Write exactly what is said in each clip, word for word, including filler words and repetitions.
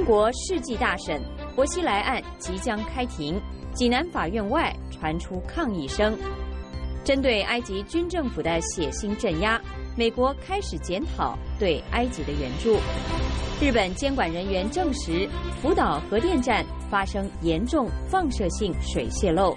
国世纪大审薄熙来案即将开庭，济南法院外传出抗议声。针对埃及军政府的血腥镇压，美国开始检讨对埃及的援助。日本监管人员证实，福岛核电站发生严重放射性水泄漏。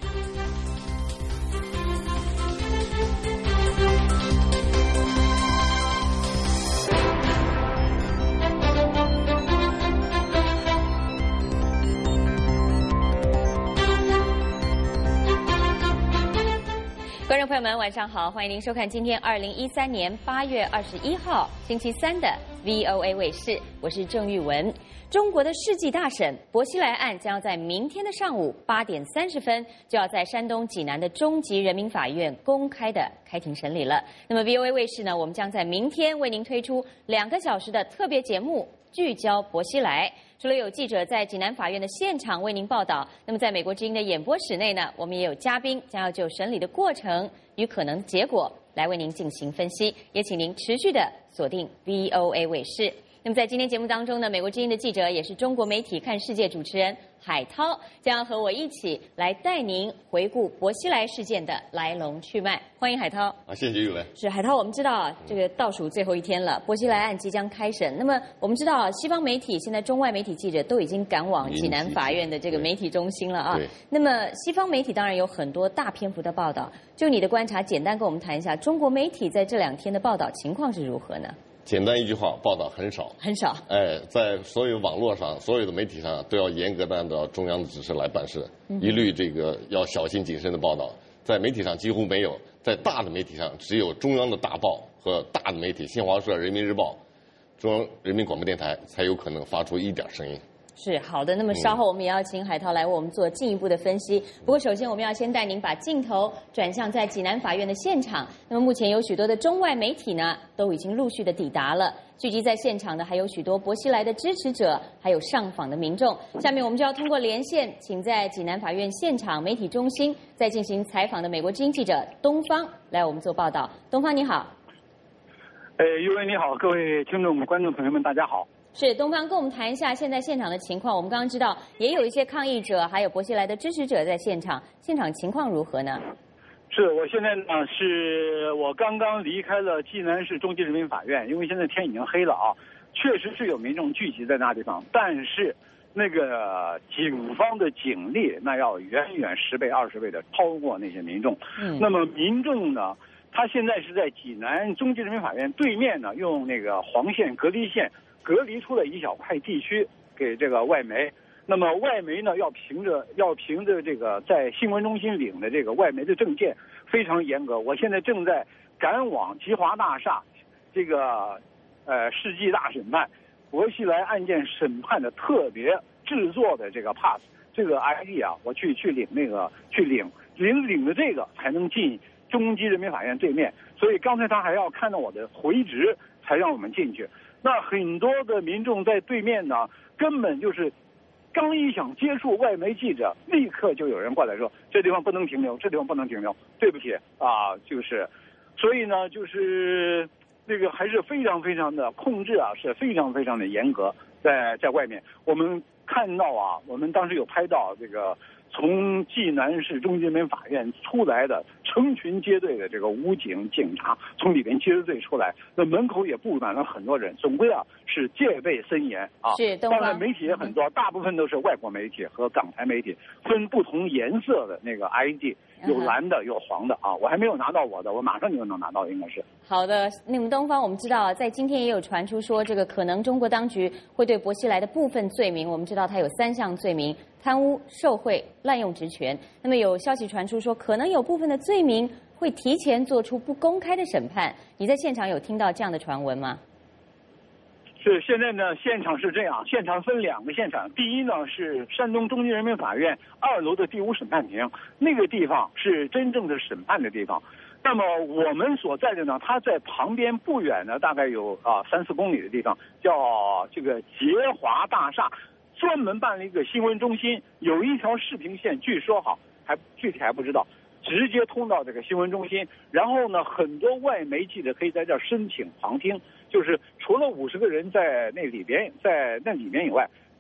观众朋友们，晚上好，欢迎您收看今天二零一三年八月二十一号星期三的 V O A 卫视，我是郑玉文。中国的世纪大审薄熙来案将要在明天的上午八点三十分就要在山东济南的中级人民法院公开的开庭审理了。那么 V O A 卫视呢，我们将在明天为您推出两个小时的特别节目，聚焦薄熙来。除了有记者在济南法院的现场为您报道，那么在美国之音的演播室内呢，我们也有嘉宾将要就审理的过程与可能的结果来为您进行分析，也请您持续的锁定 V O A 卫视。那么在今天节目当中呢，美国之音的记者也是中国媒体看世界主持人海涛，将要和我一起来带您回顾薄熙来事件的来龙去脉。欢迎海涛。 啊，谢谢玉文。 是海涛，我们知道啊，这个倒数最后一天了，薄熙来案即将开审。那么我们知道，西方媒体现在中外媒体记者都已经赶往济南法院的这个媒体中心了啊。那么西方媒体当然有很多大篇幅的报道，就你的观察，简单跟我们谈一下中国媒体在这两天的报道情况是如何呢？ 简单一句话，报道很少， 很少。 哎，在所有网络上、所有的媒体上都要严格的按照中央的指示来办事，嗯、一律这个要小心谨慎的报道。在媒体上几乎没有，在大的媒体上只有中央的大报和大的媒体，新华社、人民日报、中央人民广播电台才有可能发出一点声音。 是好的，那么稍后我们也要请海涛来为我们做进一步的分析。不过首先我们要先带您把镜头转向在济南法院的现场。那么目前有许多的中外媒体呢都已经陆续的抵达了，聚集在现场的还有许多薄熙来的支持者，还有上访的民众。下面我们就要通过连线，请在济南法院现场媒体中心在进行采访的美国之音记者东方来我们做报道。东方你好。 呃，玉文你好，各位听众观众朋友们大家好。 是东方，跟我们谈一下现在现场的情况。我们刚刚知道也有一些抗议者，还有薄熙来的支持者在现场，现场情况如何呢？ 是我现在呢，是我刚刚离开了济南市中级人民法院，因为现在天已经黑了啊，确实是有民众聚集在那地方，但是那个警方的警力那要远远十倍、二十倍的超过那些民众。嗯，那么民众呢？他现在是在济南中级人民法院对面呢，用那个黄线隔离线隔离出了一小块地区给这个外媒。那么外媒呢，要凭着要凭着这个在新闻中心领的这个外媒的证件非常严格。我现在正在赶往吉华大厦这个呃世纪大审判薄熙来案件审判的特别制作的这个 pass 这个 I D 啊，我去去领那个去领领领的这个才能进中级人民法院对面，所以刚才他还要看到我的回执才让我们进去。那很多的民众在对面呢，根本就是刚一想接触外媒记者，立刻就有人过来说这地方不能停留，这地方不能停留，对不起啊，就是，所以呢，就是那个还是非常非常的控制啊，是非常非常的严格，在在外面我们看到啊，我们当时有拍到这个。从济南市中级人民法院出来的成群结队的这个武警警察从里边接着队出来，那门口也布满了很多人，总归啊是戒备森严啊。 是， 当然媒体也很多，大部分都是外国媒体和港台媒体，分不同颜色的那个 I D， 有蓝的有黄的啊。我还没有拿到我的，我马上就能拿到，应该是。 好的，那么东方，我们知道在今天也有传出说，这个可能中国当局会对薄熙来的部分罪名，我们知道他有三项罪名。贪污、受贿、滥用职权。那么有消息传出说，可能有部分的罪名会提前做出不公开的审判。你在现场有听到这样的传闻吗？ 是，现在呢，现场是这样，现场分两个现场。第一呢是山东中级人民法院二楼的第五审判庭，那个地方是真正的审判的地方。那么我们所在的呢，它在旁边不远呢，大概有啊三四公里的地方，叫这个捷华大厦。专门办了一个新闻中心，有一条视频线，据说哈还具体还不知道，直接通到这个新闻中心。然后呢，很多外媒记者可以在这儿申请旁听，就是除了五十个人在那里边，在那里面以外，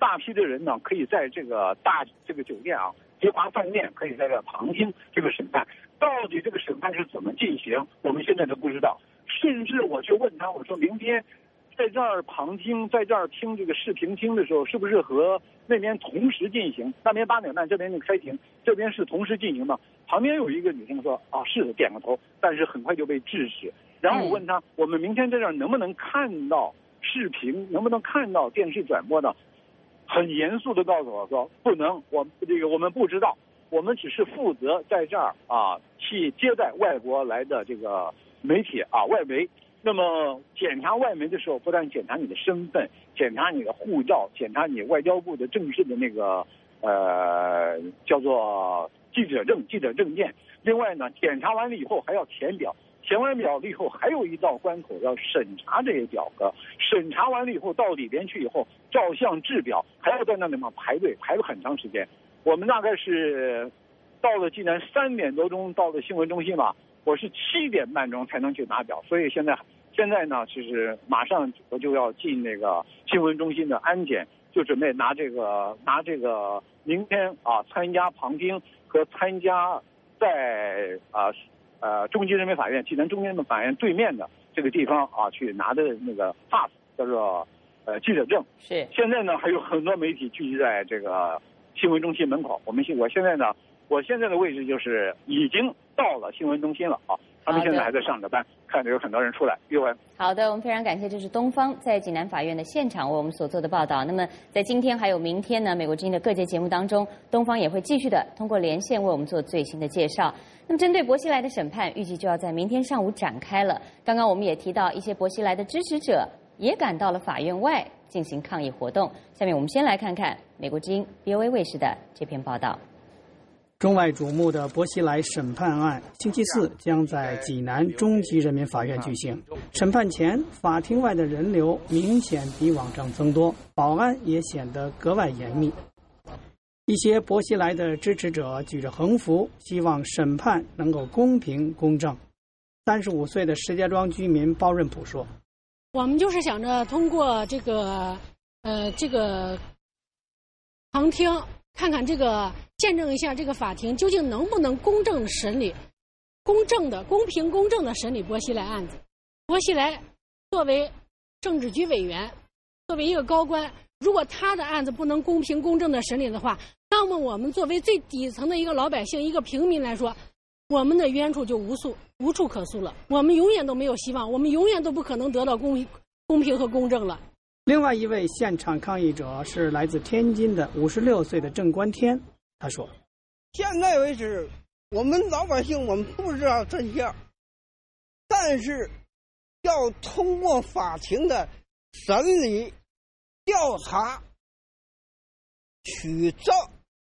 大批的人呢可以在这个大这个酒店啊，吉华饭店可以在这旁听这个审判。到底这个审判是怎么进行，我们现在都不知道。甚至我去问他，我说明天在这儿旁听，在这儿听这个视频听的时候，是不是和那边同时进行？那边八点半，这边那个开庭，这边是同时进行吗？旁边有一个女生说啊，是的，点个头，但是很快就被制止。然后我问他，嗯、我们明天在这儿能不能看到视频，能不能看到电视转播呢？很严肃的告诉我说不能，我这个我们不知道，我们只是负责在这儿啊去接待外国来的这个媒体啊外媒。那么检查外媒的时候，不但检查你的身份，检查你的护照，检查你外交部的正式的那个呃叫做记者证、记者证件。另外呢，检查完了以后还要填表，填完表了以后还有一道关口要审查这些表格，审查完了以后到里边去以后照相制表，还要在那里面排队，排了很长时间。我们大概是到了济南三点多钟到了新闻中心吧。我是七点半钟才能去拿表，所以现在现在呢，其实马上我就要进那个新闻中心的安检，就准备拿这个拿这个明天啊参加旁听和参加在啊呃中级人民法院济南中级人民法院对面的这个地方啊去拿的那个 pass 叫做呃记者证。 是。现在呢还有很多媒体聚集在这个新闻中心门口，我们我现在呢。我现在的位置就是已经到了新闻中心了啊，他们现在还在上着班，看着有很多人出来。岳文， 好的，我们非常感谢，这是东方在济南法院的现场为我们所做的报道。那么在今天还有明天呢，美国之音的各节节目当中，东方也会继续的通过连线为我们做最新的介绍。那么针对薄熙来的审判，预计就要在明天上午展开了。刚刚我们也提到，一些薄熙来的支持者也赶到了法院外进行抗议活动。下面我们先来看看美国之音 V O A 卫视的这篇报道。 中外瞩目的薄熙来审判案，星期四将在济南中级人民法院举行。审判前，法庭外的人流明显比往常增多，保安也显得格外严密。一些薄熙来的支持者举着横幅，希望审判能够公平公正。三十五岁的石家庄居民包润普说：“ 我们就是想着通过这个，呃，这个旁听。”看看这个，见证一下这个法庭究竟能不能公正审理、公正的、公平公正的审理薄熙来案子。薄熙来作为政治局委员，作为一个高官，如果他的案子不能公平公正的审理的话，那么我们作为最底层的一个老百姓、一个平民来说，我们的冤处就无诉、无处可诉了。我们永远都没有希望，我们永远都不可能得到公公平和公正了。 另外一位现场抗议者是来自天津的五十六岁的郑观天，他说：“ 现在为止，我们老百姓我们不知道真相，但是要通过法庭的审理、调查、取证，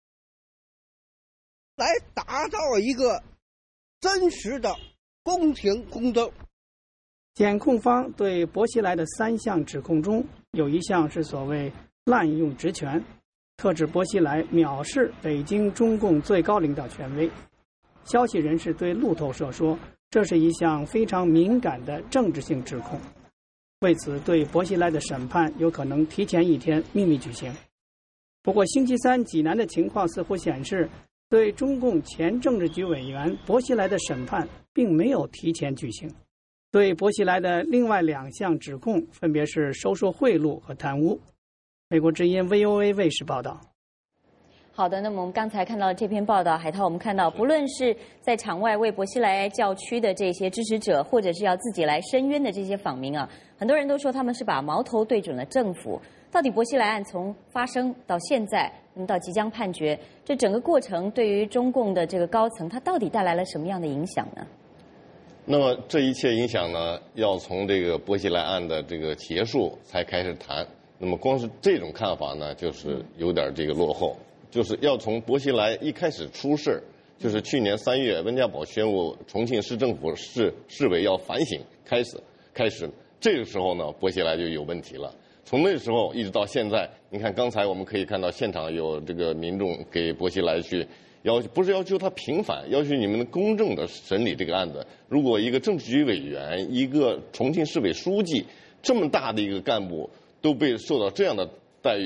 来达到一个真实的公平公正。” 检控方对薄熙来的三项指控中，有一项是所谓滥用职权，特指薄熙来藐视北京中共最高领导权威。消息人士对路透社说，这是一项非常敏感的政治性指控。为此，对薄熙来的审判有可能提前一天秘密举行。不过，星期三济南的情况似乎显示，对中共前政治局委员薄熙来的审判并没有提前举行。对薄熙来的另外两项指控分别是收受贿赂和贪污。美国之音 V O A 卫视报道。 好的，那么我们刚才看到这篇报道，海涛，我们看到不论是在场外为薄熙来叫屈的这些支持者，或者是要自己来申冤的这些访民啊，很多人都说他们是把矛头对准了政府。到底薄熙来案从发生到现在，那么到即将判决，这整个过程对于中共的这个高层，它到底带来了什么样的影响呢？ 那么这一切影响呢，要从这个薄熙来案的这个结束才开始谈。那么光是这种看法呢，就是有点这个落后。就是要从薄熙来一开始出事，就是去年三月温家宝宣布重庆市政府市市委要反省开始，开始这个时候呢，薄熙来就有问题了。从那时候一直到现在，你看刚才我们可以看到现场有这个民众给薄熙来去要求，不是要求他平反，要求你们公正的审理这个案子。如果一个政治局委员、一个重庆市委书记这么大的一个干部都被受到这样的待遇，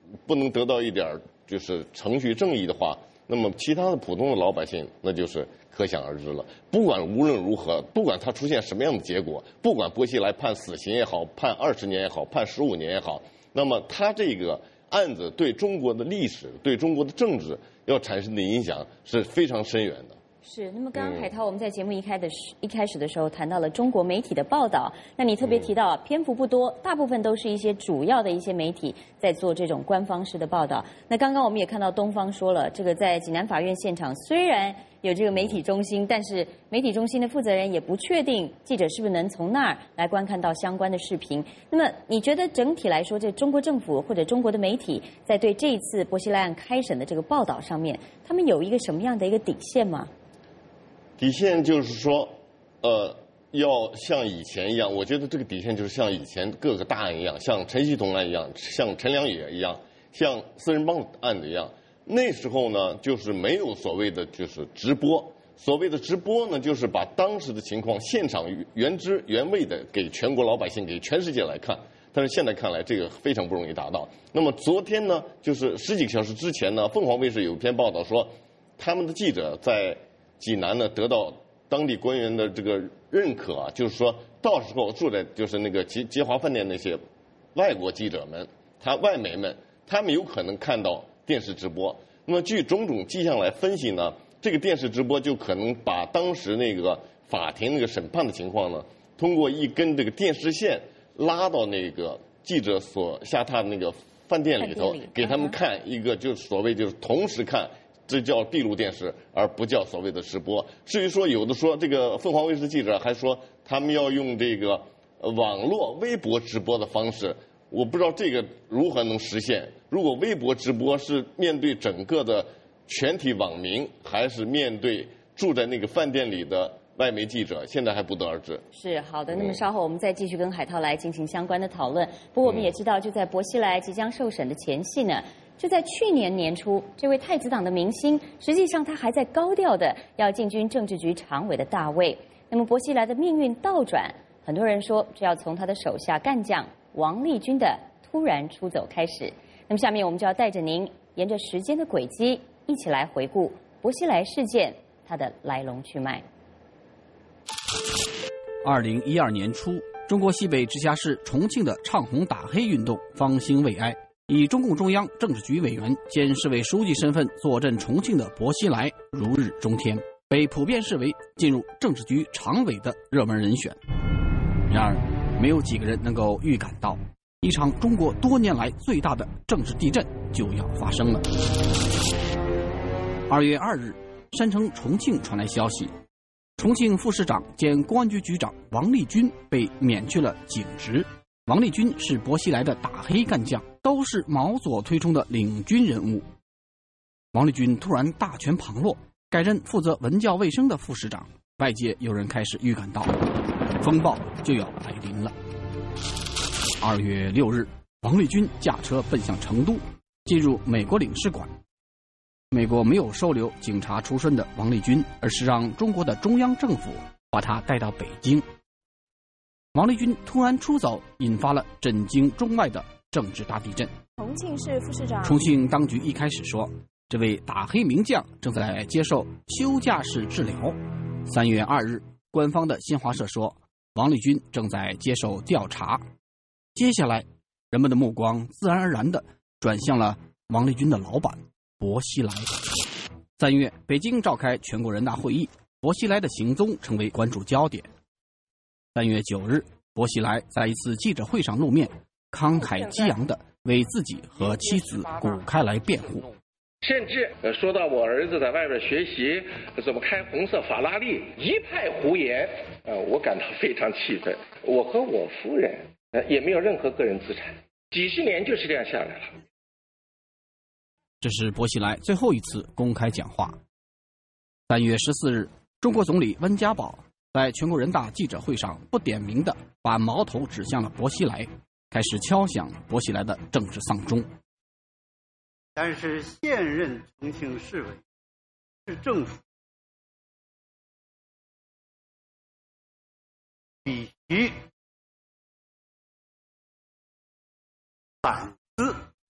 不能得到一点就是程序正义的话，那么其他的普通的老百姓那就是可想而知了。不管无论如何，不管他出现什么样的结果，不管薄熙来判死刑也好，判二十年也好，判十五年也好，那么他这个案子对中国的历史、对中国的政治要产生的影响是非常深远的。 是，那么刚刚海涛我们在节目一开的一开始的时候谈到了中国媒体的报道，那你特别提到篇幅不多，大部分都是一些主要的一些媒体在做这种官方式的报道。那刚刚我们也看到东方说了，这个在济南法院现场虽然有这个媒体中心，但是媒体中心的负责人也不确定记者是不是能从那儿来观看到相关的视频。那么你觉得整体来说，这中国政府或者中国的媒体在对这一次薄熙来案开审的这个报道上面，他们有一个什么样的一个底线吗？ 底线就是说，呃，要像以前一样，我觉得这个底线就是像以前各个大案一样，像陈锡同案一样，像陈良也一样，像四人帮案子一样。那时候呢，就是没有所谓的就是直播，所谓的直播呢，就是把当时的情况现场原汁原味的给全国老百姓、给全世界来看。但是现在看来，这个非常不容易达到。那么昨天呢，就是十几个小时之前呢，凤凰卫视有一篇报道说，他们的记者在济南呢得到当地官员的这个认可啊，就是说到时候住在就是那个捷捷华饭店那些外国记者们，他外媒们，他们有可能看到电视直播。那么据种种迹象来分析呢，这个电视直播就可能把当时那个法庭那个审判的情况呢，通过一根这个电视线拉到那个记者所下榻的那个饭店里头，给他们看一个就是所谓就是同时看。这叫闭路电视，而不叫所谓的直播。至于说有的说这个凤凰卫视记者还说他们要用这个网络微博直播的方式，我不知道这个如何能实现。如果微博直播是面对整个的全体网民，还是面对住在那个饭店里的外媒记者，现在还不得而知。 是好的，那么稍后我们再继续跟海涛来进行相关的讨论。不过我们也知道，就在薄熙来即将受审的前夕呢，就在去年年初，这位太子党的明星，实际上他还在高调的要进军政治局常委的大位。那么薄熙来的命运倒转，很多人说这要从他的手下干将王立军的突然出走开始。那么下面我们就要带着您沿着时间的轨迹，一起来回顾薄熙来事件它的来龙去脉。 二零一二年初，中国西北直辖市重庆的唱红打黑运动方兴未艾。以中共中央政治局委员兼市委书记身份坐镇重庆的薄熙来如日中天，被普遍视为进入政治局常委的热门人选。然而，没有几个人能够预感到，一场中国多年来最大的政治地震就要发生了。二月二日，山城重庆传来消息，重庆副市长兼公安局局长王立军被免去了警职。王立军是薄熙来的打黑干将，都是毛所推崇的领军人物。王立军突然大权旁落，改任负责文教卫生的副市长，外界有人开始预感到风暴就要来临了。二月六日，王立军驾车奔向成都，进入美国领事馆。美国没有收留警察出身的王立军，而是让中国的中央政府把他带到北京。王立军突然出走，引发了震惊中外的政治大地震。 重庆市副市长， 重庆当局一开始说，这位打黑名将正在接受休假式治疗。三月二日，官方的新华社说，王立军正在接受调查。接下来，人们的目光自然而然地转向了王立军的老板薄熙来。三月，北京召开全国人大会议，薄熙来的行踪成为关注焦点。三月九日，薄熙来在一次记者会上露面，慷慨激昂地为自己和妻子古开来辩护， 甚至说到我儿子在外边学习怎么开红色法拉利，一派胡言。呃，我感到非常气愤。我和我夫人呃也没有任何个人资产，几十年就是这样下来了。 这是薄熙来最后一次公开讲话。三月十四日，中国总理温家宝在全国人大记者会上不点名的把矛头指向了薄熙来，开始敲响薄熙来的政治丧钟。 但是现任重庆市委市政府必须反思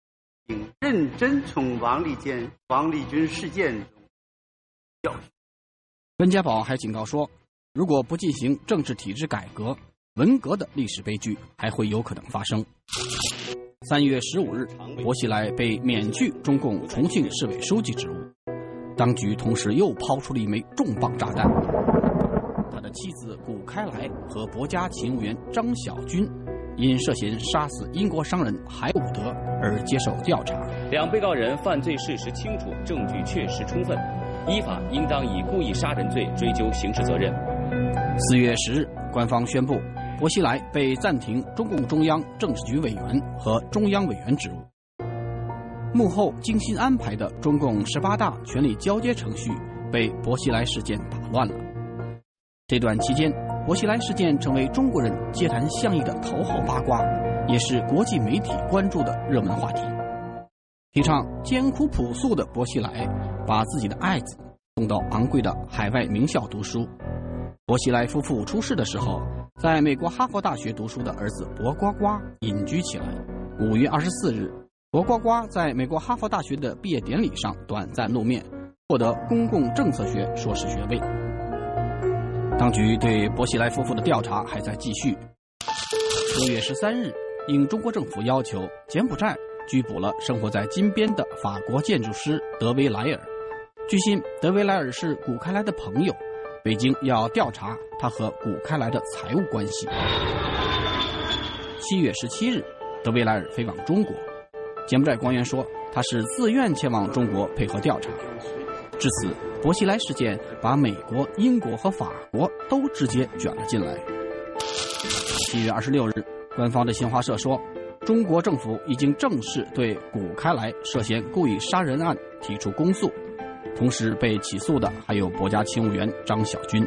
请认真从王立坚、王立军事件中教训。 温家宝还警告说，如果不进行政治体制改革，文革的历史悲剧还会有可能发生。三月十五日，薄熙来被免去中共重庆市委书记职务，当局同时又抛出了一枚重磅炸弹。他的妻子谷开来和国家勤务员张小军因涉嫌杀死英国商人海伍德而接受调查。 两被告人犯罪事实清楚，证据确实充分，依法应当以故意杀人罪追究刑事责任。 四月十日，官方宣布薄熙来被暂停中共中央政治局委员和中央委员职务。幕后精心安排的中共十八大权力交接程序被薄熙来事件打乱了。这段期间，薄熙来事件成为中国人街谈巷议的头号八卦，也是国际媒体关注的热门话题。提倡艰苦朴素的薄熙来，把自己的爱子送到昂贵的海外名校读书。薄熙来夫妇出事的时候，在美国哈佛大学读书的儿子薄瓜瓜隐居起来。五月二十四日，薄瓜瓜在美国哈佛大学的毕业典礼上短暂露面，获得公共政策学硕士学位。当局对薄熙来夫妇的调查还在继续。六月十三日，应中国政府要求，柬埔寨拘捕了生活在金边的法国建筑师德维莱尔。据悉，德维莱尔是谷开来的朋友，北京要调查他和谷开来的财务关系。七月十七日，德维莱尔飞往中国，柬埔寨官员说他是自愿前往中国配合调查。至此，薄熙来事件把美国、英国和法国都直接卷了进来。七月二十六日，官方的新华社说，中国政府已经正式对谷开来涉嫌故意杀人案提出公诉，同时被起诉的还有国家勤务员张小军。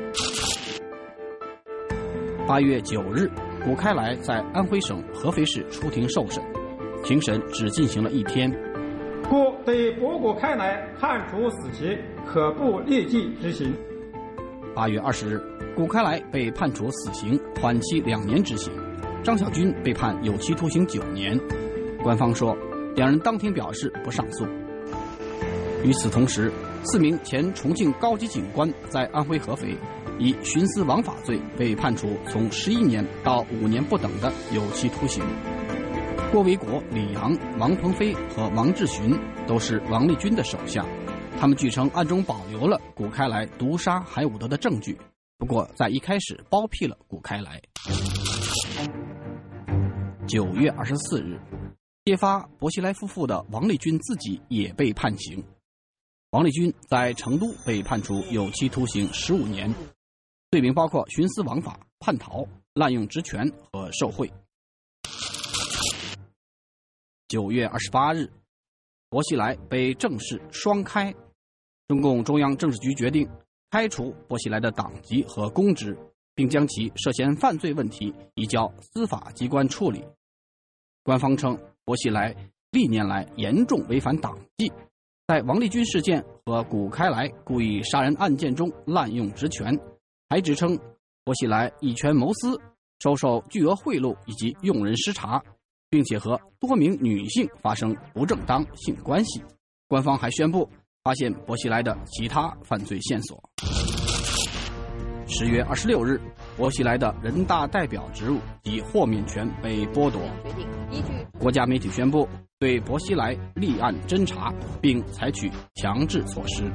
八月九日，谷开来在安徽省合肥市出庭受审，庭审只进行了一天。 故对薄谷开来判处死刑，可不立即执行。 八月二十日，谷开来被判处死刑，缓期两年执行；张小军被判有期徒刑九年。官方说，两人当庭表示不上诉。与此同时，四名前重庆高级警官在安徽合肥以徇私枉法罪被判处从十一年到五年不等的有期徒刑。郭维国、李阳、王鹏飞和王志群都是王立军的手下，他们据称暗中保留了谷开来毒杀海伍德的证据，不过在一开始包庇了谷开来。九月二十四日，揭发薄熙来夫妇的王立军自己也被判刑。王立军在成都被判处有期徒刑十五年，罪名包括徇私枉法、叛逃、滥用职权和受贿。九月二十八日，薄熙来被正式双开。中共中央政治局决定开除薄熙来的党籍和公职，并将其涉嫌犯罪问题移交司法机关处理。官方称，薄熙来历年来严重违反党纪，在王立军事件和谷开来故意杀人案件中滥用职权，还指称薄熙来以权谋私，收受巨额贿赂以及用人失察，并且和多名女性发生不正当性关系。官方还宣布发现薄熙来的其他犯罪线索。十月二十六日，薄熙来的人大代表职务及豁免权被剥夺。国家媒体宣布对薄熙来立案侦查，并采取强制措施。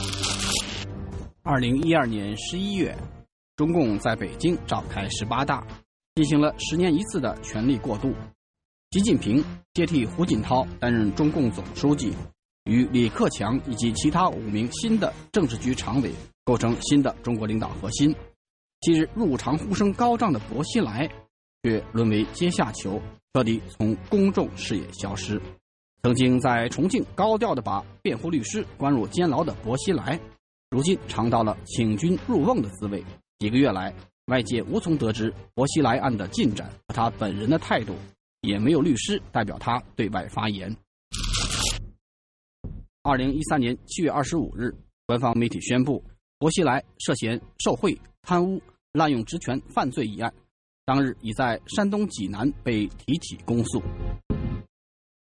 二零一二年十一月，中共在北京召开十八大，进行了十年一次的权力过渡。习近平接替胡锦涛担任中共总书记，与李克强以及其他五名新的政治局常委构成新的中国领导核心。近日入场呼声高涨的薄熙来却沦为阶下囚，彻底从公众视野消失。曾经在重庆高调地把辩护律师关入监牢的薄熙来，如今尝到了请君入瓮的滋味。几个月来，外界无从得知薄熙来案的进展和他本人的态度，也没有律师代表他对外发言。二零一三年七月二十五日，官方媒体宣布薄熙来涉嫌受贿、贪污、滥用职权犯罪一案，当日已在山东济南被提起公诉。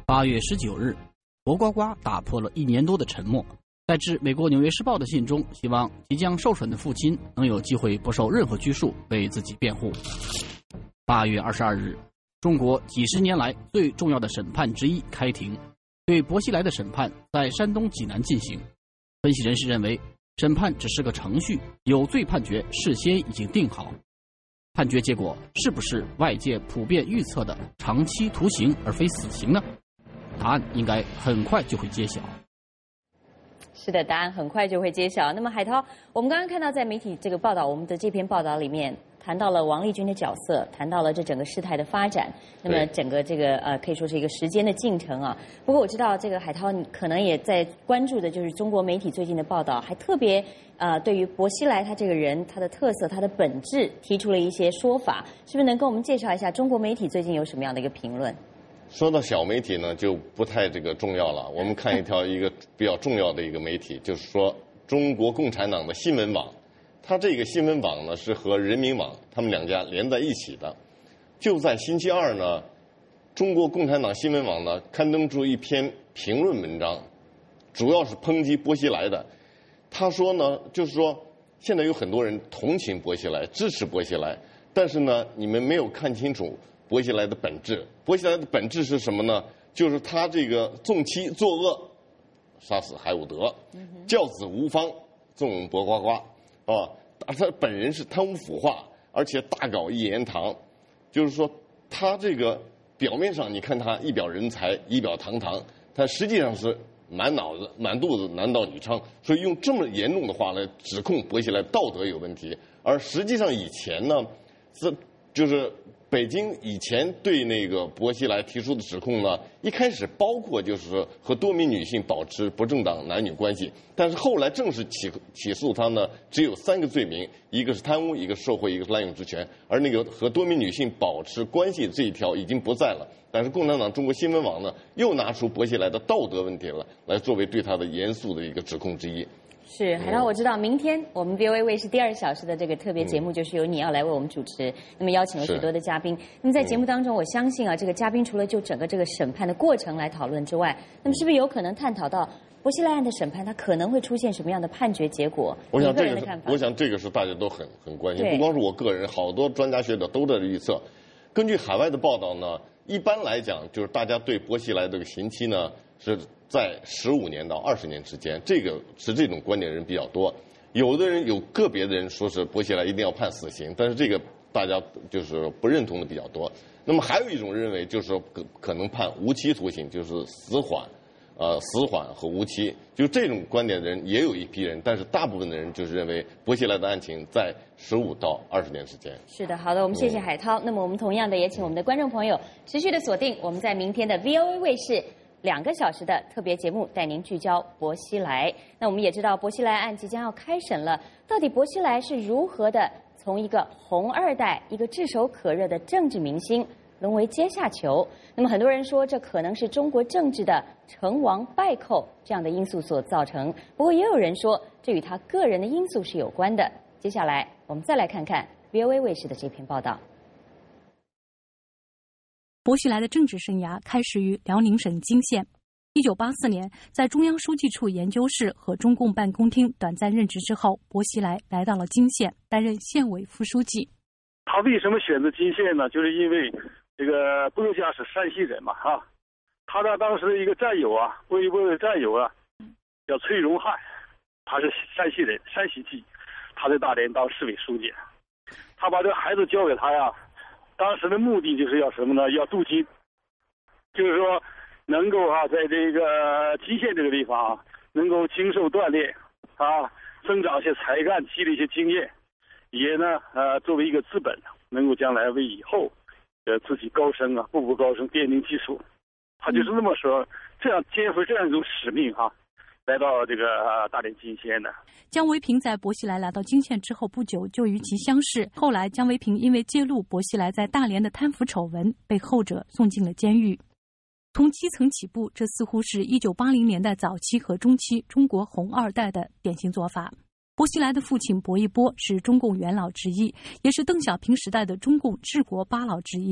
八月十九日，薄瓜瓜打破了一年多的沉默，在致美国《纽约时报》的信中，希望即将受审的父亲能有机会不受任何拘束，为自己辩护。八月二十二日，中国几十年来最重要的审判之一开庭，对薄熙来的审判在山东济南进行。分析人士认为，审判只是个程序，有罪判决事先已经定好。判决结果是不是外界普遍预测的长期徒刑而非死刑呢？答案应该很快就会揭晓。 是的，答案很快就会揭晓。那么海涛，我们刚刚看到在媒体这个报道，我们的这篇报道里面谈到了王立军的角色，谈到了这整个事态的发展，那么整个这个呃可以说是一个时间的进程啊。不过我知道这个海涛你可能也在关注的就是中国媒体最近的报道，还特别呃对于薄熙来他这个人他的特色他的本质提出了一些说法，是不是能跟我们介绍一下中国媒体最近有什么样的一个评论？ 说到小媒体呢，就不太这个重要了。我们看一条一个比较重要的一个媒体，就是说中国共产党的新闻网。它这个新闻网呢是和人民网他们两家连在一起的。就在星期二呢，中国共产党新闻网呢刊登出一篇评论文章，主要是抨击薄熙来的。他说呢，就是说现在有很多人同情薄熙来，支持薄熙来，但是呢，你们没有看清楚薄熙来的本质。薄熙来的本质是什么呢？就是他这个纵妻作恶，杀死海伍德，教子无方，纵薄瓜瓜，啊，他本人是贪污腐化，而且大搞一言堂，就是说他这个表面上你看他一表人才，仪表堂堂，他实际上是满脑子满肚子男盗女娼，所以用这么严重的话来指控薄熙来道德有问题。而实际上以前呢，这就是北京以前对那个薄熙来提出的指控呢，一开始包括就是和多名女性保持不正当男女关系，但是后来正式起起诉他呢，只有三个罪名，一个是贪污，一个是受贿，一个是滥用职权，而那个和多名女性保持关系这一条已经不在了。但是共产党中国新闻网呢，又拿出薄熙来的道德问题了，来作为对他的严肃的一个指控之一。 是，海涛，我知道明天我们 V O A 卫视第二小时的这个特别节目就是由你要来为我们主持，那么邀请了许多的嘉宾。那么在节目当中，我相信啊，这个嘉宾除了就整个这个审判的过程来讨论之外，那么是不是有可能探讨到薄熙来案的审判，它可能会出现什么样的判决结果？ 我想这个是，我想这个是大家都很很关心，不光是我个人，好多专家学者都在预测。根据海外的报道呢，一般来讲，就是大家对薄熙来这个刑期呢是在十五年到二十年之间，这个是这种观点的人比较多。有的人有个别的人说是薄熙来一定要判死刑，但是这个大家就是不认同的比较多。那么还有一种认为就是可可能判无期徒刑，就是死缓，呃死缓和无期，就这种观点的人也有一批人，但是大部分的人就是认为薄熙来的案情在十五到二十年之间。 是的，好的，我们谢谢海涛。嗯、那么我们同样的也请我们的观众朋友持续的锁定我们在明天的 V O A 卫视两个小时的特别节目，带您聚焦薄熙来。那我们也知道薄熙来案即将要开审了，到底薄熙来是如何的从一个红二代、一个炙手可热的政治明星沦为阶下囚？那么很多人说这可能是中国政治的成王败寇这样的因素所造成，不过也有人说这与他个人的因素是有关的。接下来我们再来看看 V O A 卫视的这篇报道。 薄熙来的政治生涯开始于辽宁省金县。一九八四年，在中央书记处研究室和中共办公厅短暂任职之后，薄熙来来到了金县，担任县委副书记。 他为什么选择金县呢？就是因为这个波家是山西人嘛，哈，他的当时的一个战友啊，波一波的战友啊，叫崔荣汉，他是山西人，山西籍，他在大连当市委书记，他把这个孩子交给他呀。当时的目的就是要什么呢？要镀金，就是说能够啊，在这个蓟县这个地方啊，能够经受锻炼啊，增长一些才干，积累一些经验，也呢呃作为一个资本，能够将来为以后呃自己高升啊，步步高升奠定基础。他就是那么说，这样肩负这样一种使命哈、啊。来到这个大连金县的姜维平在薄熙来来到金县之后不久就与其相识，后来姜维平因为揭露薄熙来在大连的贪腐丑闻，被后者送进了监狱。从基层起步，这似乎是一九八零年代早期和中期中国红二代的典型做法。薄熙来的父亲薄一波是中共元老之一，也是邓小平时代的中共治国八老之一。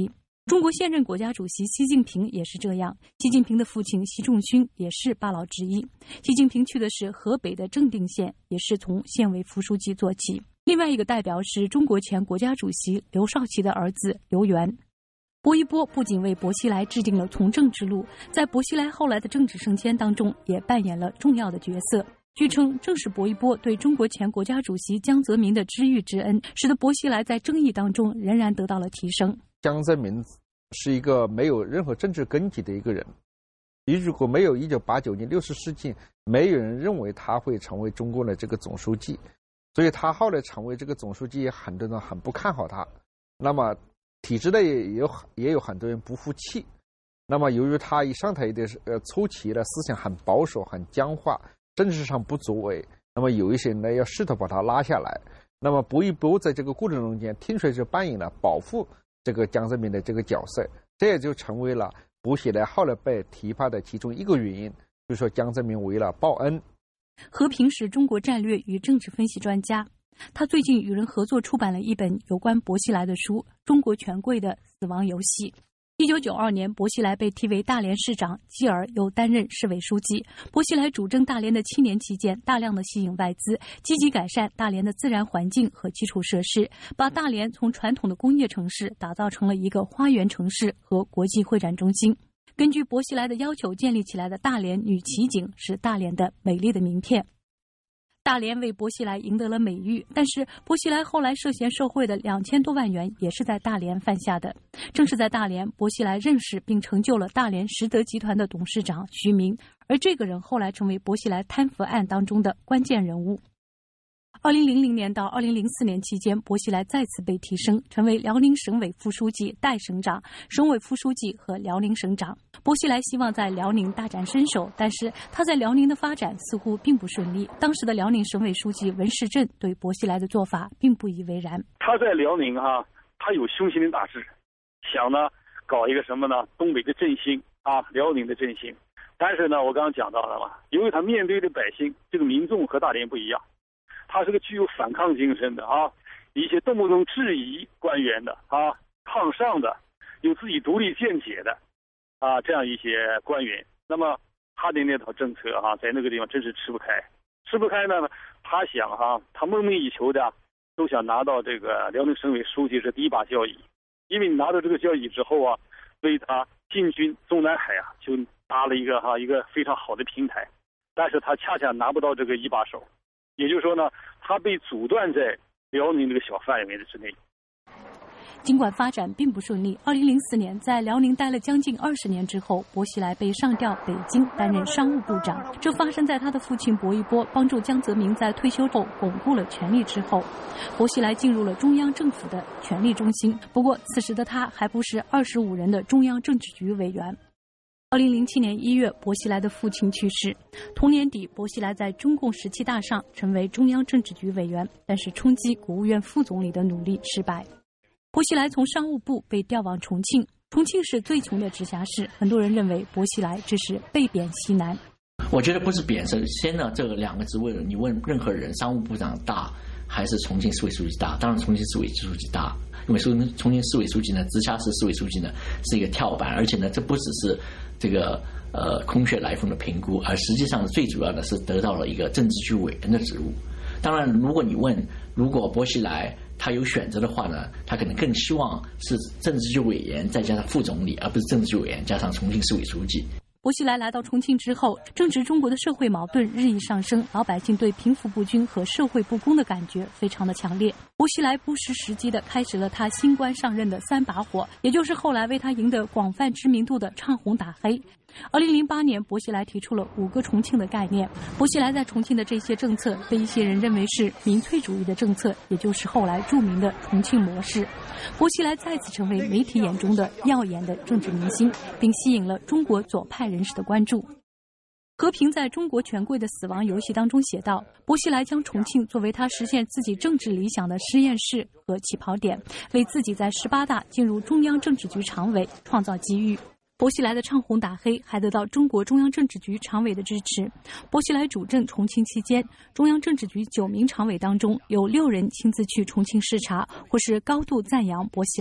中国现任国家主席习近平也是这样。习近平的父亲习仲勋也是八老之一。习近平去的是河北的正定县，也是从县委副书记做起。另外一个代表是中国前国家主席刘少奇的儿子刘源。薄一波不仅为薄熙来制定了从政之路，在薄熙来后来的政治升迁当中也扮演了重要的角色。据称，正是薄一波对中国前国家主席江泽民的知遇之恩，使得薄熙来在争议当中仍然得到了提升。 江泽民是一个没有任何政治根基的一个人，你如果没有一九八九年六四事件，没有人认为他会成为中国的这个总书记，所以他后来成为这个总书记，很多人很不看好他。那么体制内也有也有很多人不服气。那么由于他一上台的呃初期的思想很保守、很僵化，政治上不作为，那么有一些人呢要试图把他拉下来。那么薄一波在这个过程中间，听说是扮演了保护这个江泽民的这个角色，这也就成为了薄熙来后来被提拔的其中一个原因，就是说江泽民为了报恩。 和平是中国战略与政治分析专家，他最近与人合作出版了一本有关薄熙来的书《中国权贵的死亡游戏》。一九九二年，薄熙来被提为大连市长，继而又担任市委书记。薄熙来主政大连的七年期间，大量的吸引外资，积极改善大连的自然环境和基础设施，把大连从传统的工业城市打造成了一个花园城市和国际会展中心。根据薄熙来的要求建立起来的大连女骑警是大连的美丽的名片。大连为薄熙来赢得了美誉，但是薄熙来后来涉嫌受贿的两千多万元也是在大连犯下的。正是在大连，薄熙来认识并成就了大连实德集团的董事长徐明，而这个人后来成为薄熙来贪腐案当中的关键人物。二零零零年到二零零四年期间，薄熙来再次被提升，成为辽宁省委副书记、代省长、省委副书记和辽宁省长。薄熙来希望在辽宁大展身手，但是他在辽宁的发展似乎并不顺利。当时的辽宁省委书记文世镇对薄熙来的做法并不以为然。 他在辽宁哈、啊，他有雄心的大志，想呢搞一个什么呢？东北的振兴啊，辽宁的振兴。但是呢，我刚刚讲到了嘛，因为他面对的百姓，这个民众和大连不一样。他是个具有反抗精神的啊，一些动不动质疑官员的啊，抗上的，有自己独立见解的啊，这样一些官员。那么他的那套政策啊，在那个地方真是吃不开，吃不开呢。他想哈、啊，他梦寐以求的都想拿到这个辽宁省委书记这第一把交椅，因为你拿到这个交椅之后啊，为他进军中南海啊，就搭了一个哈、啊、一个非常好的平台。但是他恰恰拿不到这个一把手。也就是说呢，他被阻断在辽宁这个小范围之内。 尽管发展并不顺利，二零零四年在辽宁待了将近二十年之后，薄熙来被上调北京担任商务部长。这发生在他的父亲薄一波帮助江泽民在退休后巩固了权力之后。薄熙来进入了中央政府的权力中心，不过此时的他还不是二十五人的中央政治局委员。二零零七年一月，薄熙来的父亲去世。同年底，薄熙来在中共十七大上成为中央政治局委员，但是冲击国务院副总理的努力失败。薄熙来从商务部被调往重庆，重庆是最穷的直辖市，很多人认为薄熙来这是被贬西南。 我觉得不是贬，是先呢这个两个职位，你问任何人，商务部长大还是重庆市委书记大？当然重庆市委书记大。因为重庆市委书记呢，直辖市市委书记呢是一个跳板，而且呢，这不只是这个呃空穴来风的评估，而实际上最主要的是得到了一个政治局委员的职务。当然，如果你问，如果薄熙来他有选择的话呢，他可能更希望是政治局委员再加上副总理，而不是政治局委员加上重庆市委书记。 薄熙来来到重庆之后，正值中国的社会矛盾日益上升，老百姓对贫富不均和社会不公的感觉非常的强烈。薄熙来不失时机地开始了他新官上任的三把火，也就是后来为他赢得广泛知名度的唱红打黑。二零零八年，薄熙来提出了五个重庆的概念。薄熙来在重庆的这些政策被一些人认为是民粹主义的政策，也就是后来著名的重庆模式。薄熙来再次成为媒体眼中的耀眼的政治明星，并吸引了中国左派人士的关注。和平在中国权贵的死亡游戏当中写道，薄熙来将重庆作为他实现自己政治理想的实验室和起跑点，为自己在十八大进入中央政治局常委创造机遇。薄熙来的唱红打黑还得到中国中央政治局常委的支持。薄熙来主政重庆期间，中央政治局九名常委当中有六人亲自去重庆视察，或是高度赞扬薄熙来。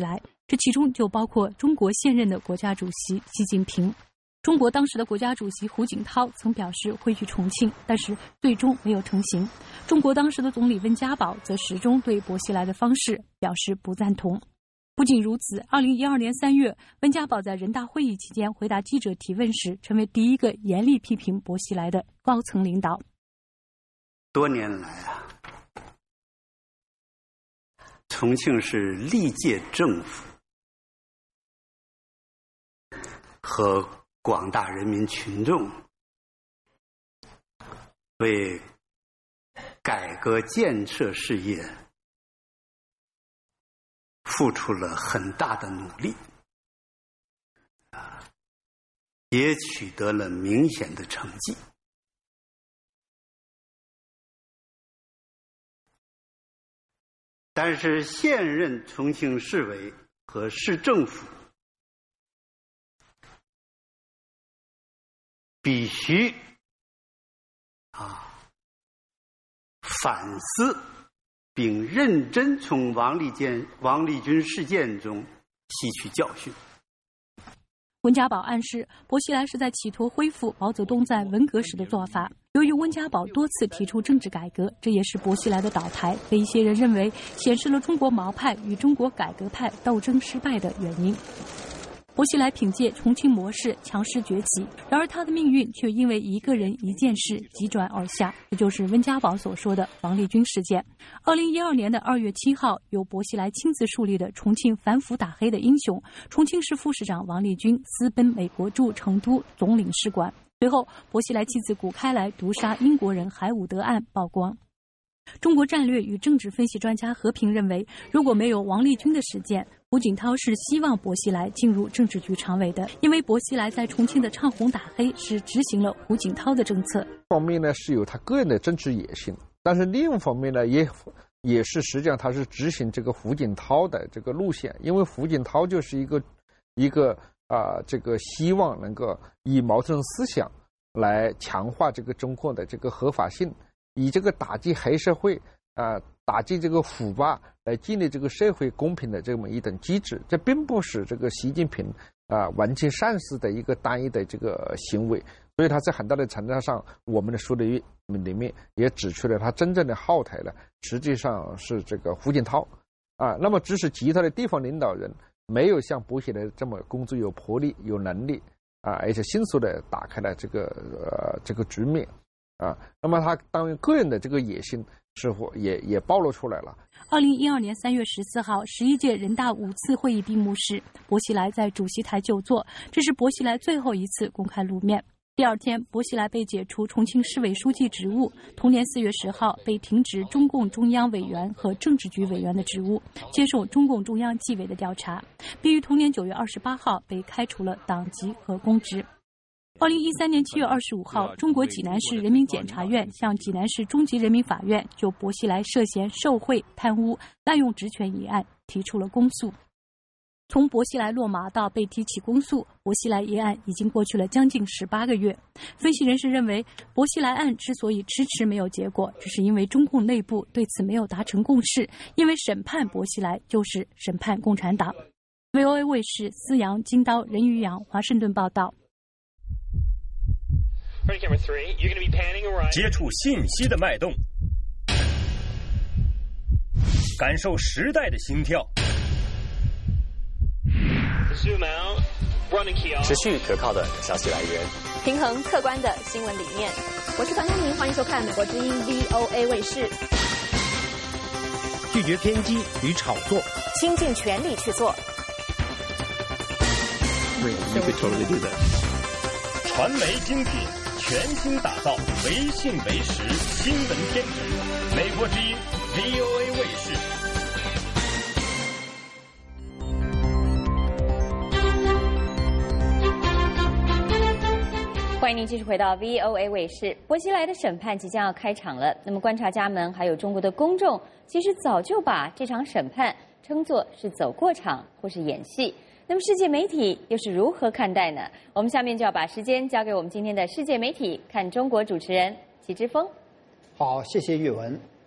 这其中就包括中国现任的国家主席习近平。中国当时的国家主席胡锦涛曾表示会去重庆，但是最终没有成行。中国当时的总理温家宝则始终对薄熙来的方式表示不赞同。不仅如此，二零一二年三月，温家宝在人大会议期间回答记者提问时，成为第一个严厉批评薄熙来的高层领导。 多年来啊，重庆市历届政府和广大人民群众为改革建设事业付出了很大的努力，也取得了明显的成绩。但是现任重庆市委和市政府必须啊反思并认真从王立坚、王立军事件中吸取教训。 温家宝暗示，薄熙来是在企图恢复毛泽东在文革时的做法。由于温家宝多次提出政治改革，这也是薄熙来的倒台，被一些人认为显示了中国毛派与中国改革派斗争失败的原因。薄熙来凭借重庆模式强势崛起，然而他的命运却因为一个人一件事急转而下，这就是温家宝所说的王立军事件。二零一二年的二月七号，由薄熙来亲自树立的重庆反腐打黑的英雄，重庆市副市长王立军私奔美国驻成都总领事馆。随后，薄熙来妻子谷开来毒杀英国人海伍德案曝光。中国战略与政治分析专家何平认为，如果没有王立军的事件，胡锦涛是希望薄熙来进入政治局常委的，因为薄熙来在重庆的唱红打黑是执行了胡锦涛的政策。 方面呢是有他个人的政治野心，但是另一方面呢也也是实际上他是执行这个胡锦涛的这个路线，因为胡锦涛就是一个一个啊、呃、这个希望能够以毛泽东思想来强化这个中共的这个合法性。以这个打击黑社会啊、呃，打击这个腐败来建立这个社会公平的这么一等机制，这并不是这个习近平啊、呃、完全善事的一个单一的这个行为，所以他在很大的程度上，我们的书里里面也指出了他真正的后台呢，实际上是这个胡锦涛啊。那么只是其他的地方领导人没有像薄熙来这么工作有魄力、有能力啊，而且迅速的打开了这个呃这个局面。啊，那么他当然个人的这个野心似乎也也暴露出来了。 二零一二年三月十四号，十一届人大五次会议闭幕式，薄熙来在主席台就坐，这是薄熙来最后一次公开露面。第二天，薄熙来被解除重庆市委书记职务，同年四月十号被停职中共中央委员和政治局委员的职务，接受中共中央纪委的调查，并于同年九月二十八号被开除了党籍和公职。二零一三年七月二十五号，中国济南市人民检察院向济南市中级人民法院就薄熙来涉嫌受贿、贪污、滥用职权一案提出了公诉。从薄熙来落马到被提起公诉，薄熙来一案已经过去了将近十八个月。分析人士认为，薄熙来案之所以迟迟没有结果，只是因为中共内部对此没有达成共识，因为审判薄熙来就是审判共产党。V O A 卫视思阳、金刀、任宇阳华盛顿报道。 接触信息的脉动，感受时代的心跳， 持续可靠的消息来源， 平衡客观的新闻理念。我是樊东明，欢迎收看美国之音 V O A 卫视。 拒绝偏激与炒作， 倾尽全力去做。 You could totally do that. 传媒精品。全新打造唯信唯实新闻天职，美国之音 V O A 卫视。 欢迎您继续回到 V O A 卫视。薄熙来的审判即将要开场了，那么观察家们还有中国的公众，其实早就把这场审判称作是走过场或是演戏。那么世界媒体又是如何看待呢？我们下面就要把时间交给我们今天的世界媒体看中国主持人齐之锋。 好，谢谢岳文。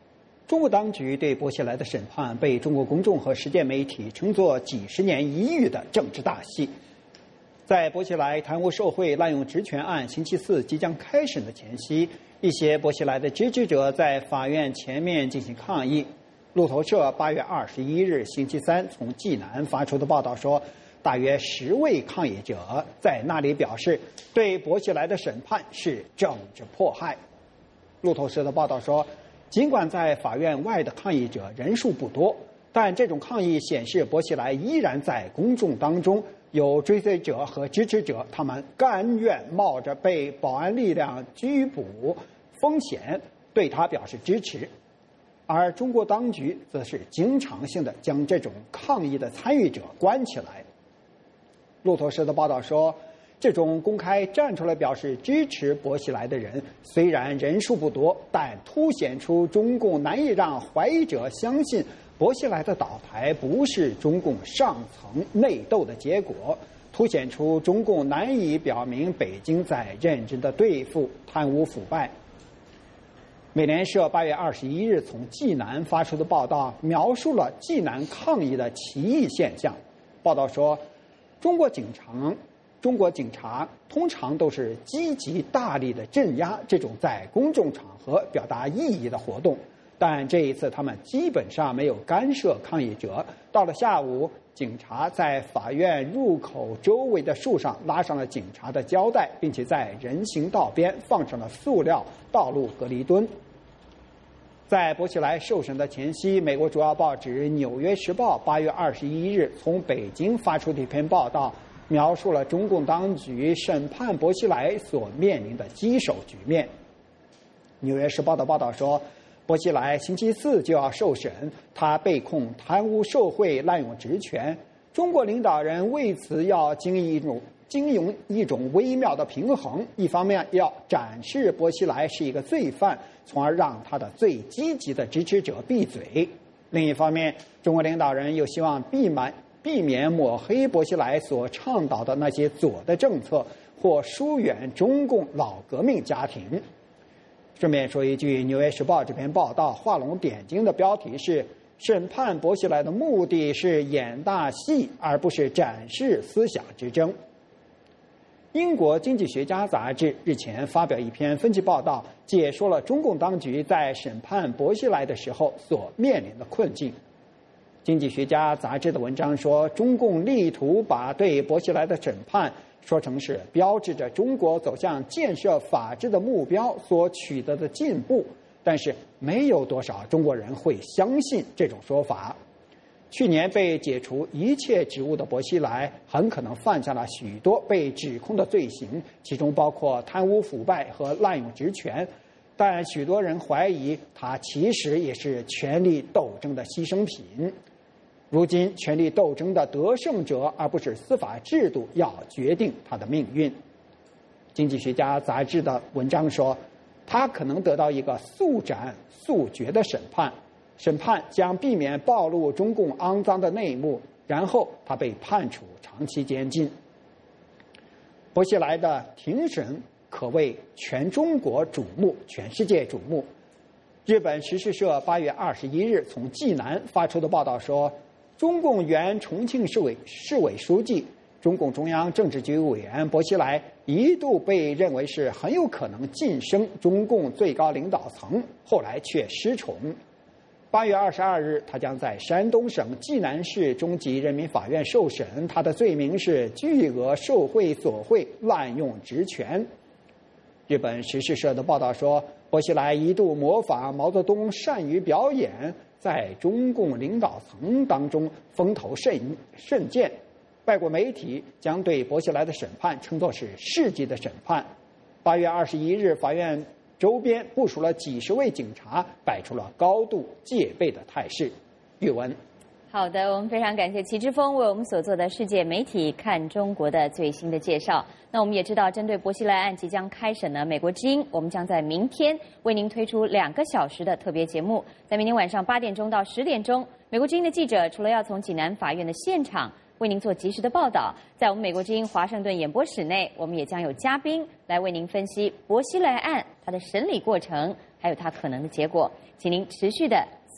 中国当局对薄熙来的审判被中国公众和世界媒体称作几十年一遇的政治大戏。在薄熙来贪污受贿、滥用职权案星期四即将开审的前夕，一些薄熙来的支持者在法院前面进行抗议。路透社八月二十一日星期三从济南发出的报道说，大约十位抗议者在那里表示，对薄熙来的审判是政治迫害。路透社的报道说，尽管在法院外的抗议者人数不多，但这种抗议显示薄熙来依然在公众当中有追随者和支持者，他们甘愿冒着被保安力量拘捕风险对他表示支持。而中国当局则是经常性的将这种抗议的参与者关起来。路透社的报道说，这种公开站出来表示支持薄熙来的人虽然人数不多，但凸显出中共难以让怀疑者相信薄熙来的倒台不是中共上层内斗的结果，凸显出中共难以表明北京在认真的对付贪污腐败。美联社八月二十一日从济南发出的报道描述了济南抗议的奇异现象。报道说，中国警察中国警察通常都是积极大力的镇压这种在公众场合表达异议的活动，但这一次他们基本上没有干涉抗议者。到了下午，警察在法院入口周围的树上拉上了警察的胶带，并且在人行道边放上了塑料道路隔离墩。在薄熙来受审的前夕，美国主要报纸《纽约时报》八月二十一日从北京发出的一篇报道，描述了中共当局审判薄熙来所面临的棘手局面。《纽约时报》的报道说，薄熙来星期四就要受审，他被控贪污受贿、滥用职权。中国领导人为此要经营一种经营一种微妙的平衡，一方面要展示薄熙来是一个罪犯，从而让他的最积极的支持者闭嘴；另一方面，中国领导人又希望避免避免抹黑薄熙来所倡导的那些左的政策，或疏远中共老革命家庭。顺便说一句，《纽约时报》这篇报道画龙点睛的标题是“审判薄熙来的目的是演大戏，而不是展示思想之争”。英国经济学家杂志日前发表一篇分析报道，解说了中共当局在审判薄熙来的时候所面临的困境。经济学家杂志的文章说，中共力图把对薄熙来的审判说成是标志着中国走向建设法治的目标所取得的进步，但是没有多少中国人会相信这种说法。去年被解除一切职务的薄熙来很可能犯下了许多被指控的罪行，其中包括贪污腐败和滥用职权，但许多人怀疑他其实也是权力斗争的牺牲品。如今权力斗争的得胜者，而不是司法制度，要决定他的命运。经济学家杂志的文章说，他可能得到一个速斩速决的审判，审判将避免暴露中共肮脏的内幕，然后他被判处长期监禁。薄熙来的庭审可谓全中国瞩目，全世界瞩目。日本时事社八月二十一日从济南发出的报道说，中共原重庆市委市委书记、中共中央政治局委员薄熙来一度被认为是很有可能晋升中共最高领导层，后来却失宠。八月二十二日，他将在山东省济南市中级人民法院受审，他的罪名是巨额受贿索贿、滥用职权。日本时事社的报道说，薄熙来一度模仿毛泽东善于表演，在中共领导层当中风头甚甚健。外国媒体将对薄熙来的审判称作是世纪的审判。八月二十一日，法院周边部署了几十位警察，摆出了高度戒备的态势。语文。 好的，我们非常感谢齐之锋为我们所做的世界媒体看中国的最新的介绍。那我们也知道，针对薄熙来案即将开审呢，美国之音我们将在明天为您推出两个小时的特别节目，在明天晚上八点钟到十点钟，美国之音的记者除了要从济南法院的现场为您做及时的报道，在我们美国之音华盛顿演播室内，我们也将有嘉宾来为您分析薄熙来案它的审理过程，还有它可能的结果，请您持续的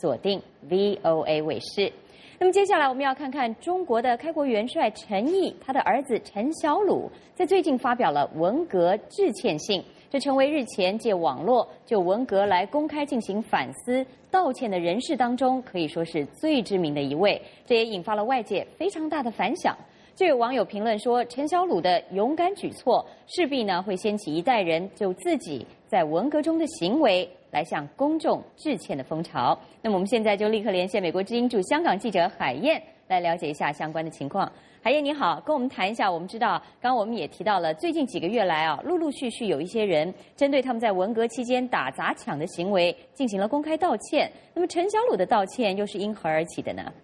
锁定 V O A 卫视。那么接下来我们要看看中国的开国元帅陈毅，他的儿子陈小鲁在最近发表了文革致歉信，这成为日前借网络就文革来公开进行反思道歉的人士当中，可以说是最知名的一位，这也引发了外界非常大的反响。就有网友评论说，陈小鲁的勇敢举措势必呢会掀起一代人就自己在文革中的行为来向公众致歉的风潮。那么我们现在就立刻连线美国之音驻香港记者海燕来了解一下相关的情况。海燕你好，跟我们谈一下。我们知道，刚刚我们也提到了，最近几个月来啊，陆陆续续有一些人针对他们在文革期间打砸抢的行为进行了公开道歉。那么陈小鲁的道歉又是因何而起的呢？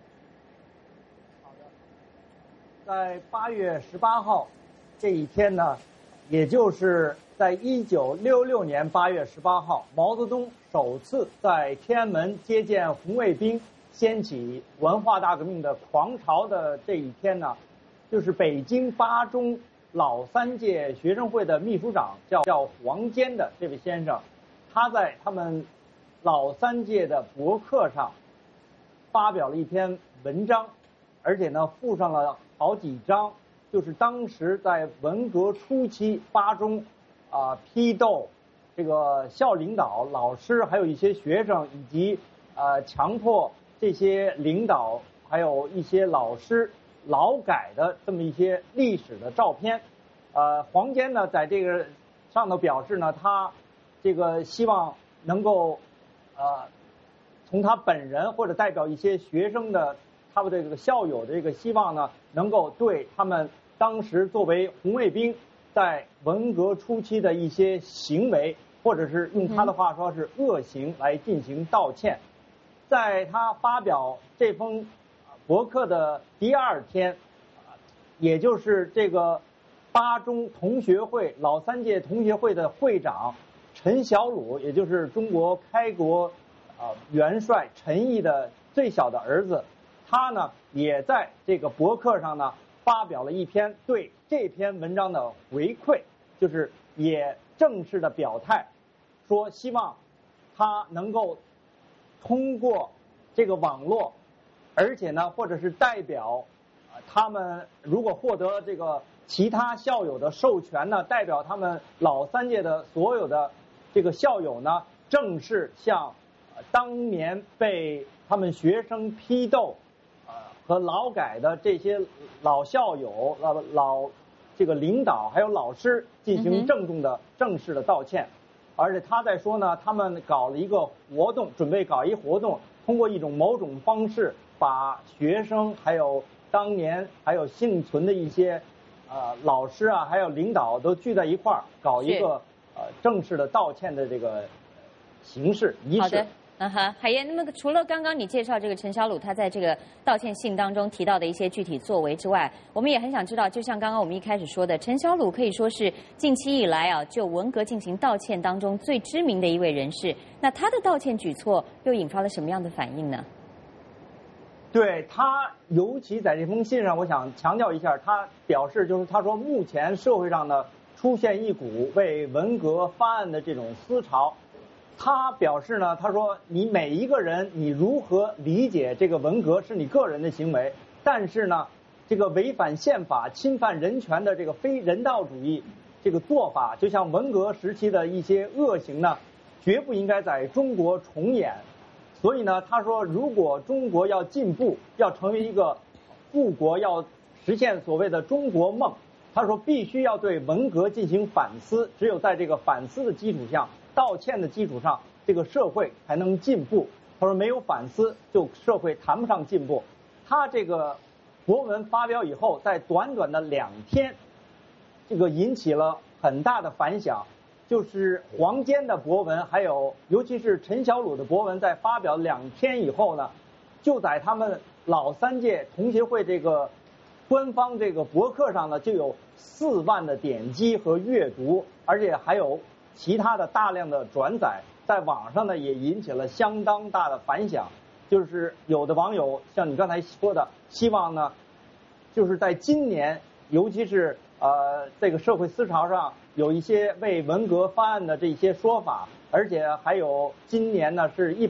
在八月十八号这一天呢，也就是在一九六六年八月十八号，毛泽东首次在天安门接见红卫兵，掀起文化大革命的狂潮的这一天呢，就是北京八中老三届学生会的秘书长叫叫黄坚的这位先生，他在他们老三届的博客上发表了一篇文章，而且呢附上了好几张，就是当时在文革初期八中啊、呃、批斗这个校领导、老师，还有一些学生，以及呃强迫这些领导还有一些老师劳改的这么一些历史的照片。呃，黄坚呢在这个上头表示呢，他这个希望能够呃从他本人或者代表一些学生的他们的这个校友的这个希望呢，能够对他们当时作为红卫兵在文革初期的一些行为，或者是用他的话说是恶行来进行道歉。在他发表这封博客的第二天，也就是这个八中同学会老三届同学会的会长陈小鲁，也就是中国开国呃元帅陈毅的最小的儿子，他呢也在这个博客上呢发表了一篇对这篇文章的回馈，就是也正式的表态，说希望他能够通过这个网络，而且呢或者是代表他们如果获得这个其他校友的授权呢，代表他们老三届的所有的这个校友呢，正式向当年被他们学生批斗和劳改的这些老校友、老老这个领导还有老师进行郑重的、正式的道歉。而且他在说呢，他们搞了一个活动，准备搞一活动，通过一种某种方式，把学生还有当年还有幸存的一些呃老师啊，还有领导都聚在一块儿，搞一个呃正式的道歉的这个形式仪式。 嗯哈，海燕，那么除了刚刚你介绍这个陈小鲁他在这个道歉信当中提到的一些具体作为之外，我们也很想知道，就像刚刚我们一开始说的，陈小鲁可以说是近期以来啊就文革进行道歉当中最知名的一位人士，那他的道歉举措又引发了什么样的反应呢？ 对他，尤其在这封信上，我想强调一下，他表示就是他说，目前社会上呢出现一股为文革翻案的这种思潮。他表示呢，他说你每一个人，你如何理解这个文革是你个人的行为，但是呢，这个违反宪法、侵犯人权的这个非人道主义这个做法，就像文革时期的一些恶行呢，绝不应该在中国重演。所以呢，他说，如果中国要进步，要成为一个富国，要实现所谓的中国梦，他说必须要对文革进行反思，只有在这个反思的基础上，道歉的基础上，这个社会才能进步。他说没有反思，就社会谈不上进步。他这个博文发表以后，在短短的两天，这个引起了很大的反响。就是黄坚的博文，还有尤其是陈小鲁的博文，在发表两天以后呢，就在他们老三届同学会这个官方这个博客上呢，就有四万的点击和阅读，而且还有其他的大量的转载，在网上呢也引起了相当大的反响。就是有的网友像你刚才说的，希望呢，就是在今年，尤其是呃这个社会思潮上有一些为文革翻案的这些说法，而且还有今年呢是一百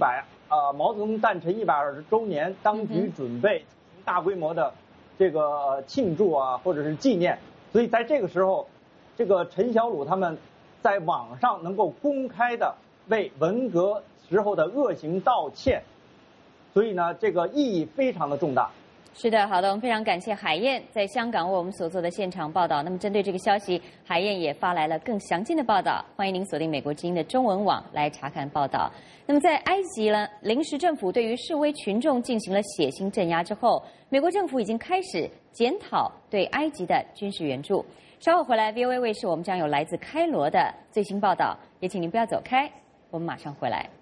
啊、呃、毛泽东诞辰一百二十周年，当局准备大规模的这个庆祝啊，或者是纪念。所以在这个时候，这个陈小鲁他们在网上能够公开的为文革时候的恶行道歉，所以呢，这个意义非常的重大。 是的，好的，我们非常感谢海燕在香港为我们所做的现场报道。那么针对这个消息，海燕也发来了更详尽的报道，欢迎您锁定美国之音的中文网来查看报道。那么在埃及呢，临时政府对于示威群众进行了血腥镇压之后，美国政府已经开始检讨对埃及的军事援助。稍后回来 V O A 卫视我们将有来自开罗的最新报道，也请您不要走开，我们马上回来。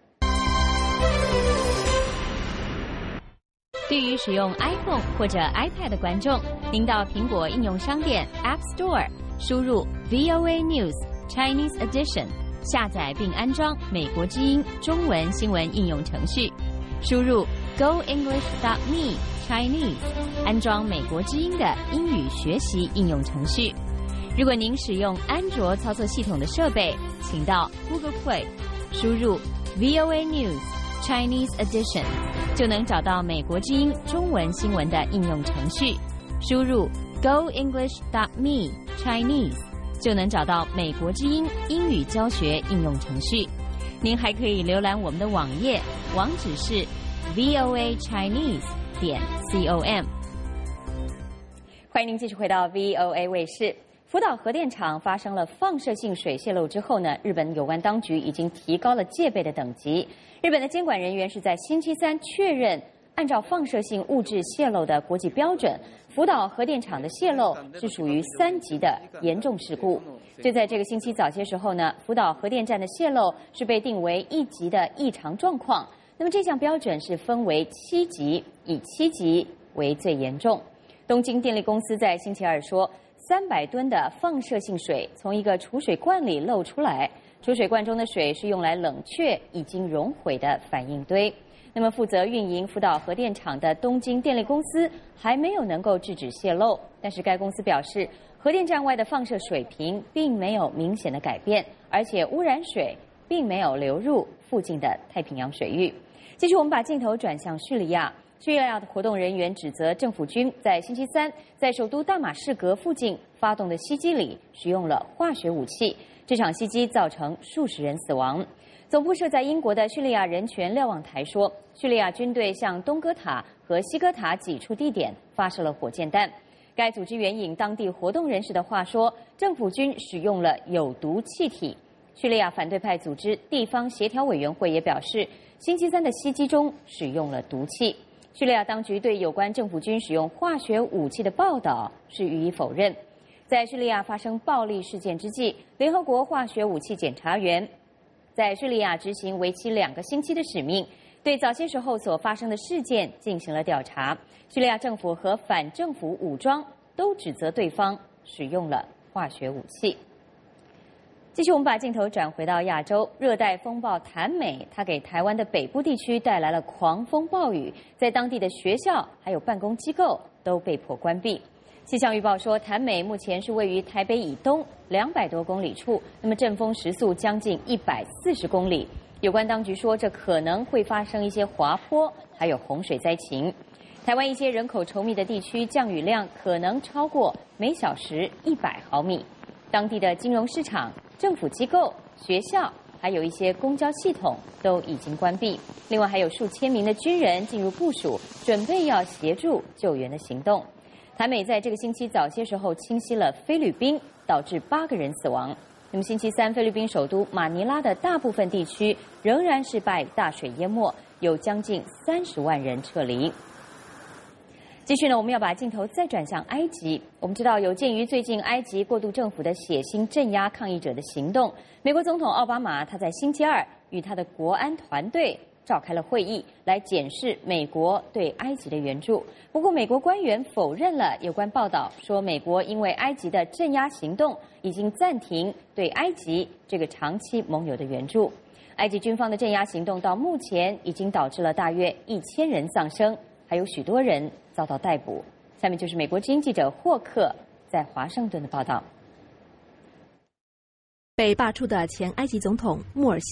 对于使用 iPhone 或者 iPad 的观众，您到苹果应用商店 App Store 输入 V O A News Chinese Edition， 下载并安装美国之音中文新闻应用程序，输入 Go English dot me Chinese， 安装美国之音的英语学习应用程序。如果您使用安卓操作系统的设备，请到 Google Play 输入 V O A News Chinese Edition， 就能找到美国之音中文新闻的应用程序，输入 Go English dot me Chinese， 就能找到美国之音英语教学应用程序。您还可以浏览我们的网页，网址是 V O A Chinese 点 com。欢迎您继续回到 V O A 卫视。福岛核电厂发生了放射性水泄漏之后呢，日本有关当局已经提高了戒备的等级。日本的监管人员是在星期三确认，按照放射性物质泄漏的国际标准，福岛核电厂的泄漏是属于三级的严重事故。就在这个星期早些时候呢，福岛核电站的泄漏是被定为一级的异常状况。那么这项标准是分为七级，以七级为最严重。东京电力公司在星期二说，三百吨的放射性水从一个储水罐里漏出来，储水罐中的水是用来冷却已经熔毁的反应堆。那么负责运营福岛核电厂的东京电力公司还没有能够制止泄漏，但是该公司表示，核电站外的放射水平并没有明显的改变，而且污染水并没有流入附近的太平洋水域。继续我们把镜头转向叙利亚。叙利亚的活动人员指责政府军在星期三在首都大马士革附近发动的袭击里使用了化学武器，这场袭击造成数十人死亡。总部设在英国的叙利亚人权瞭望台说，叙利亚军队向东哥塔和西哥塔几处地点发射了火箭弹。该组织援引当地活动人士的话说，政府军使用了有毒气体。叙利亚反对派组织地方协调委员会也表示，星期三的袭击中使用了毒气。叙利亚当局对有关政府军使用化学武器的报道是予以否认。在叙利亚发生暴力事件之际，联合国化学武器检察员在叙利亚执行为期两个星期的使命，对早些时候所发生的事件进行了调查。叙利亚政府和反政府武装都指责对方使用了化学武器。继续，我们把镜头转回到亚洲，热带风暴谭美，它给台湾的北部地区带来了狂风暴雨，在当地的学校还有办公机构都被迫关闭。气象预报说，谭美目前是位于台北以东两百多公里处，那么阵风时速将近一百四十公里。有关当局说，这可能会发生一些滑坡，还有洪水灾情。台湾一些人口稠密的地区降雨量可能超过每小时一百毫米。当地的金融市场、政府机构、学校，还有一些公交系统都已经关闭。另外，还有数千名的军人进入部署，准备要协助救援的行动。谭美在这个星期早些时候侵袭了菲律宾，导致八个人死亡。那么星期三，菲律宾首都马尼拉的大部分地区仍然是被大水淹没，有将近三十万人撤离。继续呢，我们要把镜头再转向埃及。我们知道，有鉴于最近埃及过渡政府的血腥镇压抗议者的行动，美国总统奥巴马他在星期二与他的国安团队召开了会议，来检视美国对埃及的援助。不过，美国官员否认了有关报道，说美国因为埃及的镇压行动已经暂停对埃及这个长期盟友的援助。埃及军方的镇压行动到目前已经导致了大约一千人丧生，还有许多人遭到逮捕。下面就是美国之音记者霍克在华盛顿的报道。 被罢黜的前埃及总统穆尔西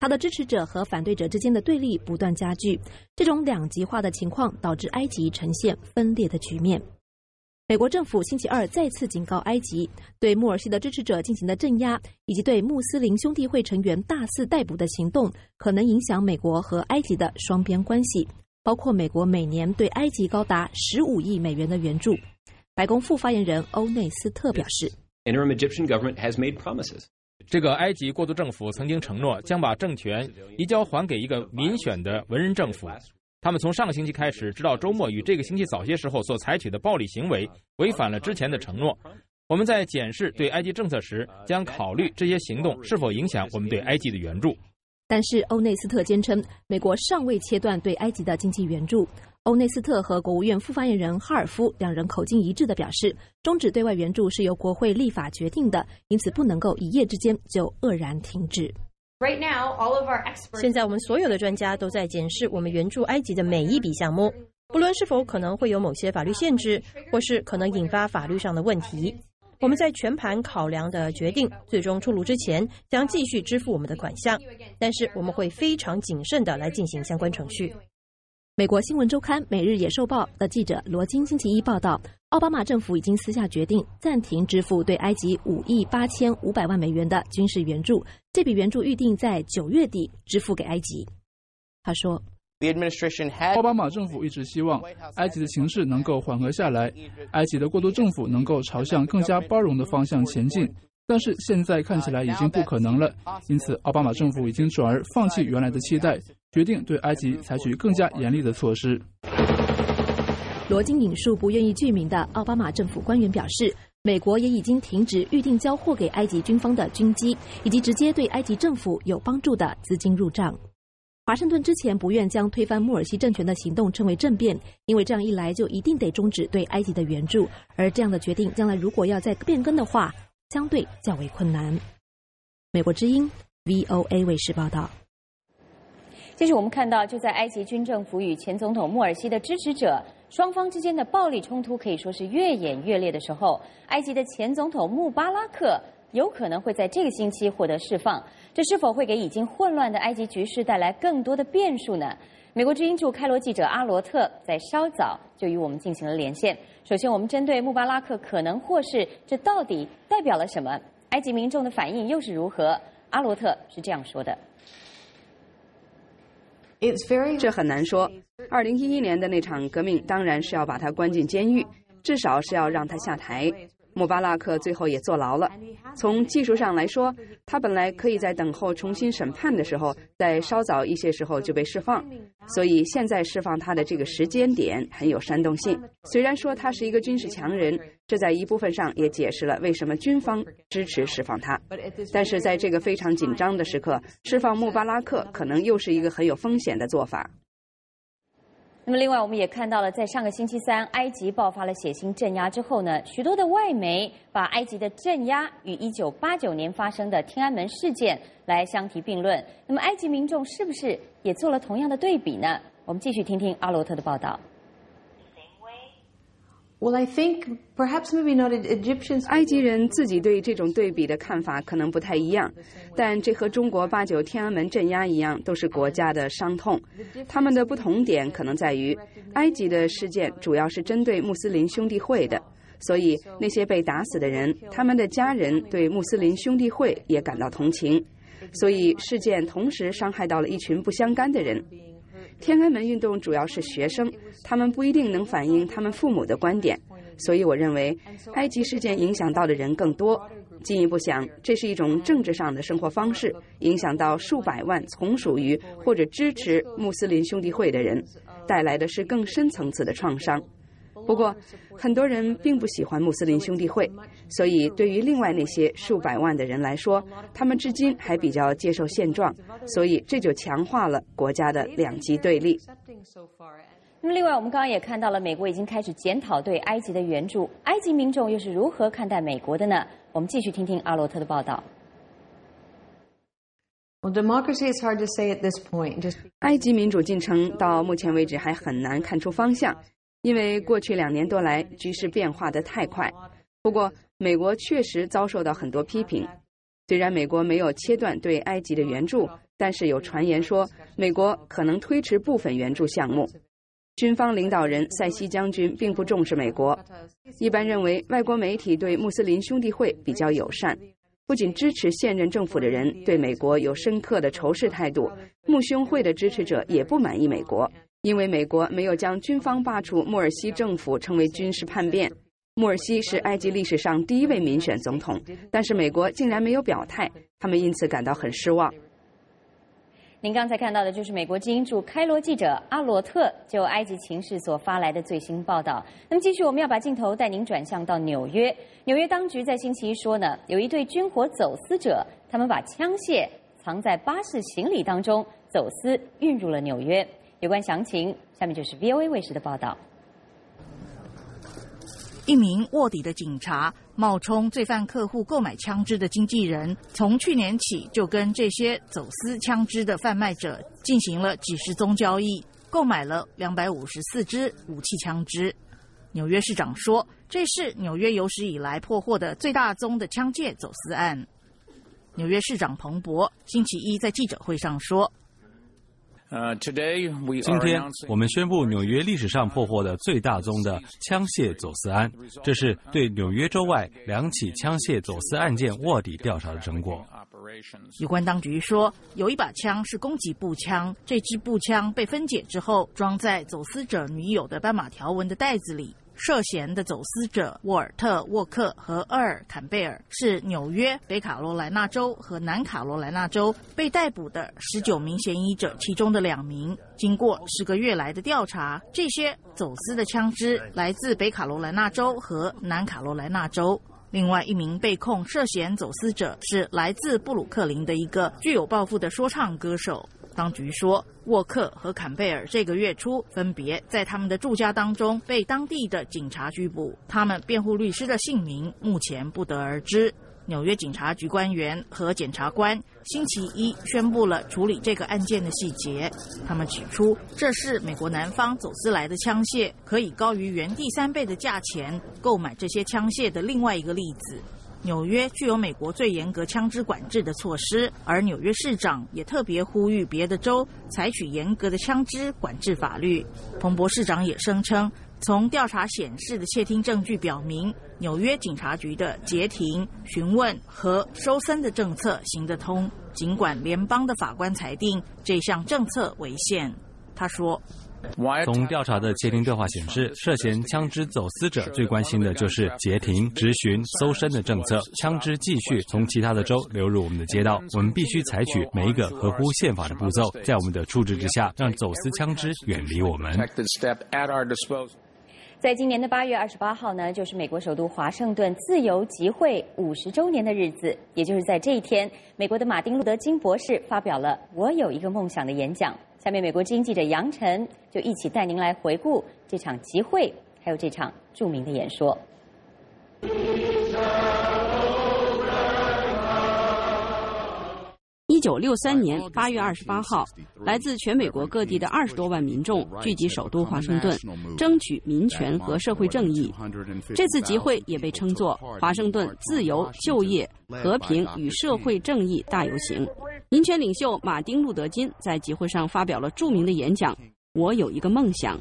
他的支持者和反对者之间的对立不断加剧，这种两极化的情况导致埃及呈现分裂的局面。美国政府星期二再次警告埃及，对穆尔西的支持者进行的镇压，以及对穆斯林兄弟会成员大肆逮捕的行动，可能影响美国和埃及的双边关系，包括美国每年对埃及高达十五亿美元的援助。白宫副发言人欧内斯特表示 Interim Egyptian government has made promises. 这个埃及过渡政府曾经承诺将把政权移交还给一个民选的文人政府。他们从上个星期开始，直到周末与这个星期早些时候所采取的暴力行为，违反了之前的承诺。我们在检视对埃及政策时，将考虑这些行动是否影响我们对埃及的援助。 但是欧内斯特坚称，美国尚未切断对埃及的经济援助。欧内斯特和国务院副发言人哈尔夫两人口径一致地表示，终止对外援助是由国会立法决定的，因此不能够一夜之间就愕然停止。 现在我们所有的专家都在检视我们援助埃及的每一笔项目，不论是否可能会有某些法律限制，或是可能引发法律上的问题。我们在全盘考量的决定最终出炉之前，将继续支付我们的款项，但是我们会非常谨慎地来进行相关程序。 美国新闻周刊《每日野兽报》的记者罗金星期一报道，奥巴马政府已经私下决定暂停支付对埃及五亿八千五百万美元的军事援助，这笔援助预定在九月底支付给埃及。他说， 奥巴马政府一直希望埃及的情势能够缓和下来，埃及的过渡政府能够朝向更加包容的方向前进，但是现在看起来已经不可能了，因此奥巴马政府已经转而放弃原来的期待，决定对埃及采取更加严厉的措施。 罗金引述不愿意具名的奥巴马政府官员表示，美国也已经停止预定交货给埃及军方的军机，以及直接对埃及政府有帮助的资金入账。华盛顿之前不愿将推翻穆尔西政权的行动称为政变，因为这样一来就一定得终止对埃及的援助，而这样的决定将来如果要再变更的话，相对较为困难。美国之音 V O A 卫视报道。 接着我们看到，就在埃及军政府与前总统穆尔西的支持者双方之间的暴力冲突可以说是越演越烈的时候，埃及的前总统穆巴拉克有可能会在这个星期获得释放，这是否会给已经混乱的埃及局势带来更多的变数呢？美国之音驻开罗记者阿罗特在稍早就与我们进行了连线。首先，我们针对穆巴拉克可能获释，这到底代表了什么？埃及民众的反应又是如何？阿罗特是这样说的。 这很难说。二零一一年的那场革命当然是要把他关进监狱，至少是要让他下台。穆巴拉克最后也坐牢了。从技术上来说，他本来可以在等候重新审判的时候，在稍早一些时候就被释放，所以现在释放他的这个时间点很有煽动性。虽然说他是一个军事强人，这在一部分上也解释了为什么军方支持释放他，但是在这个非常紧张的时刻，释放穆巴拉克可能又是一个很有风险的做法。 那么另外我们也看到了，在上个星期三埃及爆发了血腥镇压之后呢，许多的外媒把埃及的镇压与一九八九年发生的天安门事件来相提并论。那么埃及民众是不是也做了同样的对比呢？我们继续听听阿罗特的报道。 Well, I think perhaps maybe not Egyptians. 埃及人自己对这种对比的看法可能不太一样，但这和中国八九天安门镇压一样，都是国家的伤痛。他们的不同点可能在于，埃及的事件主要是针对穆斯林兄弟会的，所以那些被打死的人，他们的家人对穆斯林兄弟会也感到同情，所以事件同时伤害到了一群不相干的人。天安门运动主要是学生，他们不一定能反映他们父母的观点，所以我认为埃及事件影响到的人更多。进一步想，这是一种政治上的生活方式，影响到数百万从属于或者支持穆斯林兄弟会的人，带来的是更深层次的创伤。不过，很多人并不喜欢穆斯林兄弟会，所以对于另外那些数百万的人来说，他们至今还比较接受现状，所以这就强化了国家的两极对立。 那么另外我们刚刚也看到了，美国已经开始检讨对埃及的援助，埃及民众又是如何看待美国的呢？我们继续听听阿罗特的报道。 Well, democracy is hard to say at this point. Just... 埃及民主进程到目前为止还很难看出方向，因为过去两年多来局势变化得太快。不过美国确实遭受到很多批评，虽然美国没有切断对埃及的援助， 但是有传言说美国可能推迟部分援助项目。军方领导人塞西将军并不重视美国，一般认为外国媒体对穆斯林兄弟会比较友善，不仅支持现任政府的人对美国有深刻的仇视态度，穆兄会的支持者也不满意美国，因为美国没有将军方罢黜穆尔西政府称为军事叛变。穆尔西是埃及历史上第一位民选总统，但是美国竟然没有表态，他们因此感到很失望。 您刚才看到的就是美国之音驻开罗记者阿罗特就埃及情势所发来的最新报道。那么继续，我们要把镜头带您转向到纽约。纽约当局在星期一说呢，有一对军火走私者，他们把枪械藏在巴士行李当中，走私运入了纽约。有关详情，下面就是 V O A 卫视的报道。 一名卧底的警察冒充罪犯客户购买枪支的经纪人，从去年起就跟这些走私枪支的贩卖者进行了几十宗交易，购买了两百五十四支武器枪支。纽约市长说，这是纽约有史以来破获的最大宗的枪械走私案。纽约市长彭博星期一在记者会上说， 今天我们宣布纽约历史上破获的最大宗的枪械走私案，这是对纽约州外两起枪械走私案件卧底调查的成果。 有关当局说，有一把枪是攻击步枪，这支步枪被分解之后装在走私者女友的斑马条纹的袋子里。涉嫌的走私者沃尔特·沃克和厄尔·坎贝尔是纽约、北卡罗来纳州和南卡罗来纳州被逮捕的十九名嫌疑者其中的两名。经过十个月来的调查，这些走私的枪支来自北卡罗来纳州和南卡罗来纳州。另外一名被控涉嫌走私者是来自布鲁克林的一个具有抱负的说唱歌手。当局说，沃克和坎贝尔这个月初分别在他们的住家当中被当地的警察拘捕，他们辩护律师的姓名目前不得而知。纽约警察局官员和检察官星期一宣布了处理这个案件的细节。他们指出，这是美国南方走私来的枪械，可以高于原地三倍的价钱购买这些枪械的另外一个例子。纽约具有美国最严格枪支管制的措施，而纽约市长也特别呼吁别的州采取严格的枪支管制法律。彭博市长也声称，从调查显示的窃听证据表明，纽约警察局的截停、询问和搜身的政策行得通，尽管联邦的法官裁定这项政策违宪。他说， 从调查的窃听对话显示，涉嫌枪支走私者最关心的就是截停、质询、搜身的政策。枪支继续从其他的州流入我们的街道，我们必须采取每一个合乎宪法的步骤，在我们的处置之下，让走私枪支远离我们。 在今年的八月二十八号呢，就是美国首都华盛顿自由集会五十周年的日子，也就是在这一天，美国的马丁路德金博士发表了《我有一个梦想》的演讲。下面，美国之音记者杨晨就一起带您来回顾这场集会，还有这场著名的演说。 一九六三年八月二十八号，来自全美国各地的二十多万民众聚集首都华盛顿，争取民权和社会正义。这次集会也被称作华盛顿自由、就业、和平与社会正义大游行。民权领袖马丁·路德·金在集会上发表了著名的演讲：“我有一个梦想。”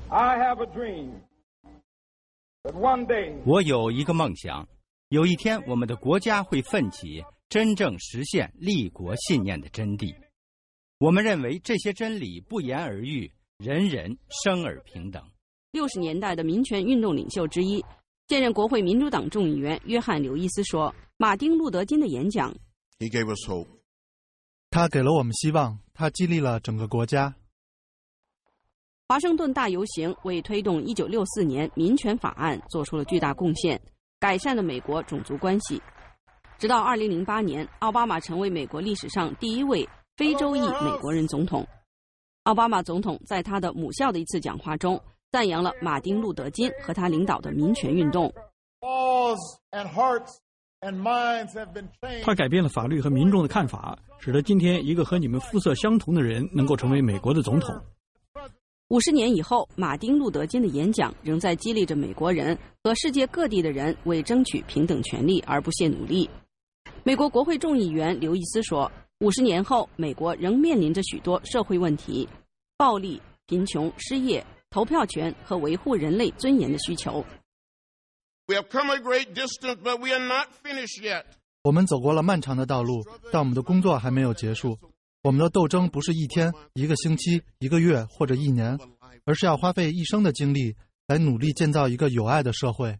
我有一个梦想，有一天我们的国家会奋起，真正实现立国信念的真谛。我们认为这些真理不言而喻，人人生而平等。 六十年代的民权运动领袖之一，现任国会民主党众议员约翰·刘易斯说：“马丁·路德·金的演讲， He gave us hope. 他给了我们希望，他激励了整个国家。” 华盛顿大游行为推动一九六四年民权法案做出了巨大贡献，改善了美国种族关系。直到二零零八年，奥巴马成为美国历史上第一位非洲裔美国人总统。奥巴马总统在他的母校的一次讲话中，赞扬了马丁·路德·金和他领导的民权运动。 他改变了法律和民众的看法，使得今天一个和你们肤色相同的人能够成为美国的总统。 五十年以后，马丁·路德·金的演讲仍在激励着美国人和世界各地的人为争取平等权利而不懈努力。美国国会众议员刘易斯说：“ 五十年后，美国仍面临着许多社会问题：暴力、贫穷、失业、投票权和维护人类尊严的需求。 我们走过了漫长的道路，但我们的工作还没有结束。我们的斗争不是一天、一个星期、一个月或者一年，而是要花费一生的精力来努力建造一个有爱的社会。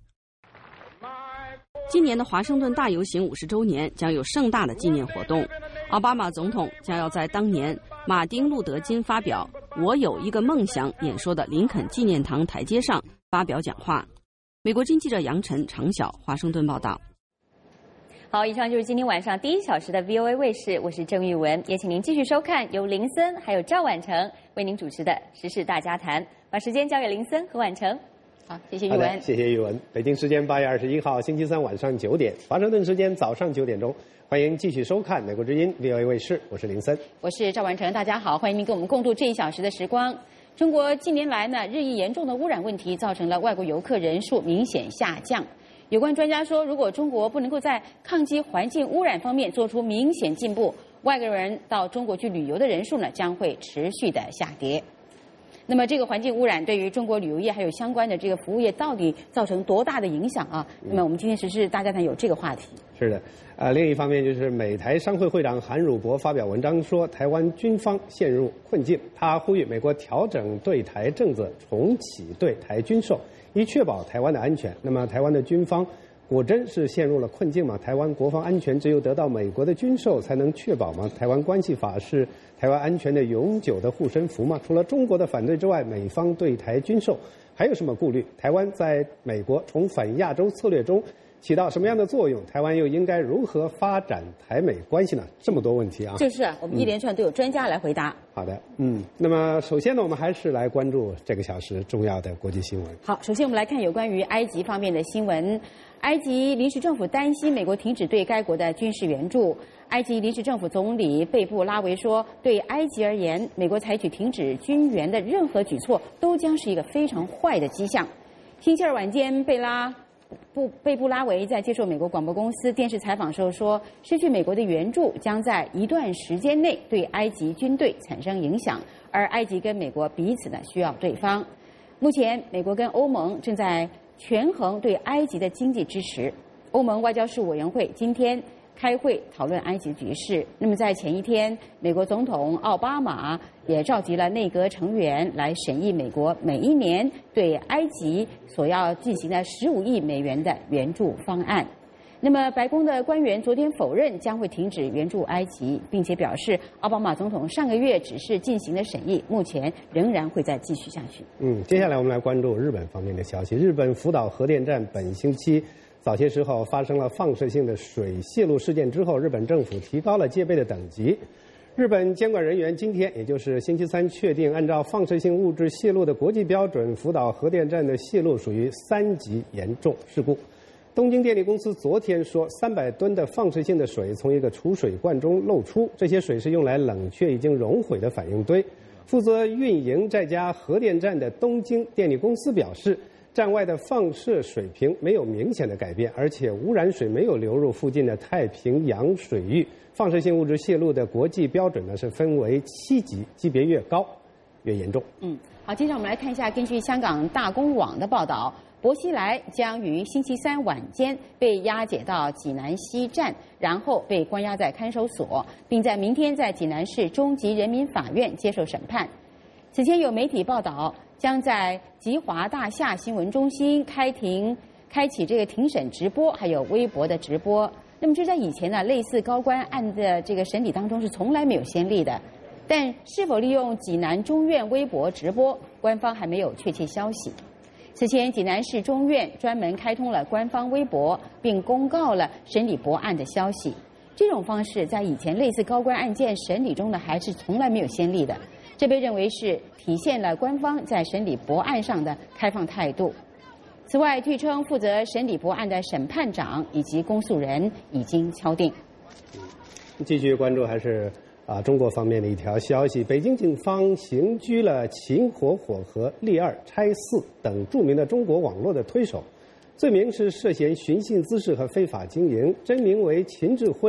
今年的华盛顿大游行五十周年将有盛大的纪念活动。奥巴马总统将要在当年马丁·路德·金发表“我有一个梦想”演说的林肯纪念堂台阶上发表讲话。美国之音记者杨晨、常晓华盛顿报道。 好，以上就是今天晚上第一小时的 V O A 卫视，我是郑玉文，也请您继续收看由林森还有赵婉成为您主持的时事大家谈。把时间交给林森和婉成。好，谢谢玉文。 谢谢玉文。北京时间八月二十一号星期三晚上九点，华盛顿时间早上九点钟，欢迎继续收看美国之音 V O A 卫视，我是林森， 我是赵婉成，大家好，欢迎您跟我们共度这一小时的时光。中国近年来呢，日益严重的污染问题造成了外国游客人数明显下降。有关专家说，如果中国不能够在抗击环境污染方面做出明显进步，外国人到中国去旅游的人数呢将会持续的下跌。那么这个环境污染对于中国旅游业还有相关的这个服务业到底造成多大的影响啊？那么我们今天时事大家谈有这个话题。 是的，呃，另一方面就是美台商会会长韩汝博发表文章说，台湾军方陷入困境，他呼吁美国调整对台政策，重启对台军售，以确保台湾的安全。那么台湾的军方果真是陷入了困境吗？台湾国防安全只有得到美国的军售才能确保吗？台湾关系法是台湾安全的永久的护身符吗？除了中国的反对之外，美方对台军售还有什么顾虑？台湾在美国重返亚洲策略中起到什么样的作用？台湾又应该如何发展台美关系呢？这么多问题啊！ 就是啊，我们一连串都有专家来回答。 嗯、好的，嗯，那么首先呢，我们还是来关注这个小时重要的国际新闻。 好，首先我们来看有关于埃及方面的新闻。埃及临时政府担心美国停止对该国的军事援助。埃及临时政府总理贝布拉维说，对埃及而言，美国采取停止军援的任何举措都将是一个非常坏的迹象。星期二晚间，贝拉布贝布拉维在接受美国广播公司电视采访时候说，失去美国的援助将在一段时间内对埃及军队产生影响，而埃及跟美国彼此呢需要对方。目前，美国跟欧盟正在权衡对埃及的经济支持。欧盟外交事务委员会今天开会讨论埃及局势。那么在前一天，美国总统奥巴马也召集了内阁成员来审议美国每一年对埃及所要进行的十五亿美元的援助方案。那么白宫的官员昨天否认将会停止援助埃及，并且表示奥巴马总统上个月只是进行了审议，目前仍然会再继续下去。 嗯，接下来我们来关注日本方面的消息。日本福岛核电站本星期早些时候发生了放射性的水泄漏事件之后，日本政府提高了戒备的等级。日本监管人员今天，也就是星期三，确定按照放射性物质泄漏的国际标准，福岛核电站的泄漏属于三级严重事故。东京电力公司昨天说，三百吨的放射性的水从一个储水罐中漏出，这些水是用来冷却已经熔毁的反应堆。负责运营这家核电站的东京电力公司表示，站外的放射水平没有明显的改变，而且污染水没有流入附近的太平洋水域。放射性物质泄漏的国际标准呢是分为七级，级别越高越严重。 嗯，好，接着我们来看一下，根据香港大公网的报道，薄熙来将于星期三晚间被押解到济南西站，然后被关押在看守所，并在明天在济南市中级人民法院接受审判。此前有媒体报道，将在吉华大厦新闻中心开庭，开启这个庭审直播，还有微博的直播。那么这在以前呢，类似高官案的这个审理当中是从来没有先例的。但是否利用济南中院微博直播，官方还没有确切消息。此前，济南市中院专门开通了官方微博，并公告了审理博案的消息。这种方式在以前类似高官案件审理中呢，还是从来没有先例的。这被认为是体现了官方在审理博案上的开放态度。此外，据称负责审理博案的审判长以及公诉人已经敲定。 继续关注还是啊中国方面的一条消息：北京警方刑拘了秦火火和利二、拆四等著名的中国网络的推手，罪名是涉嫌寻衅滋事和非法经营，真名为秦志辉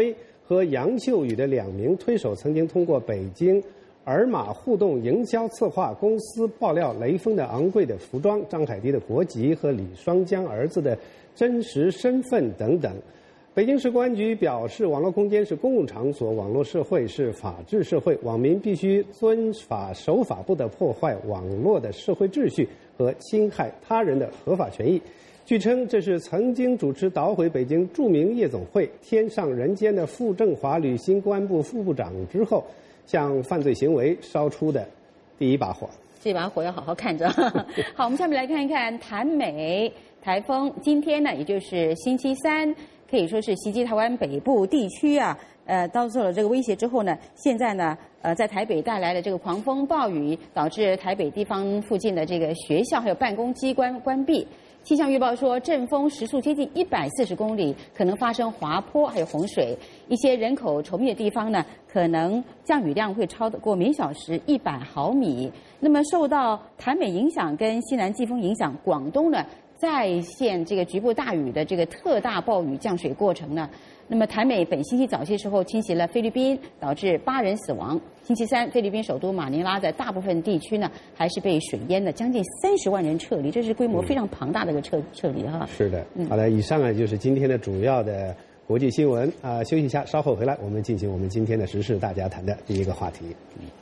和杨秀宇的两名推手曾经通过北京尔玛互动营销策划公司爆料雷锋的昂贵的服装、张海迪的国籍和李双江儿子的真实身份等等。北京市公安局表示，网络空间是公共场所，网络社会是法治社会，网民必须遵法守法，不得破坏网络的社会秩序和侵害他人的合法权益。据称，这是曾经主持捣毁北京著名夜总会“天上人间”的傅政华履新公安部副部长之后，向犯罪行为烧出的第一把火。 这把火要好好看着。好，我们下面来看一看谭美台风。今天呢，也就是星期三，可以说是袭击台湾北部地区啊，呃，遭受了这个威胁之后呢，现在呢，呃，在台北带来了这个狂风暴雨，导致台北地方附近的这个学校还有办公机关关闭。气象预报说，阵风时速接近一百四十公里，可能发生滑坡，还有洪水。一些人口稠密的地方呢，可能降雨量会超过每小时一百毫米。那么，受到台美影响跟西南季风影响，广东呢再现这个局部大雨的这个特大暴雨降水过程呢。那么，台美本星期早些时候侵袭了菲律宾，导致八人死亡。星期三，菲律宾首都马尼拉的大部分地区呢，还是被水淹的，将近三十万人撤离，这是规模非常庞大的一个撤撤离哈。 是的，好的，以上呢就是今天的主要的国际新闻啊、呃。休息一下，稍后回来我们进行我们今天的时事大家谈的第一个话题。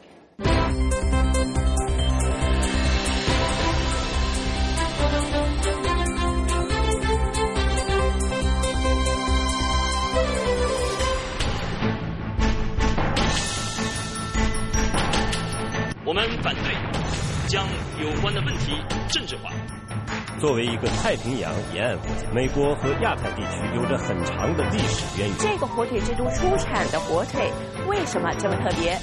我们反对将有关的问题政治化。 作为一个太平洋沿岸国家，美国和亚太地区有着很长的历史渊源。 这个火腿之都出产的火腿为什么这么特别？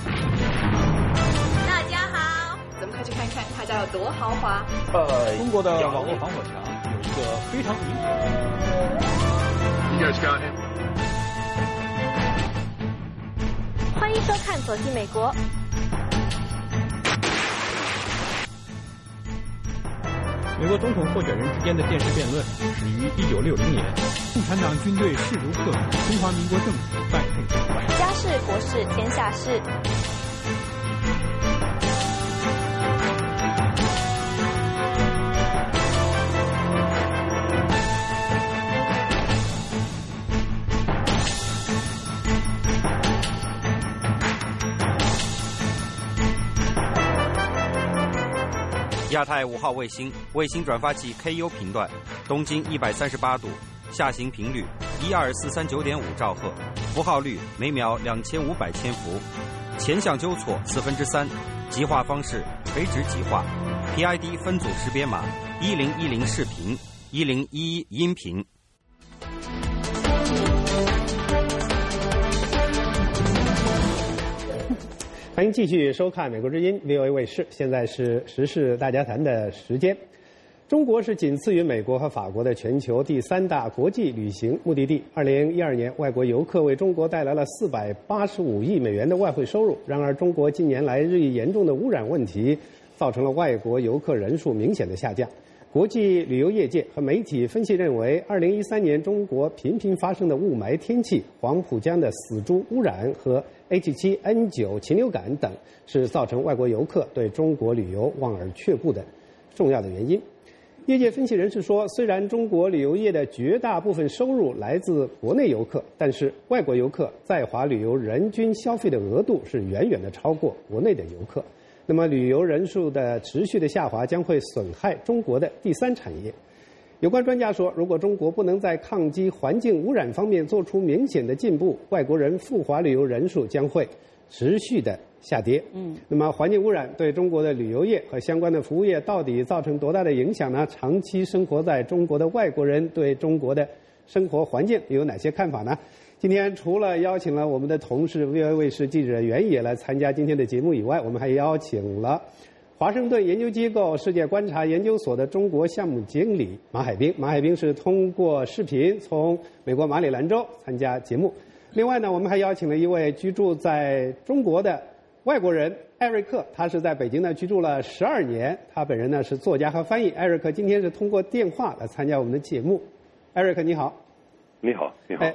大家好，咱们快去看看它家有多豪华。 呃，中国的网络防火墙有一个非常明显。 You guys got him. 欢迎收看《走进美国》。 美国总统候选人之间的电视辩论始于一九六零年，共产党军队势如破竹，中华民国政府败退战败。 家事国事天下事。 亚太五号卫星卫星转发器 K U 频段，东经一百三十八度，下行频率一二四三九点五兆赫，符号率每秒两千五百千伏，前向纠错四分之三，极化方式垂直极化 ，P I D 分组识别码一零一零视频，一零一一音频。 欢迎继续收看美国之音 V O A 卫视，现在是时事大家谈的时间。中国是仅次于美国和法国的全球第三大国际旅行目的地。二零一二年，外国游客为中国带来了四百八十五亿美元的外汇收入。然而，中国近年来日益严重的污染问题，造成了外国游客人数明显的下降。国际旅游业界和媒体分析认为，二零一三年中国频频发生的雾霾天气、黄浦江的死猪污染和 H 七 N 九 禽流感等，是造成外国游客对中国旅游望而却步的重要的原因。业界分析人士说，虽然中国旅游业的绝大部分收入来自国内游客，但是外国游客在华旅游人均消费的额度是远远的超过国内的游客。那么，旅游人数的持续的下滑将会损害中国的第三产业。有关专家说，如果中国不能在抗击环境污染方面做出明显的进步，外国人赴华旅游人数将会持续的下跌。嗯，那么环境污染对中国的旅游业和相关的服务业到底造成多大的影响呢？长期生活在中国的外国人对中国的生活环境有哪些看法呢？今天除了邀请了我们的同事 V O A 卫视记者袁野来参加今天的节目以外，我们还邀请了华盛顿研究机构世界观察研究所的中国项目经理马海兵。马海兵是通过视频从美国马里兰州参加节目。另外呢，我们还邀请了一位居住在中国的外国人艾瑞克，他是在北京呢居住了十二年，他本人呢是作家和翻译。艾瑞克今天是通过电话来参加我们的节目。艾瑞克你好。 你好，你好。 哎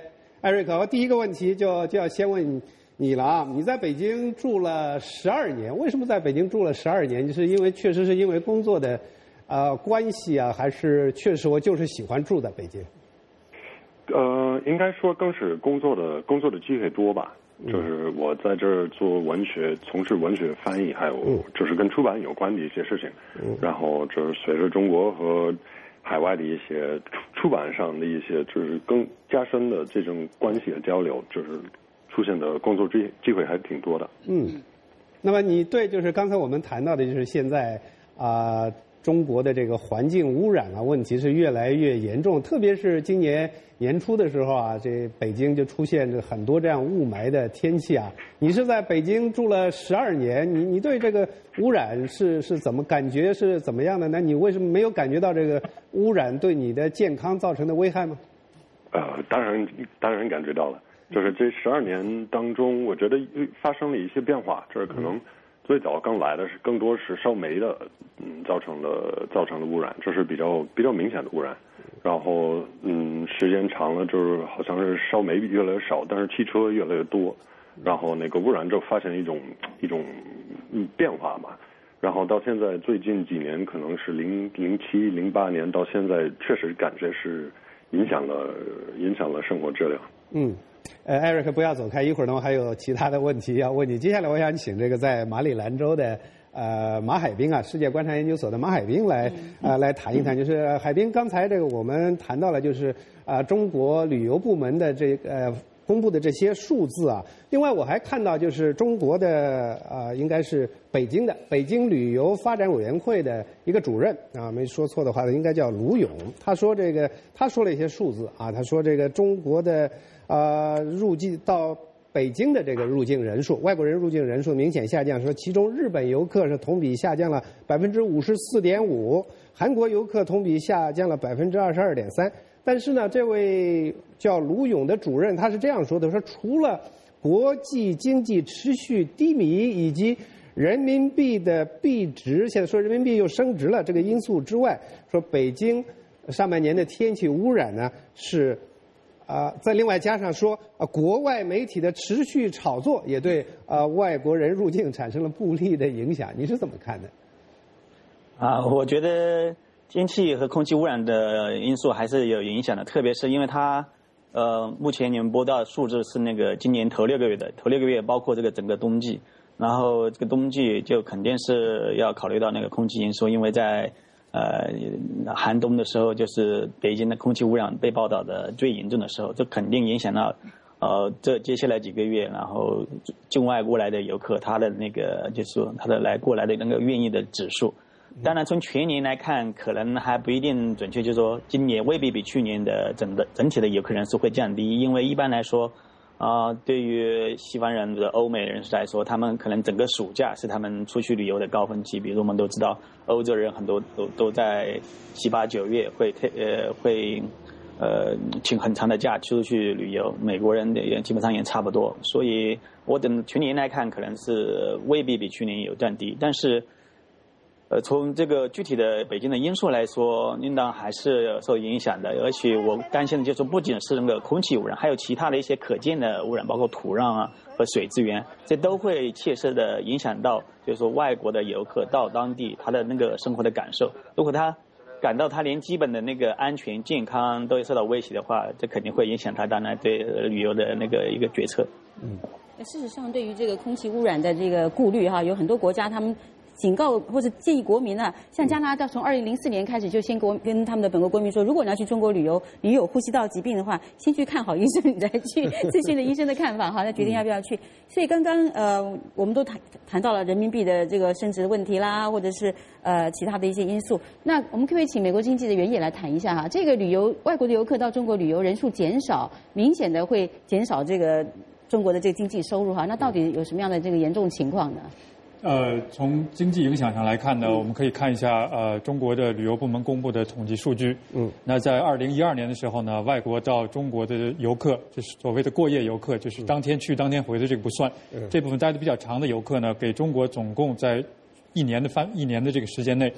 艾瑞克，我第一个问题就就要先问你了啊！你在北京住了十二年，为什么在北京住了十二年？就是因为确实是因为工作的呃关系啊，还是确实我就是喜欢住在北京？ 呃，应该说更是工作的工作的机会多吧。就是我在这儿做文学，从事文学翻译，还有就是跟出版有关的一些事情。嗯、然后就是随着中国和海外的一些出版上的一些就是更加深的这种关系的交流，就是出现的工作机机会还挺多的。 嗯，那么你对就是刚才我们谈到的，就是现在啊、呃、中国的这个环境污染啊问题是越来越严重，特别是今年年初的时候啊，这北京就出现着很多这样雾霾的天气啊。你是在北京住了十二年，你你对这个污染是是怎么感觉是怎么样的？那你为什么没有感觉到这个污染对你的健康造成的危害吗？ 呃，当然当然感觉到了，就是这十二年当中，我觉得发生了一些变化，这可能最早刚来的是更多是烧煤的，嗯，造成的造成的污染，这是比较比较明显的污染。然后，嗯，时间长了，就是好像是烧煤越来越少，但是汽车越来越多，然后那个污染就发现一种一种嗯变化嘛。然后到现在最近几年，可能是零零七零八年到现在，确实感觉是影响了影响了生活质量。 嗯。呃，艾瑞克，不要走开，一会儿呢我还有其他的问题要问你。接下来我想请这个在马里兰州的呃马海滨啊，世界观察研究所的马海滨来呃来谈一谈，就是海滨刚才这个我们谈到了，就是啊、呃、中国旅游部门的这个呃公布的这些数字啊。另外我还看到就是中国的呃应该是北京的北京旅游发展委员会的一个主任啊，没说错的话应该叫卢勇，他说这个他说了一些数字啊，他说这个中国的呃，入境到北京的这个入境人数，外国人入境人数明显下降，说其中日本游客是同比下降了百分之五十四点五，韩国游客同比下降了百分之二十二点三。但是呢，这位叫卢勇的主任他是这样说的，说除了国际经济持续低迷以及人民币的币值，现在说人民币又升值了这个因素之外，说北京上半年的天气污染呢是。啊、呃，再另外加上说，啊、呃，国外媒体的持续炒作也对啊、呃、外国人入境产生了不利的影响，你是怎么看的？ 啊，我觉得天气和空气污染的因素还是有影响的，特别是因为它，呃，目前你们播到的数字是那个今年头六个月的，头六个月包括这个整个冬季，然后这个冬季就肯定是要考虑到那个空气因素，因为在。呃，寒冬的时候，就是北京的空气污染被报道的最严重的时候，这肯定影响到，呃，这接下来几个月，然后境外过来的游客，他的那个就是说他的来过来的那个愿意的指数。当然，从全年来看，可能还不一定准确，就是说今年未必比去年的整的整体的游客人数会降低，因为一般来说。啊、呃，对于西方人的欧美人士来说，他们可能整个暑假是他们出去旅游的高峰期。比如我们都知道，欧洲人很多都都在七八九月会呃会呃请很长的假出去旅游，美国人也基本上也差不多。所以我等全年来看，可能是未必比去年有降低，但是。呃，从这个具体的北京的因素来说，应当还是受影响的。而且我担心的就是不仅是那个空气污染，还有其他的一些可见的污染，包括土壤啊和水资源，这都会切实的影响到，就是说外国的游客到当地他的那个生活的感受。如果他感到他连基本的那个安全健康都受到威胁的话，这肯定会影响他当然对旅游的那个一个决策。 嗯，事实上，对于这个空气污染的这个顾虑哈，有很多国家他们。警告或者建议国民啊，像加拿大从二零零四年开始就先国跟他们的本国国民说，如果你要去中国旅游，你有呼吸道疾病的话，先去看好医生，你再去咨询了医生的看法哈，再决定要不要去。所以刚刚呃，我们都谈谈到了人民币的这个升值的问题啦，或者是呃其他的一些因素。那我们可不可以请美国经济的原野来谈一下哈？这个旅游外国的游客到中国旅游人数减少，明显的会减少这个中国的这个经济收入哈。那到底有什么样的这个严重情况呢？ 呃，从经济影响上来看呢，嗯、我们可以看一下呃中国的旅游部门公布的统计数据。嗯，那在二零一二年的时候呢，外国到中国的游客，就是所谓的过夜游客，就是当天去当天回的这个不算。嗯，这部分待的比较长的游客呢，给中国总共在一年的翻一年的这个时间内，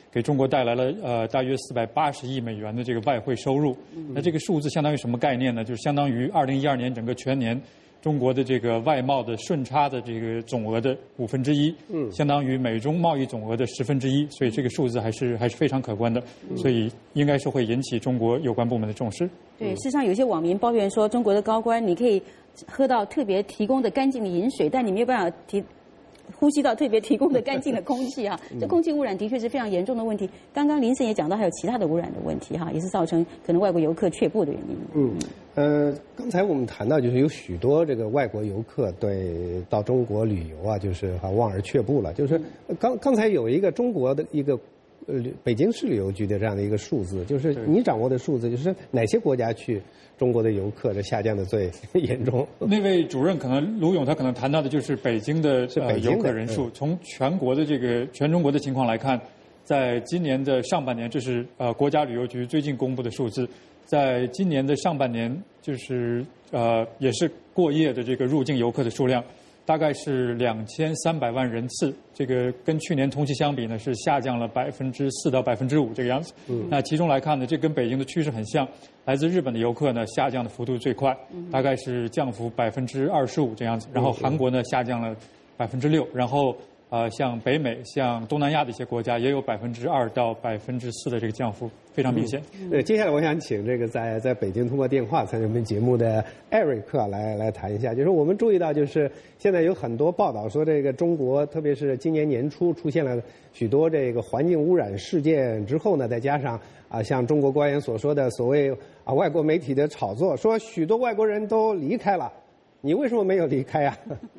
给中国带来了呃大约四百八十亿美元的这个外汇收入。那这个数字相当于什么概念呢？就是相当于二零一二年整个全年中国的这个外贸的顺差的这个总额的五分之一，嗯，相当于美中贸易总额的十分之一，所以这个数字还是还是非常可观的，所以应该是会引起中国有关部门的重视。 对，事实上有些网民抱怨说，中国的高官你可以喝到特别提供的干净的饮水，但你没有办法提。呼吸到特别提供的干净的空气哈，这空气污染的确是非常严重的问题。刚刚林森也讲到，还有其他的污染的问题哈，也是造成可能外国游客却步的原因。 嗯，呃，刚才我们谈到，就是有许多这个外国游客对到中国旅游啊，就是哈望而却步了。就是刚刚才有一个中国的一个呃北京市旅游局的这样的一个数字，就是你掌握的数字，就是哪些国家去中国的游客这下降的最严重？ 那位主任可能卢勇他可能谈到的就是北京的呃游客人数。从全国的这个全中国的情况来看，在今年的上半年，这是呃国家旅游局最近公布的数字，在今年的上半年，就是呃也是过夜的这个入境游客的数量。大概是两千三百万人次，这个跟去年同期相比呢，是下降了百分之四到百分之五这个样子。嗯，那其中来看呢，这跟北京的趋势很像。来自日本的游客呢，下降的幅度最快，大概是降幅百分之二十五这样子。然后韩国呢，下降了百分之六，然后呃，像北美、像东南亚的一些国家，也有百分之二到百分之四的这个降幅，非常明显。 对，接下来我想请这个在在北京通过电话参与我们节目的艾瑞克来来谈一下，就是我们注意到，就是现在有很多报道说，这个中国特别是今年年初出现了许多这个环境污染事件之后呢，再加上啊，像中国官员所说的所谓啊外国媒体的炒作，说许多外国人都离开了，你为什么没有离开啊？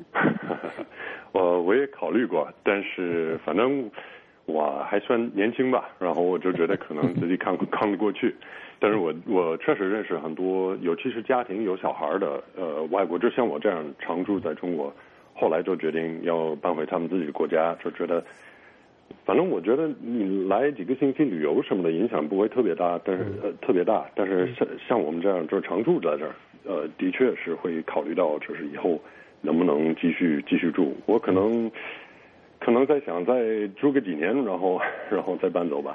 我我也考虑过，但是反正我还算年轻吧，然后我就觉得可能自己扛扛得过去。但是我我确实认识很多，尤其是家庭有小孩的呃外国，就像我这样常住在中国，后来就决定要搬回他们自己的国家，就觉得，反正我觉得你来几个星期旅游什么的影响不会特别大，但是呃特别大，但是像像我们这样就是常住在这儿，呃的确是会考虑到就是以后能不能继续继续住？我可能可能在想再住个几年，然后然后再搬走吧。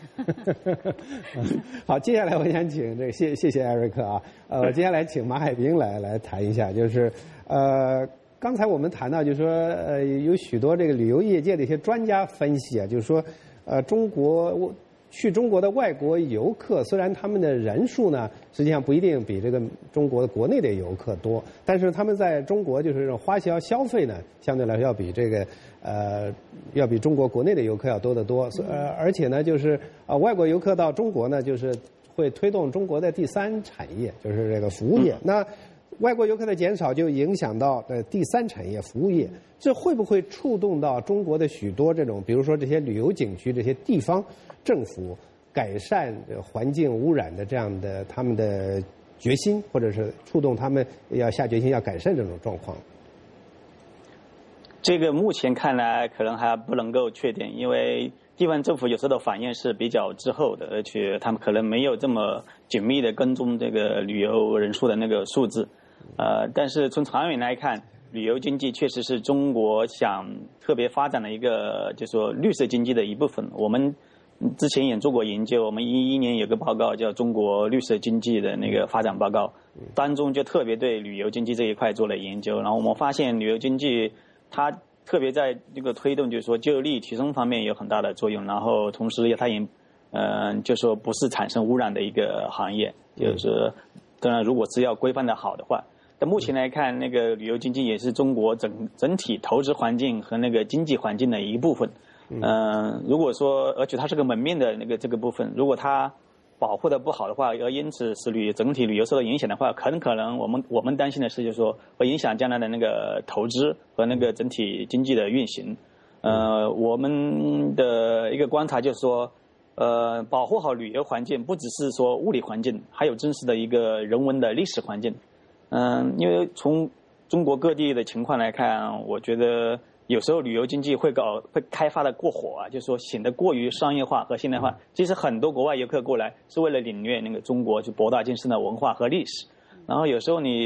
好，接下来我想请这个谢谢谢艾瑞克啊，呃，接下来请马海兵来来谈一下，就是呃，刚才我们谈到，就是说呃，有许多这个旅游业界的一些专家分析啊，就是说呃，中国去中国的外国游客，虽然他们的人数呢，实际上不一定比这个中国的国内的游客多，但是他们在中国就是这种花销消费呢，相对来说要比这个呃要比中国国内的游客要多得多。呃，而且呢，就是啊、呃，外国游客到中国呢，就是会推动中国的第三产业，就是这个服务业。那外国游客的减少就影响到呃第三产业服务业，这会不会触动到中国的许多这种，比如说这些旅游景区这些地方政府改善环境污染的这样的他们的决心，或者是触动他们要下决心要改善这种状况？ 这个目前看来可能还不能够确定，因为地方政府有时候的反应是比较滞后的，而且他们可能没有这么紧密的跟踪这个旅游人数的那个数字。呃，但是从长远来看，旅游经济确实是中国想特别发展的一个，就是说绿色经济的一部分。我们之前也做过研究，我们一一年有个报告叫《中国绿色经济的那个发展报告》，当中就特别对旅游经济这一块做了研究。然后我们发现旅游经济它特别在这个推动，就是说就业率提升方面有很大的作用。然后同时它也，嗯、呃，就说不是产生污染的一个行业，就是当然如果是要规范的好的话。但目前来看，那个旅游经济也是中国整整体投资环境和那个经济环境的一部分。嗯、呃，如果说，而且它是个门面的那个这个部分，如果它保护的不好的话，而因此使旅整体旅游受到影响的话，很可能我们我们担心的是，就是说会影响将来的那个投资和那个整体经济的运行。呃，我们的一个观察就是说，呃，保护好旅游环境，不只是说物理环境，还有真实的一个人文的历史环境。嗯、呃，因为从中国各地的情况来看，我觉得有时候旅游经济会搞会开发的过火啊，就是说显得过于商业化和现代化。其实很多国外游客过来是为了领略那个中国就博大精深的文化和历史，然后有时候你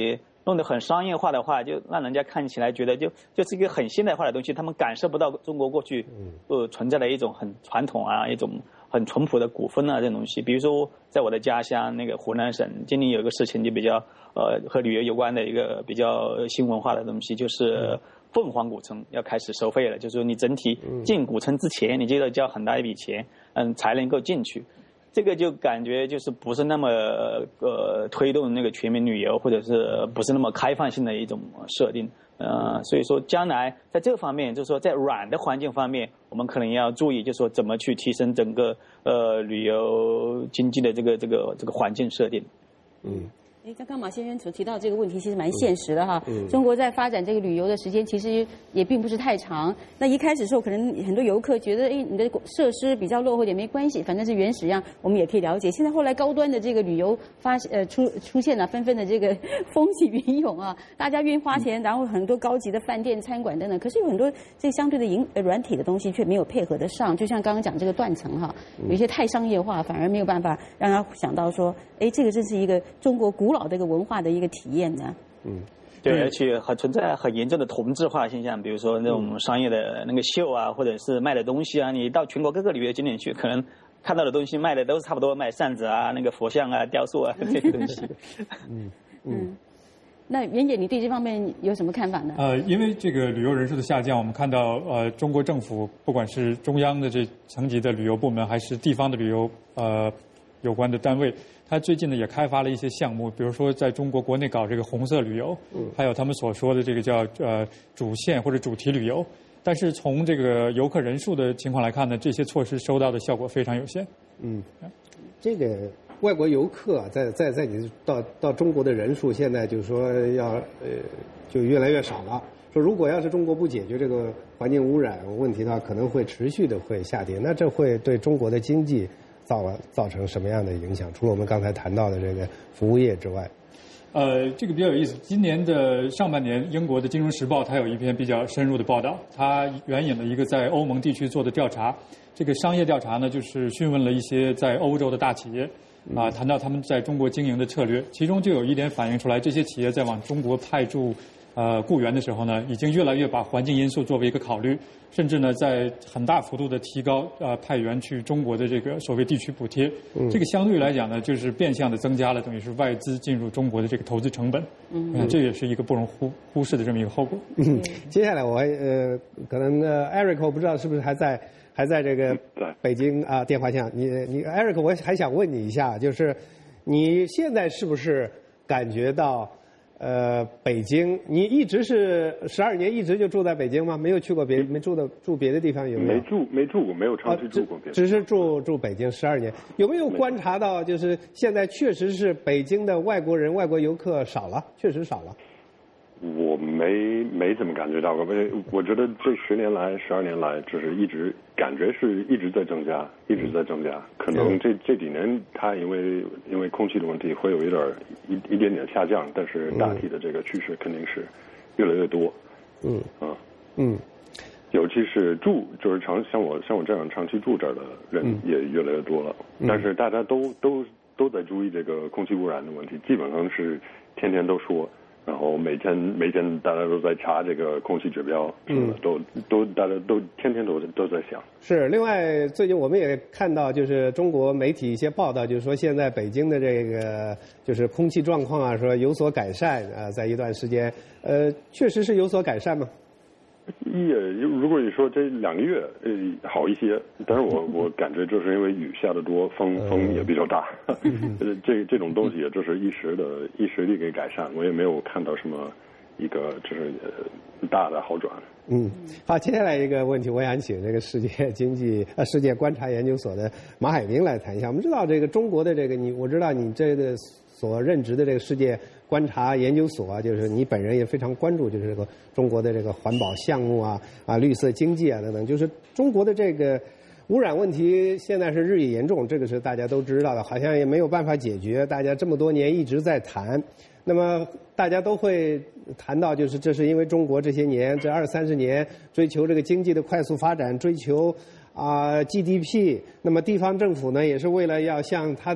弄得很商业化的话，就让人家看起来觉得就就是一个很现代化的东西，他们感受不到中国过去呃存在的一种很传统啊，一种很淳朴的古风啊这种东西。比如说在我的家乡那个湖南省，今年有一个事情就比较呃和旅游有关的一个比较新文化的东西，就是凤凰古城要开始收费了，就是说你整体进古城之前，你就要交很大一笔钱，嗯，才能够进去。这个就感觉就是不是那么呃推动那个全民旅游，或者是不是那么开放性的一种设定，呃，所以说将来在这方面，就是说在软的环境方面，我们可能要注意，就是说怎么去提升整个呃旅游经济的这个这个这个环境设定。 嗯。 哎，刚刚马先生所提到这个问题，其实蛮现实的哈。 嗯、 中国在发展这个旅游的时间，其实也并不是太长。那一开始的时候，可能很多游客觉得，哎，你的设施比较落后点没关系，反正是原始样，我们也可以了解。现在后来高端的这个旅游发呃出出现了，纷纷的这个风起云涌啊，大家愿意花钱，然后很多高级的饭店、餐馆等等。可是有很多这相对的营呃软体的东西却没有配合得上，就像刚刚讲这个断层哈，有一些太商业化，反而没有办法让他想到说，哎，这个真是一个中国古老的一个文化的一个体验呢。 嗯，对，而且还存在很严重的同质化现象，比如说那种商业的那个秀啊，或者是卖的东西啊，你到全国各个旅游景点去，可能看到的东西卖的都是差不多，卖扇子啊、那个佛像啊、雕塑啊这些东西。 嗯嗯。那袁姐，你对这方面有什么看法呢？ 呃，因为这个旅游人数的下降，我们看到呃，中国政府不管是中央的这层级的旅游部门，还是地方的旅游呃有关的单位。他最近呢也开发了一些项目，比如说在中国国内搞这个红色旅游，嗯，还有他们所说的这个叫呃主线或者主题旅游。但是从这个游客人数的情况来看呢，这些措施收到的效果非常有限。 嗯，这个外国游客在在在你到到中国的人数现在就是说要呃就越来越少了。说如果要是中国不解决这个环境污染问题的话，可能会持续的会下跌。那这会对中国的经济造了造成什么样的影响？除了我们刚才谈到的这个服务业之外， 呃，这个比较有意思。今年的上半年，英国的《金融时报》它有一篇比较深入的报道，它援引了一个在欧盟地区做的调查。这个商业调查呢，就是询问了一些在欧洲的大企业，啊，谈到他们在中国经营的策略，其中就有一点反映出来，这些企业在往中国派驻呃雇员的时候呢，已经越来越把环境因素作为一个考虑，甚至呢在很大幅度的提高呃派员去中国的这个所谓地区补贴。嗯、这个相对来讲呢，就是变相的增加了等于是外资进入中国的这个投资成本。嗯，嗯这也是一个不容忽忽视的这么一个后果。 嗯，接下来我呃可能呃 Eric 我不知道是不是还在还在这个北京啊、呃、电话线，你你 Eric 我还想问你一下，就是你现在是不是感觉到？呃，北京，你一直是十二年，一直就住在北京吗？没有去过别，没住的住别的地方有没有？ 没住，没住过，没有长期住过别的、啊、 只, 只是住住北京十二年。有没有观察到，就是现在确实是北京的外国人、外国游客少了，确实少了。 我没没怎么感觉到过，我觉得这十年来、十二年来，就是一直感觉是一直在增加，一直在增加。可能这这几年它因为因为空气的问题会有一点一一点点下降，但是大体的这个趋势肯定是越来越多。 嗯啊嗯， 尤其是住就是长像我像我这样长期住这儿的人也越来越多了， 嗯、 但是大家都都都在注意这个空气污染的问题，基本上是天天都说。然后每天每天大家都在查这个空气指标，嗯，都都大家都天天都都在想。 是，另外最近我们也看到，就是中国媒体一些报道，就是说现在北京的这个就是空气状况啊，说有所改善啊，在一段时间，呃，确实是有所改善吗？ 也，如果你说这两个月呃好一些，但是我我感觉就是因为雨下得多，风风也比较大，呃这这种东西也就是一时的一时的一个改善，我也没有看到什么一个就是大的好转。 嗯，好，接下来一个问题，我想请这个世界经济呃世界观察研究所的马海明来谈一下。我们知道这个中国的这个你，我知道你这个所任职的这个世界观察研究所啊，就是你本人也非常关注，就是这个中国的这个环保项目啊啊绿色经济啊等等，就是中国的这个污染问题现在是日益严重，这个是大家都知道的，好像也没有办法解决，大家这么多年一直在谈。那么大家都会谈到，就是这是因为中国这些年这二三十年追求这个经济的快速发展，追求啊、呃、G D P。那么地方政府呢，也是为了要向它的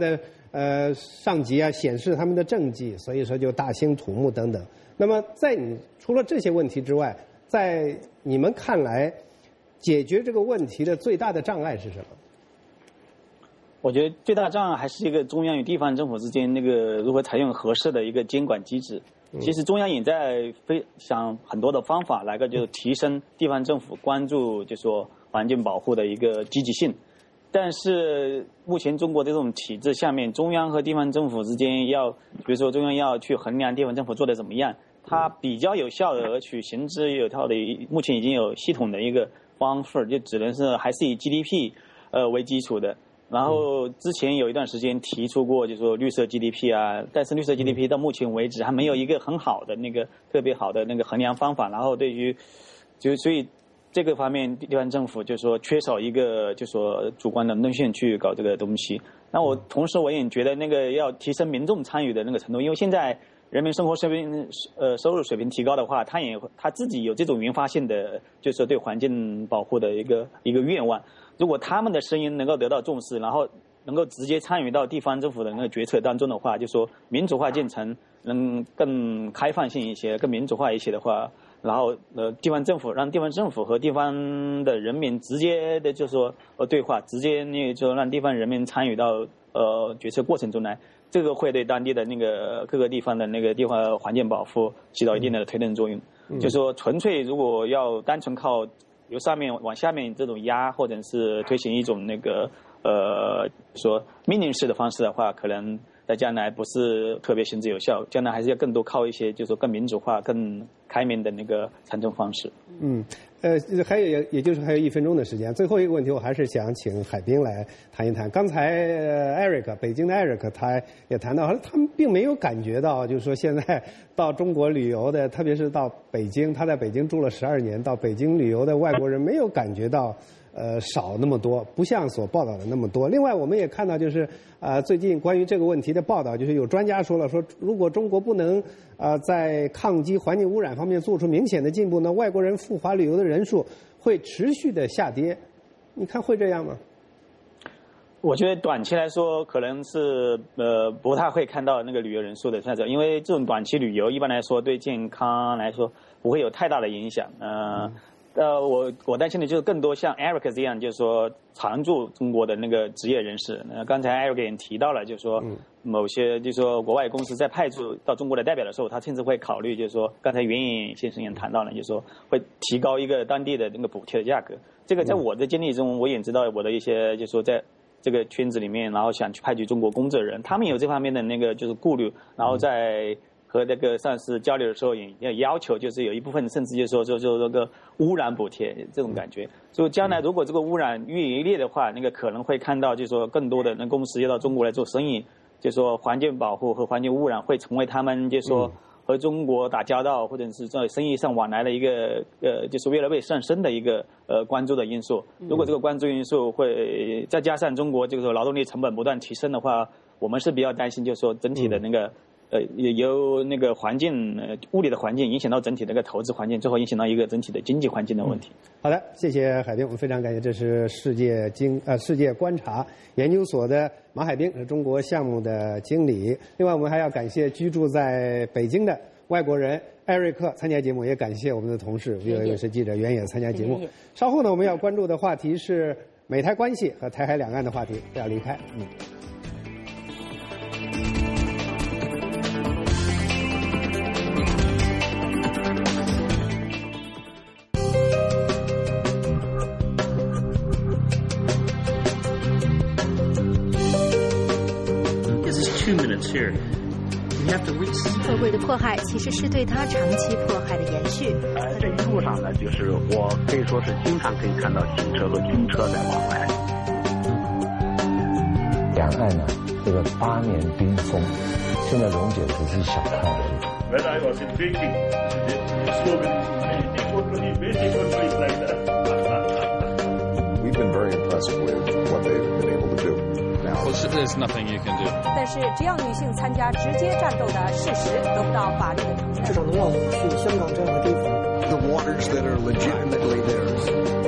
呃上级啊显示他们的政绩，所以说就大兴土木等等。那么在你除了这些问题之外，在你们看来，解决这个问题的最大的障碍是什么？ 我觉得最大的障碍还是一个中央与地方政府之间那个如何采用合适的一个监管机制。其实中央也在非想很多的方法来个就是提升地方政府关注就说环境保护的一个积极性，但是目前中国这种体制下面，中央和地方政府之间要，比如说中央要去衡量地方政府做得怎么样，它比较有效的而取行之有套的，目前已经有系统的一个方式，就只能是还是以 G D P 呃为基础的。然后之前有一段时间提出过，就是说绿色 G D P 啊，但是绿色 G D P 到目前为止还没有一个很好的那个特别好的那个衡量方法。然后对于，就所以这个方面地方政府就是说缺少一个就是说主观的路线去搞这个东西。那我同时我也觉得那个要提升民众参与的那个程度，因为现在人民生活水平呃收入水平提高的话，他也他自己有这种原发性的就是说对环境保护的一个一个愿望。如果他们的声音能够得到重视，然后能够直接参与到地方政府的那个决策当中的话，就说民主化进程能更开放性一些、更民主化一些的话，然后呃地方政府让地方政府和地方的人民直接的就说呃对话，直接那就让地方人民参与到呃决策过程中来，这个会对当地的那个各个地方的那个地方环境保护起到一定的推动作用。嗯、就说纯粹如果要单纯靠由上面往下面这种压，或者是推行一种那个呃说命令式的方式的话，可能在将来不是特别行之有效，将来还是要更多靠一些就是说更民主化、更开明的那个参政方式。 嗯，呃，还有也就是还有一分钟的时间，最后一个问题我还是想请海滨来谈一谈。刚才、呃、Eric 北京的 Eric 他也谈到，他们并没有感觉到，就是说现在到中国旅游的，特别是到北京，他在北京住了十二年，到北京旅游的外国人没有感觉到。呃，少那么多，不像所报道的那么多。另外，我们也看到，就是呃，最近关于这个问题的报道，就是有专家说了，说如果中国不能呃在抗击环境污染方面做出明显的进步呢，外国人赴华旅游的人数会持续的下跌。你看会这样吗？ 我觉得短期来说，可能是呃不太会看到那个旅游人数的下降，因为这种短期旅游一般来说对健康来说不会有太大的影响。呃。嗯呃，我我担心的就是更多像 Eric 这样，就是说常驻中国的那个职业人士。那刚才 Eric 也提到了，就是说某些就是说国外公司在派驻到中国的代表的时候，他甚至会考虑，就是说刚才袁颖先生也谈到了，就是说会提高一个当地的那个补贴的价格。这个在我的经历中，我也知道我的一些就是说在这个圈子里面，然后想去派驻中国工作的人，他们有这方面的那个就是顾虑，然后在。和那个上司交流的时候，也要要求就是有一部分甚至就是说就就这个污染补贴这种感觉。所以将来如果这个污染越严烈的话，那个可能会看到就是说更多的那公司要到中国来做生意，就是说环境保护和环境污染会成为他们就是说和中国打交道或者是在生意上往来的一个呃就是越来越上升的一个呃关注的因素。如果这个关注因素会再加上中国这个劳动力成本不断提升的话，我们是比较担心就是说整体的那个。嗯呃，由那个环境、呃物理的环境影响到整体的那个投资环境，最后影响到一个整体的经济环境的问题。 嗯、好的，谢谢海滨，我们非常感谢，这是世界经呃世界观察研究所的马海滨，是中国项目的经理。另外，我们还要感谢居住在北京的外国人艾瑞克参加节目，也感谢我们的同事 V O A 卫视记者袁野参加节目。稍后呢，我们要关注的话题是美台关系和台海两岸的话题，不要离开。嗯。 货柜的迫害其实是对他长期迫害的延续。 呃，这一路上呢，就是我可以说是经常可以看到汽车和军车在往来。 两岸呢，这个八年冰封，现在溶解只是小看而已。 When I was in Beijing, so many totally beautiful place like that. We've been very impressed with what they've been able to do. Well, there's nothing you can do. 但是，只要女性参加直接战斗的事实得不到法律的承认， 至少能让我们去香港这样的地方。 The waters that are legitimately theirs.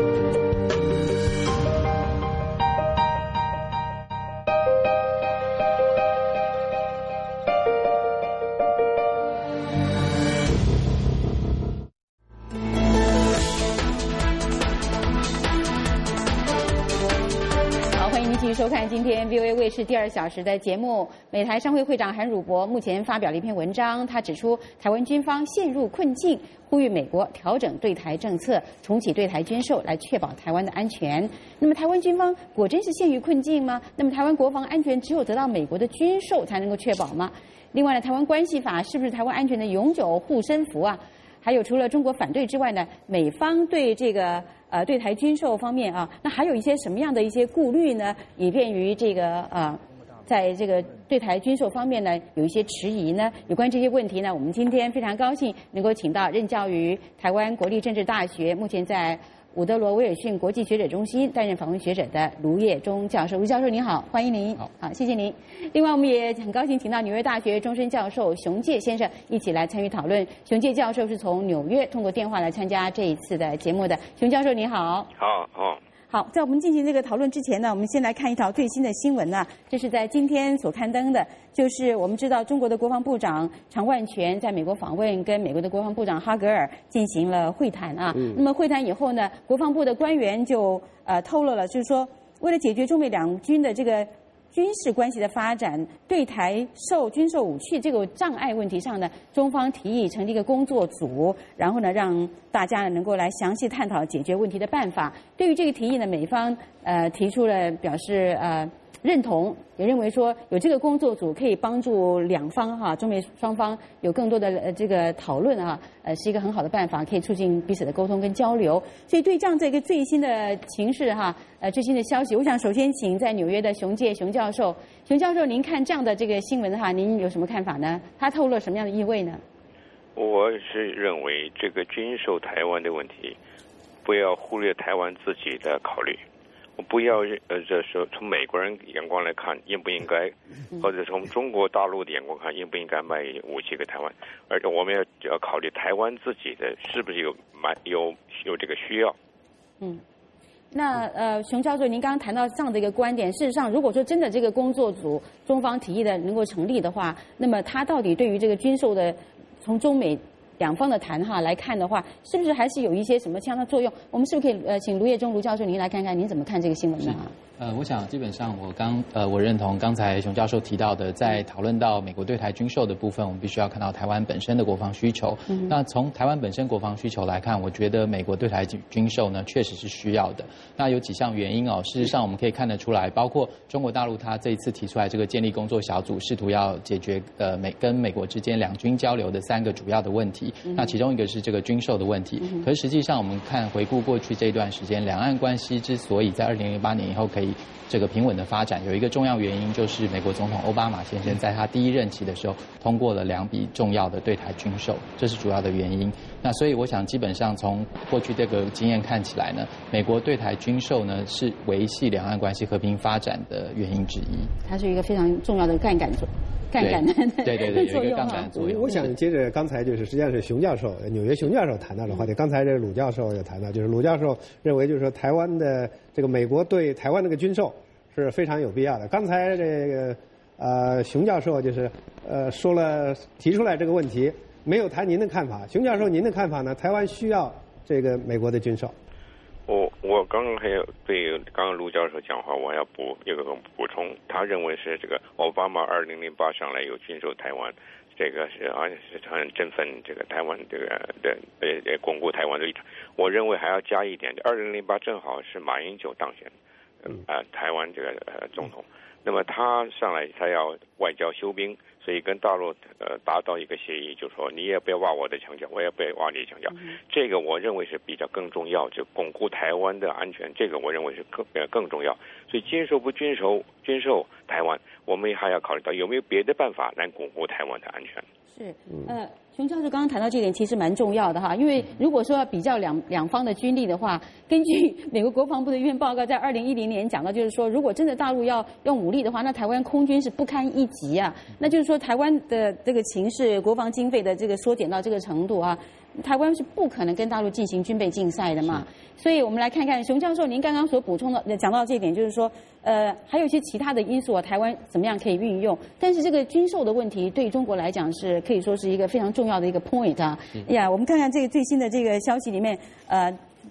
收看今天 V O A 卫视第二小时的节目。美台商会会长韩汝博目前发表了一篇文章，他指出台湾军方陷入困境，呼吁美国调整对台政策，重启对台军售，来确保台湾的安全。那么台湾军方果真是陷于困境吗？那么台湾国防安全只有得到美国的军售才能够确保吗？另外呢，台湾关系法是不是台湾安全的永久护身符啊？还有除了中国反对之外呢，美方对这个呃对台军售方面啊，那还有一些什么样的一些顾虑呢？以便于这个呃，在这个对台军售方面呢，有一些迟疑呢。有关这些问题呢，我们今天非常高兴能够请到任教于台湾国立政治大学，目前在伍德罗威尔逊国际学者中心担任访问学者的卢业中教授。卢教授您好，欢迎您。好，好，谢谢您。另外，我们也很高兴请到纽约大学终身教授熊介先生一起来参与讨论。熊介教授是从纽约通过电话来参加这一次的节目的。熊教授您好。 好，好。 好，在我们进行这个讨论之前呢，我们先来看一条最新的新闻呢，这是在今天所刊登的，就是我们知道中国的国防部长常万全在美国访问，跟美国的国防部长哈格尔进行了会谈啊。嗯、那么会谈以后呢，国防部的官员就呃透露了，就是说为了解决中美两军的这个军事关系的发展，对台售军售武器这个障碍问题上呢，中方提议成立一个工作组，然后呢让大家呢能够来详细探讨解决问题的办法。对于这个提议呢，美方呃提出了表示呃认同，也认为说有这个工作组可以帮助两方哈中美双方有更多的呃这个讨论啊，呃是一个很好的办法，可以促进彼此的沟通跟交流。所以对这样这个最新的情势哈，呃最新的消息，我想首先请在纽约的熊介熊教授，熊教授您看这样的这个新闻的话，您有什么看法呢？他透露了什么样的意味呢？ 我是认为这个军售台湾的问题，不要忽略台湾自己的考虑。不要呃，这是从美国人眼光来看，应不应该，或者从中国大陆的眼光看，应不应该卖武器给台湾？而且我们要要考虑台湾自己的是不是有买有有这个需要。 嗯，那呃，熊教授，您刚刚谈到这样的一个观点，事实上，如果说真的这个工作组中方提议的能够成立的话，那么它到底对于这个军售的从中美两方的谈话来看的话，是不是还是有一些什么相当作用？我们是不是可以呃，请卢业中卢教授您来看看，您怎么看这个新闻呢？ 呃，我想基本上我刚呃，我认同刚才熊教授提到的，在讨论到美国对台军售的部分，我们必须要看到台湾本身的国防需求。嗯、那从台湾本身国防需求来看，我觉得美国对台军售呢确实是需要的。那有几项原因哦，事实上我们可以看得出来，包括中国大陆它这一次提出来这个建立工作小组，试图要解决呃美跟美国之间两军交流的三个主要的问题。嗯、那其中一个是这个军售的问题。嗯、可是实际上我们看回顾过去这一段时间，两岸关系之所以在二零零八年以后可以这个平稳的发展，有一个重要原因就是美国总统奥巴马先生在他第一任期的时候通过了两笔重要的对台军售，这是主要的原因。那所以我想基本上从过去这个经验看起来呢，美国对台军售呢是维系两岸关系和平发展的原因之一。 它是一个非常重要的杠杆作杠杆的对对对有一个杠杆作用。 我想接着刚才就是实际上是熊教授纽约熊教授谈到的话题，刚才这鲁教授也谈到，就是鲁教授认为就是说台湾的这个美国对台湾这个军售是非常有必要的。刚才这个呃熊教授就是呃说了提出来这个问题，没有谈您的看法。熊教授您的看法呢？台湾需要这个美国的军售。 我我刚刚还有对刚刚卢教授讲话，我要补一个补充，他认为是这个奥巴马二零零八上来有军售台湾，这个是啊是很振奋这个台湾这个的呃巩固台湾的立场。我认为还要加一点，二零零八正好是马英九当选。嗯啊，台湾这个呃总统，那么他上来他要外交休兵，所以跟大陆呃达到一个协议，就是说你也不要挖我的墙角，我也不要挖你的墙角。嗯、这个我认为是比较更重要，就巩固台湾的安全，这个我认为是更呃更重要。所以军售不军售军售台湾，我们还要考虑到有没有别的办法来巩固台湾的安全。 是，呃，熊教授刚刚谈到这点，其实蛮重要的哈。因为如果说要比较两两方的军力的话，根据美国国防部的一份报告，在二零一零年讲到，就是说，如果真的大陆要用武力的话，那台湾空军是不堪一击啊。那就是说，台湾的这个情势、国防经费的这个缩减到这个程度啊，台湾是不可能跟大陆进行军备竞赛的嘛。所以我们来看看熊教授您刚刚所补充的，讲到这一点，就是说，呃，还有一些其他的因素啊，台湾怎么样可以运用？但是这个军售的问题，对中国来讲是可以说是一个非常重要的一个 point 啊。哎呀，我们看看这个最新的这个消息里面，呃。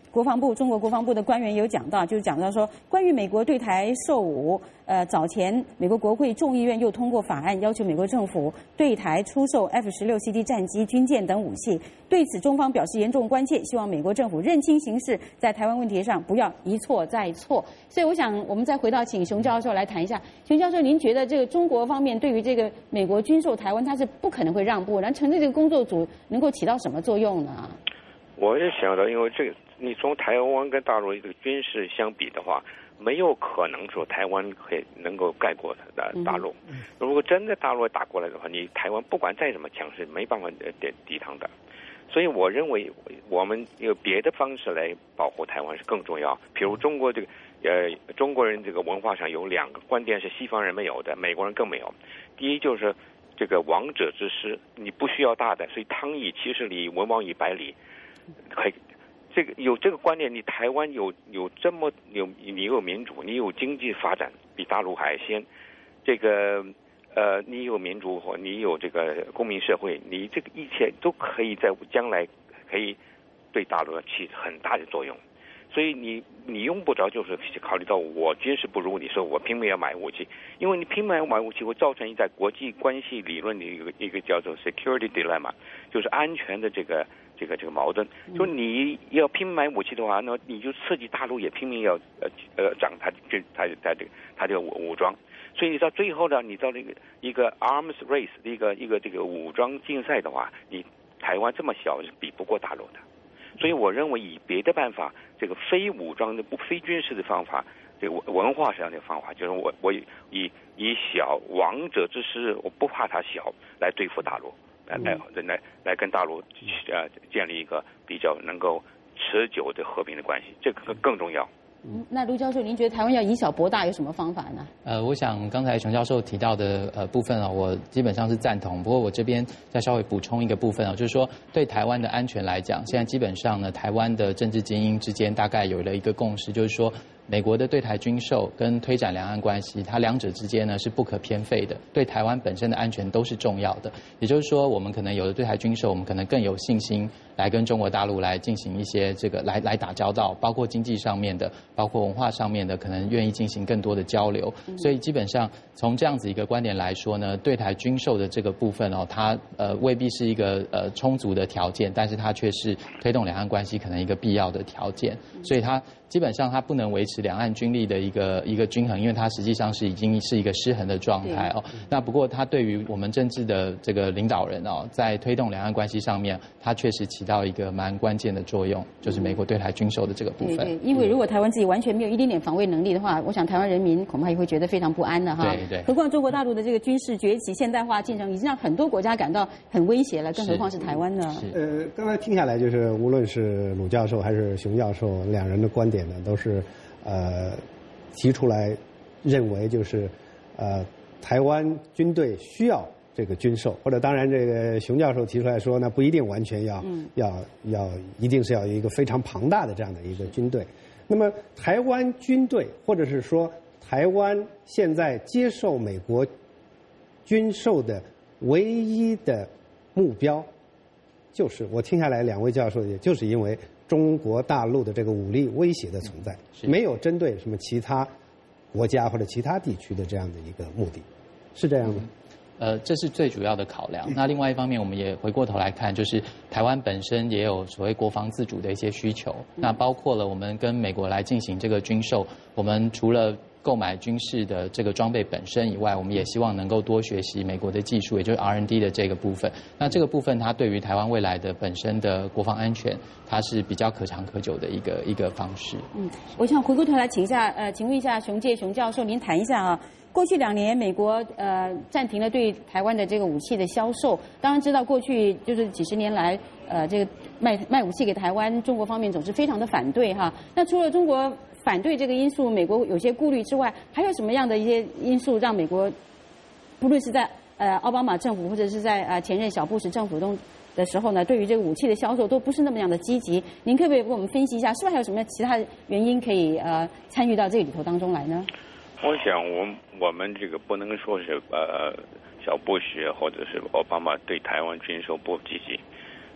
国防部中国国防部的官员有讲到，就是讲到说，关于美国对台售武，呃，早前美国国会众议院又通过法案，要求美国政府对台出售 F 十六 C 战机、军舰等武器。对此，中方表示严重关切，希望美国政府认清形势，在台湾问题上不要一错再错。所以，我想我们再回到请熊教授来谈一下。熊教授，您觉得这个中国方面对于这个美国军售台湾，它是不可能会让步，然后成立这个工作组能够起到什么作用呢？ 我也想到，因为这个，你从台湾跟大陆这个军事相比的话，没有可能说台湾可以能够盖过大大陆。如果真的大陆打过来的话，你台湾不管再怎么强势，没办法抵抵抗的。所以我认为我们有别的方式来保护台湾是更重要。比如中国这个呃中国人这个文化上有两个观点是西方人没有的，美国人更没有。第一就是这个王者之师，你不需要大的，所以汤以七十里，文王以百里。可以，这个有这个观念，你台湾有有这么有你有民主，你有经济发展比大陆还先，这个呃你有民主或你有这个公民社会，你这个一切都可以在将来可以对大陆起很大的作用。所以你你用不着就是考虑到我军事不如你，说我拼命要买武器，因为你拼命要买武器会造成在国际关系理论的一个一个叫做 security dilemma， 就是安全的这个这个这个矛盾。说你要拼命买武器的话，那你就刺激大陆也拼命要呃呃涨它这它它这个它这个武武装，所以你到最后呢，你到那个一个 arms race 一个一个这个武装竞赛的话，你台湾这么小是比不过大陆的。所以我认为以别的办法，这个非武装的、不非军事的方法，这个文化上的方法，就是我我以以小王者之师，我不怕他小，来对付大陆，来来来来跟大陆呃建立一个比较能够持久的和平的关系，这个更重要。 嗯，那卢教授，您觉得台湾要以小博大有什么方法呢？ 呃，我想刚才熊教授提到的呃部分啊、哦，我基本上是赞同。不过我这边再稍微补充一个部分啊、哦，就是说对台湾的安全来讲，现在基本上呢，台湾的政治精英之间大概有了一个共识，就是说美国的对台军售跟推展两岸关系，它两者之间呢是不可偏废的，对台湾本身的安全都是重要的。也就是说，我们可能有了对台军售，我们可能更有信心来跟中国大陆来进行一些这个来来打交道，包括经济上面的，包括文化上面的，可能愿意进行更多的交流。所以基本上从这样子一个观点来说呢，对台军售的这个部分哦，它呃未必是一个呃充足的条件，但是它却是推动两岸关系可能一个必要的条件。所以它基本上它不能维持两岸军力的一个一个均衡，因为它实际上是已经是一个失衡的状态哦。那不过它对于我们政治的这个领导人哦，在推动两岸关系上面，它确实起到一个蛮关键的作用，就是美国对台军售的这个部分。 对对，因为如果台湾自己完全没有一点点防卫能力的话，我想台湾人民恐怕也会觉得非常不安的哈。 对对。 何况中国大陆的这个军事崛起、现代化进程，已经让很多国家感到很威胁了，更何况是台湾呢？ 呃，刚才听下来，就是无论是鲁教授还是熊教授两人的观点呢，都是呃提出来认为就是呃台湾军队需要这个军售，或者当然这个熊教授提出来说呢，不一定完全要、嗯、要要一定是要有一个非常庞大的这样的一个军队。那么台湾军队或者是说台湾现在接受美国军售的唯一的目标，就是我听下来两位教授也就是因为中国大陆的这个武力威胁的存在，没有针对什么其他国家或者其他地区的这样的一个目的，是这样吗？ 呃，这是最主要的考量。那另外一方面，我们也回过头来看，就是台湾本身也有所谓国防自主的一些需求。那包括了我们跟美国来进行这个军售，我们除了购买军事的这个装备本身以外，我们也希望能够多学习美国的技术，也就是 R and D 的这个部分。那这个部分它对于台湾未来的本身的国防安全，它是比较可长可久的一个一个方式。 嗯，我想回过头来请一下，呃，请问一下熊介熊教授，您谈一下啊。过去两年，美国呃暂停了对台湾的这个武器的销售。当然知道过去就是几十年来，呃，这个卖卖武器给台湾，中国方面总是非常的反对哈。那除了中国反对这个因素，美国有些顾虑之外，还有什么样的一些因素让美国，不论是在呃奥巴马政府或者是在呃前任小布什政府中的时候呢，对于这个武器的销售都不是那么样的积极？您可不可以给我们分析一下，是不是还有什么其他原因可以呃参与到这里头当中来呢？ 我想我我们这个不能说是呃小布什或者是奥巴马对台湾军售不积极，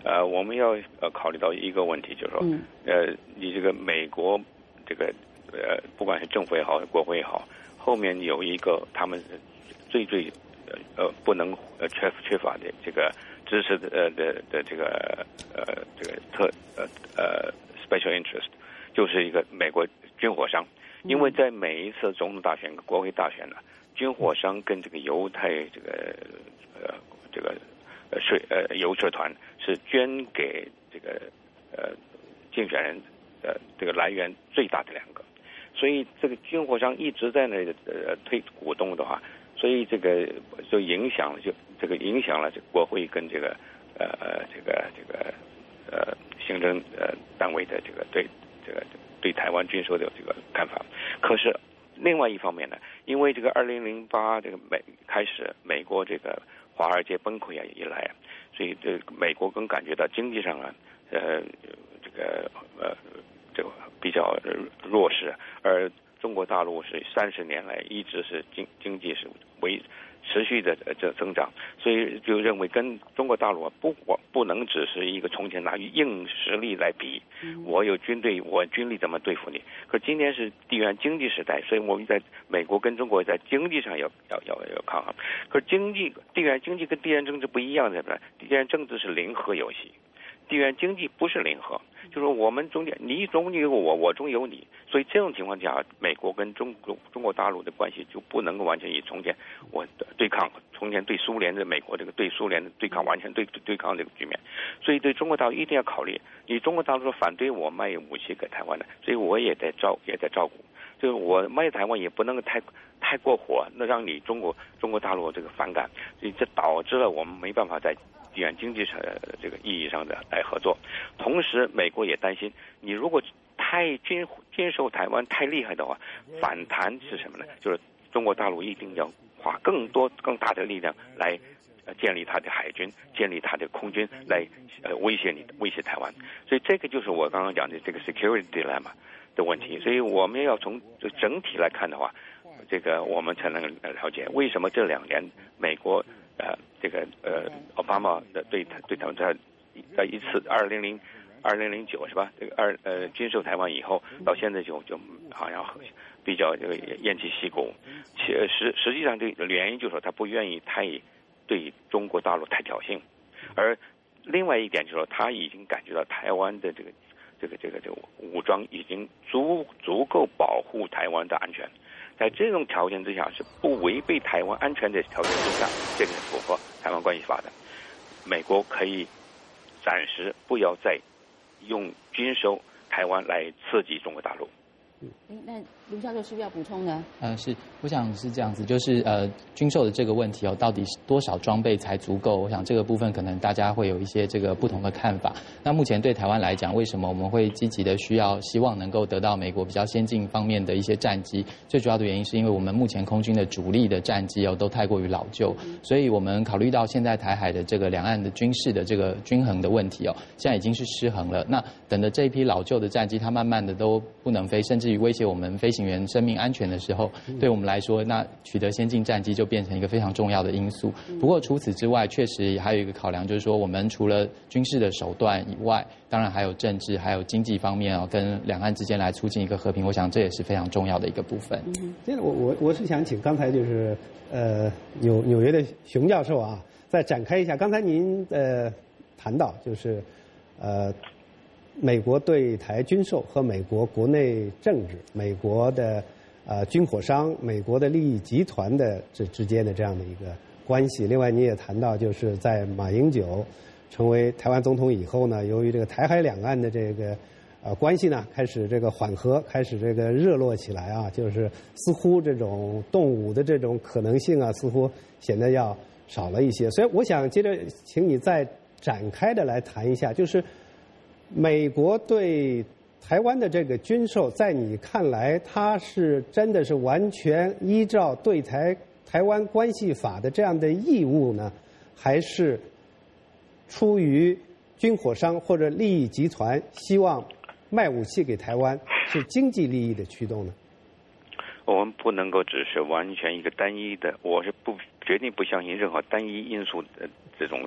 呃，我们要呃考虑到一个问题，就是说， 嗯、 呃，你这个美国这个呃，不管是政府也好，国会也好，后面有一个他们最最呃不能呃缺缺乏的这个支持的呃的的这个呃这个特呃呃 special interest， 就是一个美国军火商，因为在每一次总统大选、国会大选呢，军火商跟这个犹太这个呃这个呃税呃游说团是捐给这个呃竞选人呃这个来源最大的两个，所以这个军火商一直在那呃推鼓动的话，所以这个就影响了就这个影响了这个国会跟这个呃这个这个呃行政呃单位的这个对这个对台湾军售的这个看法。可是另外一方面呢，因为这个二零零八这个美开始美国这个华尔街崩溃啊以来，所以这美国更感觉到经济上啊呃这个呃这个比较弱势，而中国大陆是三十年来一直是经经济是维持续的这增长，所以就认为跟中国大陆不不能只是一个从前拿硬实力来比，我有军队，我军力怎么对付你？可是今天是地缘经济时代，所以我们在美国跟中国在经济上要要要要抗衡。可是经济地缘经济跟地缘政治不一样的呢，地缘政治是零和游戏，地缘经济不是零和。就是我们中间你中有我，我中有你，所以这种情况下，美国跟中国中国大陆的关系就不能够完全以从前我对抗，从前对苏联的美国这个对苏联的对抗完全对对抗这个局面，所以对中国大陆一定要考虑，你中国大陆说反对我卖武器给台湾的，所以我也得照也得照顾，就是我卖台湾也不能够太太过火，那让你中国中国大陆这个反感，所以这导致了我们没办法在地缘经济上这个意义上的来合作。同时美国也担心，你如果太军军售台湾太厉害的话，反弹是什么呢？就是中国大陆一定要花更多更大的力量来呃建立它的海军，建立它的空军，来呃威胁你威胁台湾。所以这个就是我刚刚讲的这个 security dilemma 的问题。所以我们要从整体来看的话，这个我们才能了解为什么这两年美国呃这个呃奥巴马的对对台湾在在一次二零零二零零九是吧？这个二呃军售台湾以后，到现在就就好像比较这个偃旗息鼓。其实实际上这个原因就是说他不愿意太对中国大陆太挑衅，而另外一点就是说他已经感觉到台湾的这个这个这个这个武装已经足足够保护台湾的安全。在这种条件之下，是不违背台湾安全的条件之下，这个是符合台湾关系法的。美国可以暂时不要再用军售台湾来刺激中国大陆。 嗯，那卢教授是不是要补充呢？ 呃，是，我想是这样子，就是呃，军售的这个问题哦，到底是多少装备才足够？我想这个部分可能大家会有一些这个不同的看法。那目前对台湾来讲，为什么我们会积极的需要希望能够得到美国比较先进方面的一些战机？最主要的原因是因为我们目前空军的主力的战机哦都太过于老旧，所以我们考虑到现在台海的这个两岸的军事的这个均衡的问题哦，现在已经是失衡了。那等着这一批老旧的战机，它慢慢的都不能飞，甚至于威胁我们飞行员生命安全的时候，对我们来说，那取得先进战机就变成一个非常重要的因素。不过除此之外，确实还有一个考量，就是说我们除了军事的手段以外，当然还有政治、还有经济方面哦，跟两岸之间来促进一个和平。我想这也是非常重要的一个部分。 现在我我我是想请刚才就是呃纽纽约的熊教授啊，再展开一下。刚才您呃谈到就是呃。美国对台军售和美国国内政治、美国的呃军火商、美国的利益集团的这之间的这样的一个关系。另外，你也谈到，就是在马英九成为台湾总统以后呢，由于这个台海两岸的这个呃关系呢开始这个缓和，开始这个热络起来啊，就是似乎这种动武的这种可能性啊，似乎显得要少了一些。所以，我想接着请你再展开的来谈一下，就是。美国对台湾的这个军售，在你看来，它是真的是完全依照对台台湾关系法的这样的义务呢，还是出于军火商或者利益集团希望卖武器给台湾，是经济利益的驱动呢？ 我们不能够只是完全一个单一的，我是不决定不相信任何单一因素的这种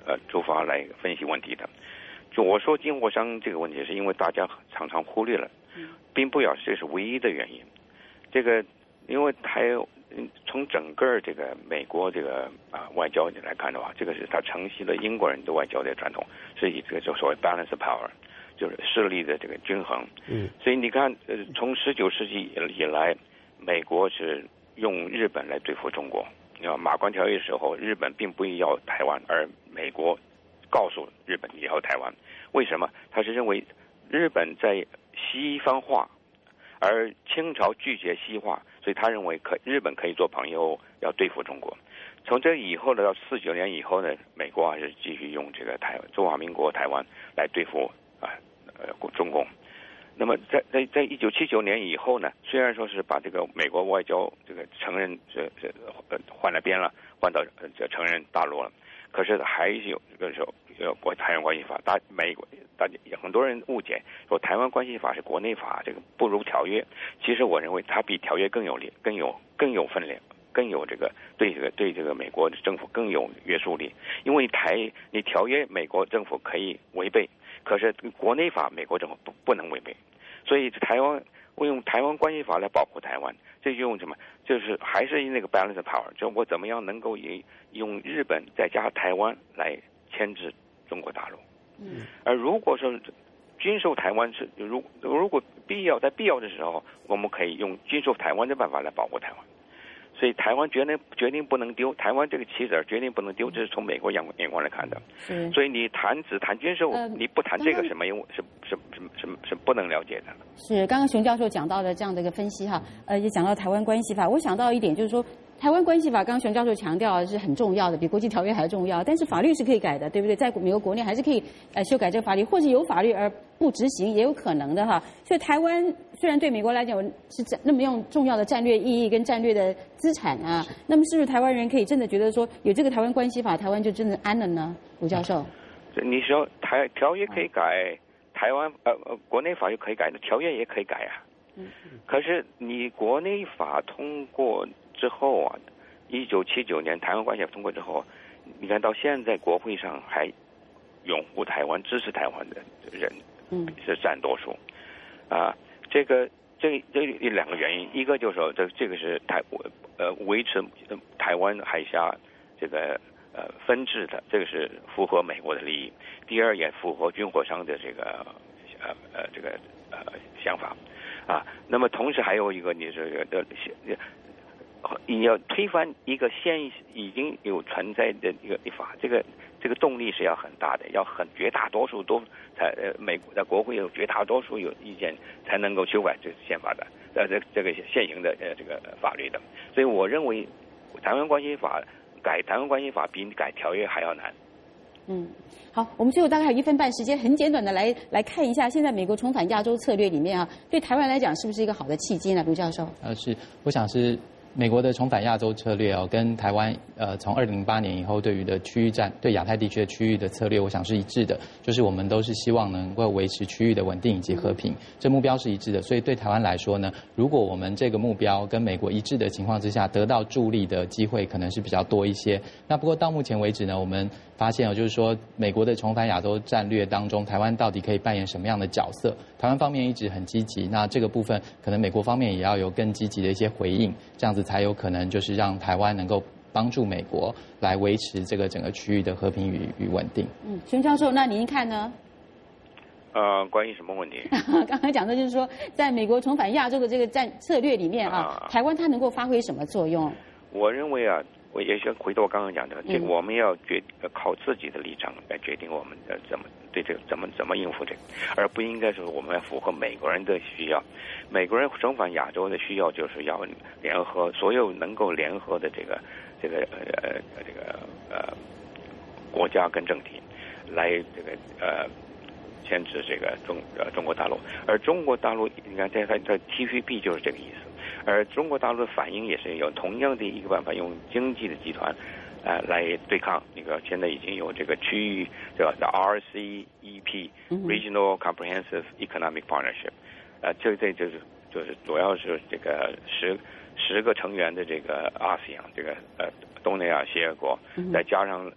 呃出发来分析问题的。就我说军火商这个问题，是因为大家常常忽略了，并不表示这是唯一的原因。这个因为台从整个这个美国这个啊外交来看的话，这个是他承袭了英国人的外交的传统，是以这个就所谓 balance power， 就是势力的这个均衡。嗯，所以你看，呃，从十九世纪以来，美国是用日本来对付中国。你看马关条约的时候，日本并不要台湾，而美国告诉日本也要台湾。为什么？他是认为日本在西方化，而清朝拒绝西化，所以他认为可日本可以做朋友，要对付中国。从这以后呢，到四九年以后呢，美国还是继续用这个台中华民国台湾来对付啊呃中共。那么在在在一九七九年以后呢，虽然说是把这个美国外交这个承认这这呃换了边了，换到这承认大陆了，可是还是有这个时候有国台湾关系法，大美国大家很多人误解说台湾关系法是国内法，这个不如条约。其实我认为它比条约更有力，更有更有分量，更有这个对这个对这个美国政府更有约束力。因为台你条约美国政府可以违背，可是国内法美国政府不不能违背。所以台湾我用台湾关系法来保护台湾，这就用什么？就是还是那个 balance power， 就我怎么样能够以用日本再加台湾来牵制中国大陆。嗯，而如果说军售台湾是如如果必要在必要的时候，我们可以用军售台湾的办法来保护台湾。所以台湾决定决定不能丢，台湾这个棋子决定不能丢，这是从美国眼眼光来看的。是，所以你谈只谈军售，呃、你不谈这个是没有是是是是是不能了解的。 是，刚刚熊教授讲到的这样的一个分析哈，呃，也讲到台湾关系法，我想到一点就是说。台湾关系法，刚刚熊教授强调是很重要的，比国际条约还重要。但是法律是可以改的，对不对？在美国国内还是可以呃修改这个法律，或者有法律而不执行也有可能的哈。所以台湾虽然对美国来讲是那么用重要的战略意义跟战略的资产啊，那么是不是台湾人可以真的觉得说有这个台湾关系法，台湾就真的安了呢？卢教授， 你说台条约可以改，台湾呃呃国内法就可以改的，条约也可以改啊。嗯。可是你国内法通过之后啊，一九七九年台湾关系法通过之后，你看到现在国会上还拥护台湾、支持台湾的人，嗯，是占多数，啊，这个这这两个原因，一个就是说这这个是台呃维持台湾海峡这个呃分治的，这个是符合美国的利益；第二也符合军火商的这个呃呃这个呃想法，啊，那么同时还有一个你这个的。你要推翻一个现已经有存在的一个法，这个这个动力是要很大的，要很绝大多数都才呃美国的国会有绝大多数有意见才能够修改这个宪法的呃这这个现行的呃这个法律的，所以我认为台湾关系法改台湾关系法比改条约还要难。 嗯，好，我们最后大概还有一分半时间，很简短的来来看一下，现在美国重返亚洲策略里面啊，对台湾来讲是不是一个好的契机呢？卢教授？ 呃，是，我想是。美国的重返亚洲策略哦，跟台湾呃从二零零八年以后对于的区域战对亚太地区的区域的策略，我想是一致的，就是我们都是希望能够维持区域的稳定以及和平，这目标是一致的。所以对台湾来说呢，如果我们这个目标跟美国一致的情况之下，得到助力的机会可能是比较多一些。那不过到目前为止呢，我们发现哦，就是说美国的重返亚洲战略当中，台湾到底可以扮演什么样的角色？台湾方面一直很积极，那这个部分可能美国方面也要有更积极的一些回应，这样子才有可能就是让台湾能够帮助美国来维持这个整个区域的和平与与稳定。 嗯，熊教授，那您看呢？ 呃，关于什么问题？ 刚才讲的就是说，在美国重返亚洲的这个战策略里面啊，啊台湾它能够发挥什么作用？ 我认为啊。我也想回到我刚刚讲的，这个我们要决靠自己的立场来决定我们的怎么对这个怎么怎么应付这个，而不应该说我们要符合美国人的需要。美国人重返亚洲的需要就是要联合所有能够联合的这个这个呃这个呃国家跟政体来这个呃牵制这个中呃中国大陆，而中国大陆你看在在在 T P P 就是这个意思。而中国大陆的反应也是有同样的一个办法，用经济的集团，呃，来对抗那个现在已经有这个区域对吧 ？R C E P、Regional Comprehensive Economic Partnership， 呃，这这就是就是主要是这个十十个成员的这个 A S E A N 这个呃东南亚协约国，再加上呃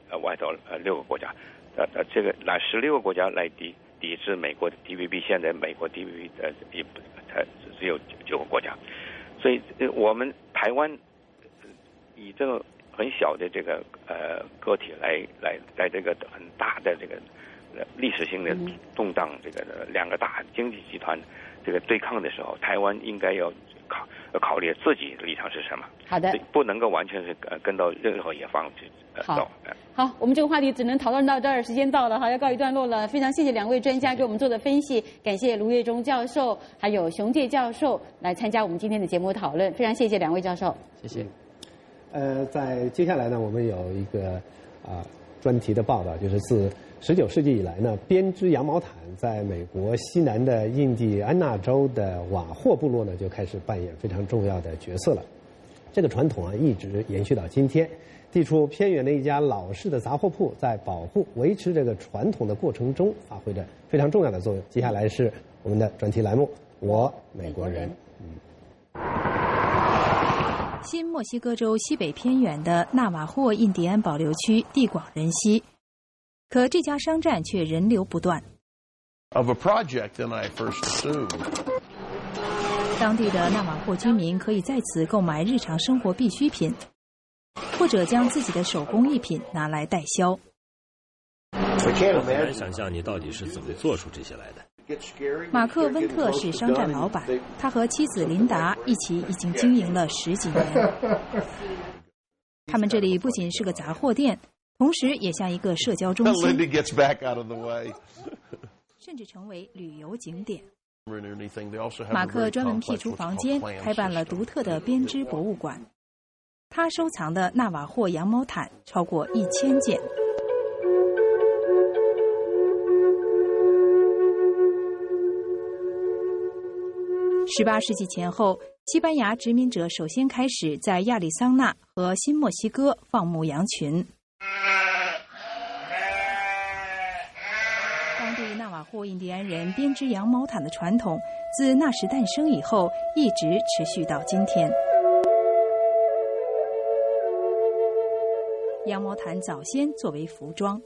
呃外头呃六个国家，呃呃这个那十六个国家来抵抵制美国的 T P P， 现在美国 T P P 呃也不才只有九个国家，所以我们台湾以这个很小的这个呃个体来来在这个很大的这个历史性的动荡，这个两个大经济集团这个对抗的时候，台湾应该要考要考虑自己的立场是什么。 好的， 不能够完全是跟到任何一方去走。 好，我们这个话题只能讨论到这儿，时间到了，好，要告一段落了。非常谢谢两位专家给我们做的分析，感谢卢岳中教授还有熊介教授来参加我们今天的节目讨论，非常谢谢两位教授。 谢谢。 呃，在接下来呢，我们有一个啊、呃、专题的报道，就是自十九世纪以来呢，编织羊毛毯在美国西南的印第安纳州的瓦霍部落呢，就开始扮演非常重要的角色了。这个传统啊，一直延续到今天。地处偏远的一家老式的杂货铺，在保护、维持这个传统的过程中，发挥着非常重要的作用。接下来是我们的专题栏目《我美国人》。 新墨西哥州西北偏远的纳瓦霍印第安保留区地广人稀，可这家商站却人流不断。 Of a project than I first assumed. 当地的纳瓦霍居民可以在此购买日常生活必需品，或者将自己的手工艺品拿来代销。 我很难想象你到底是怎么做出这些来的。 马克·温特是商站老板，他和妻子琳达一起已经经营了十几年。他们这里不仅是个杂货店，同时也像一个社交中心，甚至成为旅游景点。马克专门辟出房间，开办了独特的编织博物馆。他收藏的纳瓦霍羊毛毯超过一千件。十八世纪前后，西班牙殖民者首先开始在亚利桑那和新墨西哥放牧羊群。当地纳瓦霍印第安人编织羊毛毯的传统，自那时诞生以后，一直持续到今天。羊毛毯早先作为服装。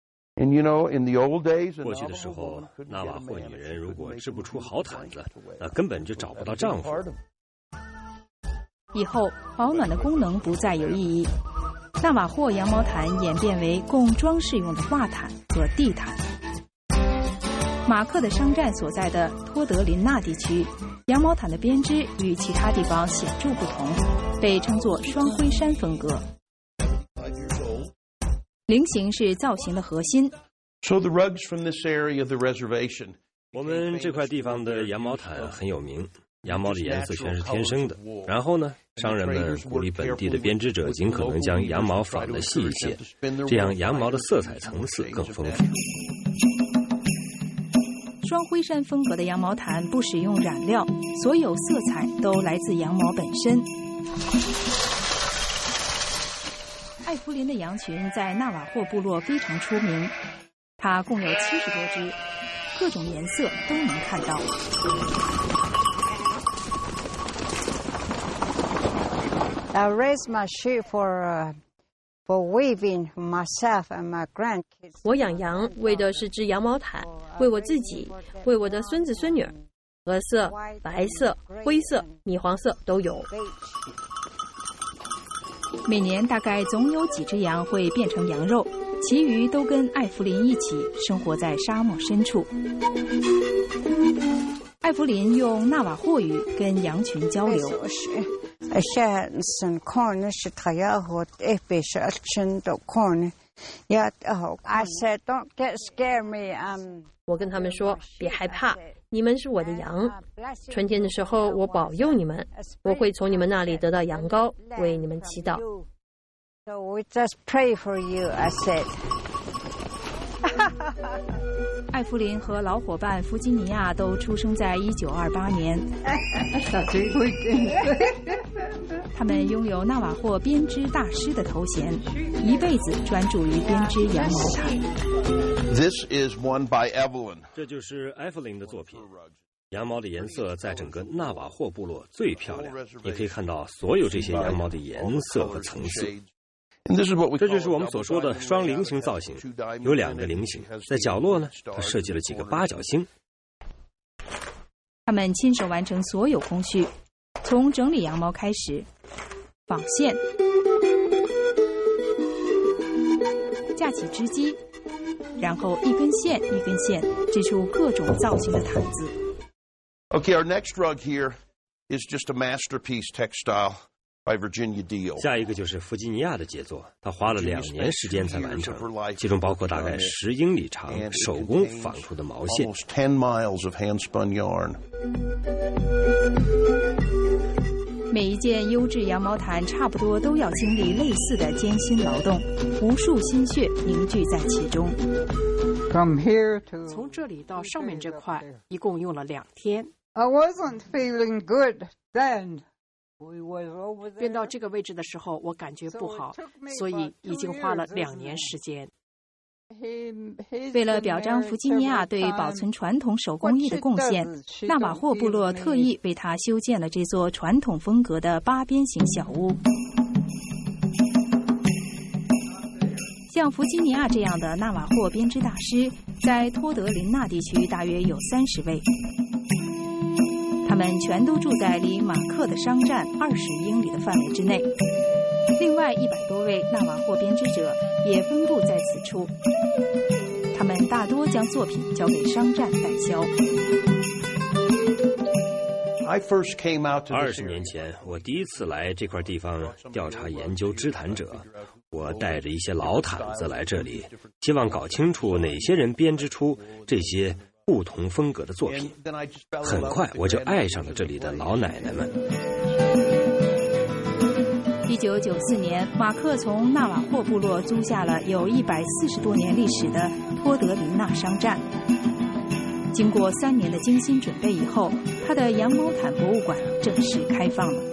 过去的时候，纳瓦霍女人如果织不出好毯子，那根本就找不到丈夫。 以后保暖的功能不再有意义，纳瓦霍羊毛毯演变为供装饰用的袜毯和地毯。马克的商站所在的托德林纳地区，羊毛毯的编织与其他地方显著不同，被称作双灰山风格。菱形是造型的核心。 我们这块地方的羊毛毯很有名，羊毛的颜色全是天生的。然后呢，商人们鼓励本地的编织者尽可能将羊毛纺得细一些，这样羊毛的色彩层次更丰富。 双灰山风格的羊毛毯不使用染料，所有色彩都来自羊毛本身。艾弗林的羊群在纳瓦霍部落非常出名，它共有七十多只，各种颜色都能看到。 I raised my sheep for uh, for weaving for myself and my grandkids. 我养羊为的是织羊毛毯，为我自己，为我的孙子孙女儿，褐色、白色、灰色、米黄色都有。 每年大概总有几只羊会变成羊肉，其余都跟艾弗林一起生活在沙漠深处。艾弗林用纳瓦霍语跟羊群交流。 我跟他们说，别害怕，你们是我的羊。春天的时候，我保佑你们，我会从你们那里得到羊羔，为你们祈祷。 So we just pray for you, I said. 艾弗林和老伙伴弗吉尼亚都出生在一九二八年。他们拥有纳瓦霍编织大师的头衔，一辈子专注于编织羊毛毯。 This is one by Evelyn. 这就是艾弗林的作品。羊毛的颜色在整个纳瓦霍部落最漂亮，你可以看到所有这些羊毛的颜色和层次。 这就是我们所说的双菱形造型，有两个菱形，在角落呢，它设计了几个八角星。 他们亲手完成所有工序，从整理羊毛开始，纺线、架起织机，然后一根线一根线织出各种造型的毯子。 Okay, our next rug here is just a masterpiece textile by Virginia Deal. 下一个就是弗吉尼亚的杰作，他花了两年时间才完成，其中包括大概十英里长手工纺出的毛线。 Almost ten miles of hand-spun yarn. 每一件优质羊毛毯差不多都要经历类似的艰辛劳动，无数心血凝聚在其中。 从这里到上面这块，一共用了两天。 I wasn't feeling good then. 编到这个位置的时候，我感觉不好，所以已经花了两年时间。 为了表彰弗吉尼亚对保存传统手工艺的贡献，纳瓦霍部落特意为他修建了这座传统风格的八边形小屋。像弗吉尼亚这样的纳瓦霍编织大师，在托德林纳地区大约有三十位，他们全都住在离马克的商站二十英里的范围之内。另外一百多位纳瓦霍编织者也分布在此处，他们大多将作品交给商站代销。 二十年前，我第一次来这块地方调查研究织毯者，我带着一些老毯子来这里，希望搞清楚哪些人编织出这些不同风格的作品。很快我就爱上了这里的老奶奶们。 一九九四年，马克从纳瓦霍部落租下了有一百四十多年历史的托德林纳商站。经过三年的精心准备以后，他的羊毛毯博物馆正式开放了。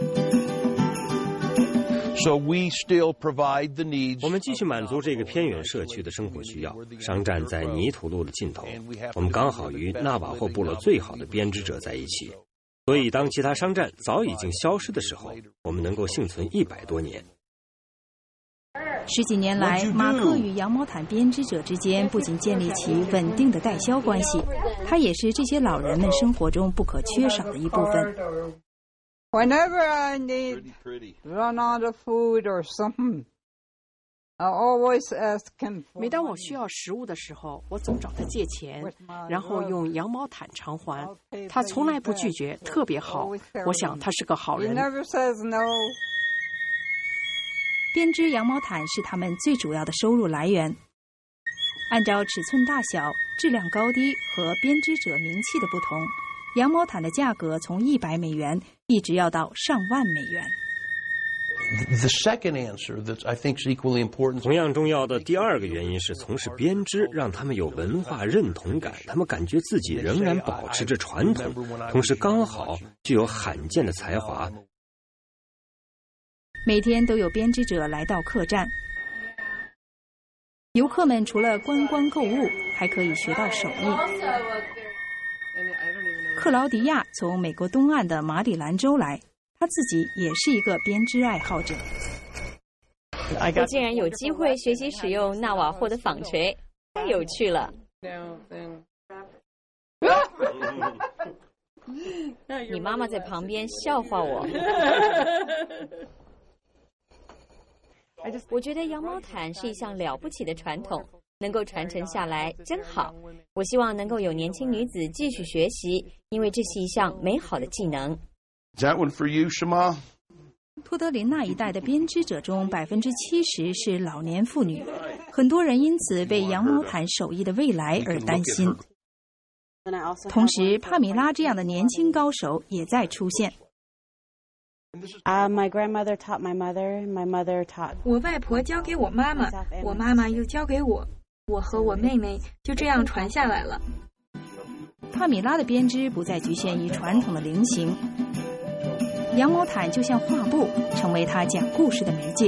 So we still provide the needs. 我们继续满足这个偏远社区的生活需要。商站在泥土路的尽头，我们刚好与纳瓦霍部落最好的编织者在一起。所以当其他商站早已经消失的时候，我们能够幸存一百多年。 十几年来，马克与羊毛毯编织者之间不仅建立起稳定的代销关系，他也是这些老人们生活中不可缺少的一部分。 Whenever I need run out of food or something, I always ask him. 每当我需要食物的时候，我总找他借钱，然后用羊毛毯偿还。他从来不拒绝，特别好。我想他是个好人。 He never says no. 编织羊毛毯是他们最主要的收入来源。按照尺寸大小、质量高低和编织者名气的不同，羊毛毯的价格从一百美元一直要到上万美元。 The second answer that I think is equally important. 同样重要的第二个原因是从事编织让他们有文化认同感，他们感觉自己仍然保持着传统，同时刚好具有罕见的才华。 每天都有编织者来到客栈，游客们除了观光购物，还可以学到手艺。克劳迪亚从美国东岸的马里兰州来，他自己也是一个编织爱好者。 我竟然有机会学习使用纳瓦霍的纺锤，太有趣了。你妈妈在旁边笑话我。我觉得羊毛毯是一项了不起的传统，能够传承下来真好。我希望能够有年轻女子继续学习，因为这是一项美好的技能。 Is that one for you, Shema? 托德林那一带的编织者中，百分之七十是老年妇女，很多人因此为羊毛毯手艺的未来而担心。同时，帕米拉这样的年轻高手也在出现。 Uh, my grandmother taught my mother, my mother taught. 我外婆教给我妈妈，我妈妈又教给我，我和我妹妹就这样传下来了。 帕米拉的编织不再局限于传统的菱形，羊毛毯就像画布，成为她讲故事的媒介。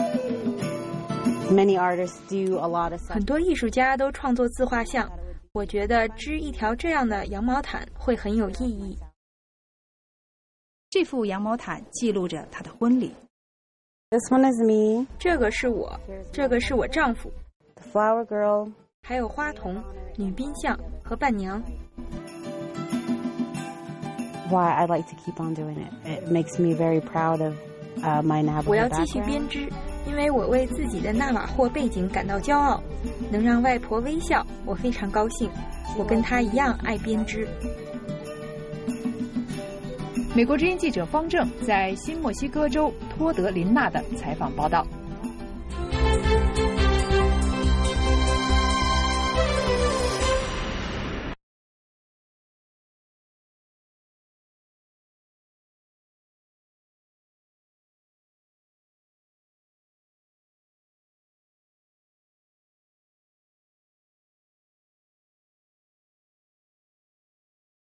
Many artists do a lot of. 很多艺术家都创作自画像，我觉得织一条这样的羊毛毯会很有意义。 这幅羊毛毯记录着她的婚礼。 This one is me. 这个是我，这个是我丈夫。 The flower girl. 还有花童、女宾相和伴娘。 Why I like to keep on doing it. It makes me very proud of uh, my Navajo background. 我要继续编织，因为我为自己的纳瓦霍背景感到骄傲。能让外婆微笑，我非常高兴。我跟她一样爱编织。 美国之音记者方正在新墨西哥州托德林纳的采访报道。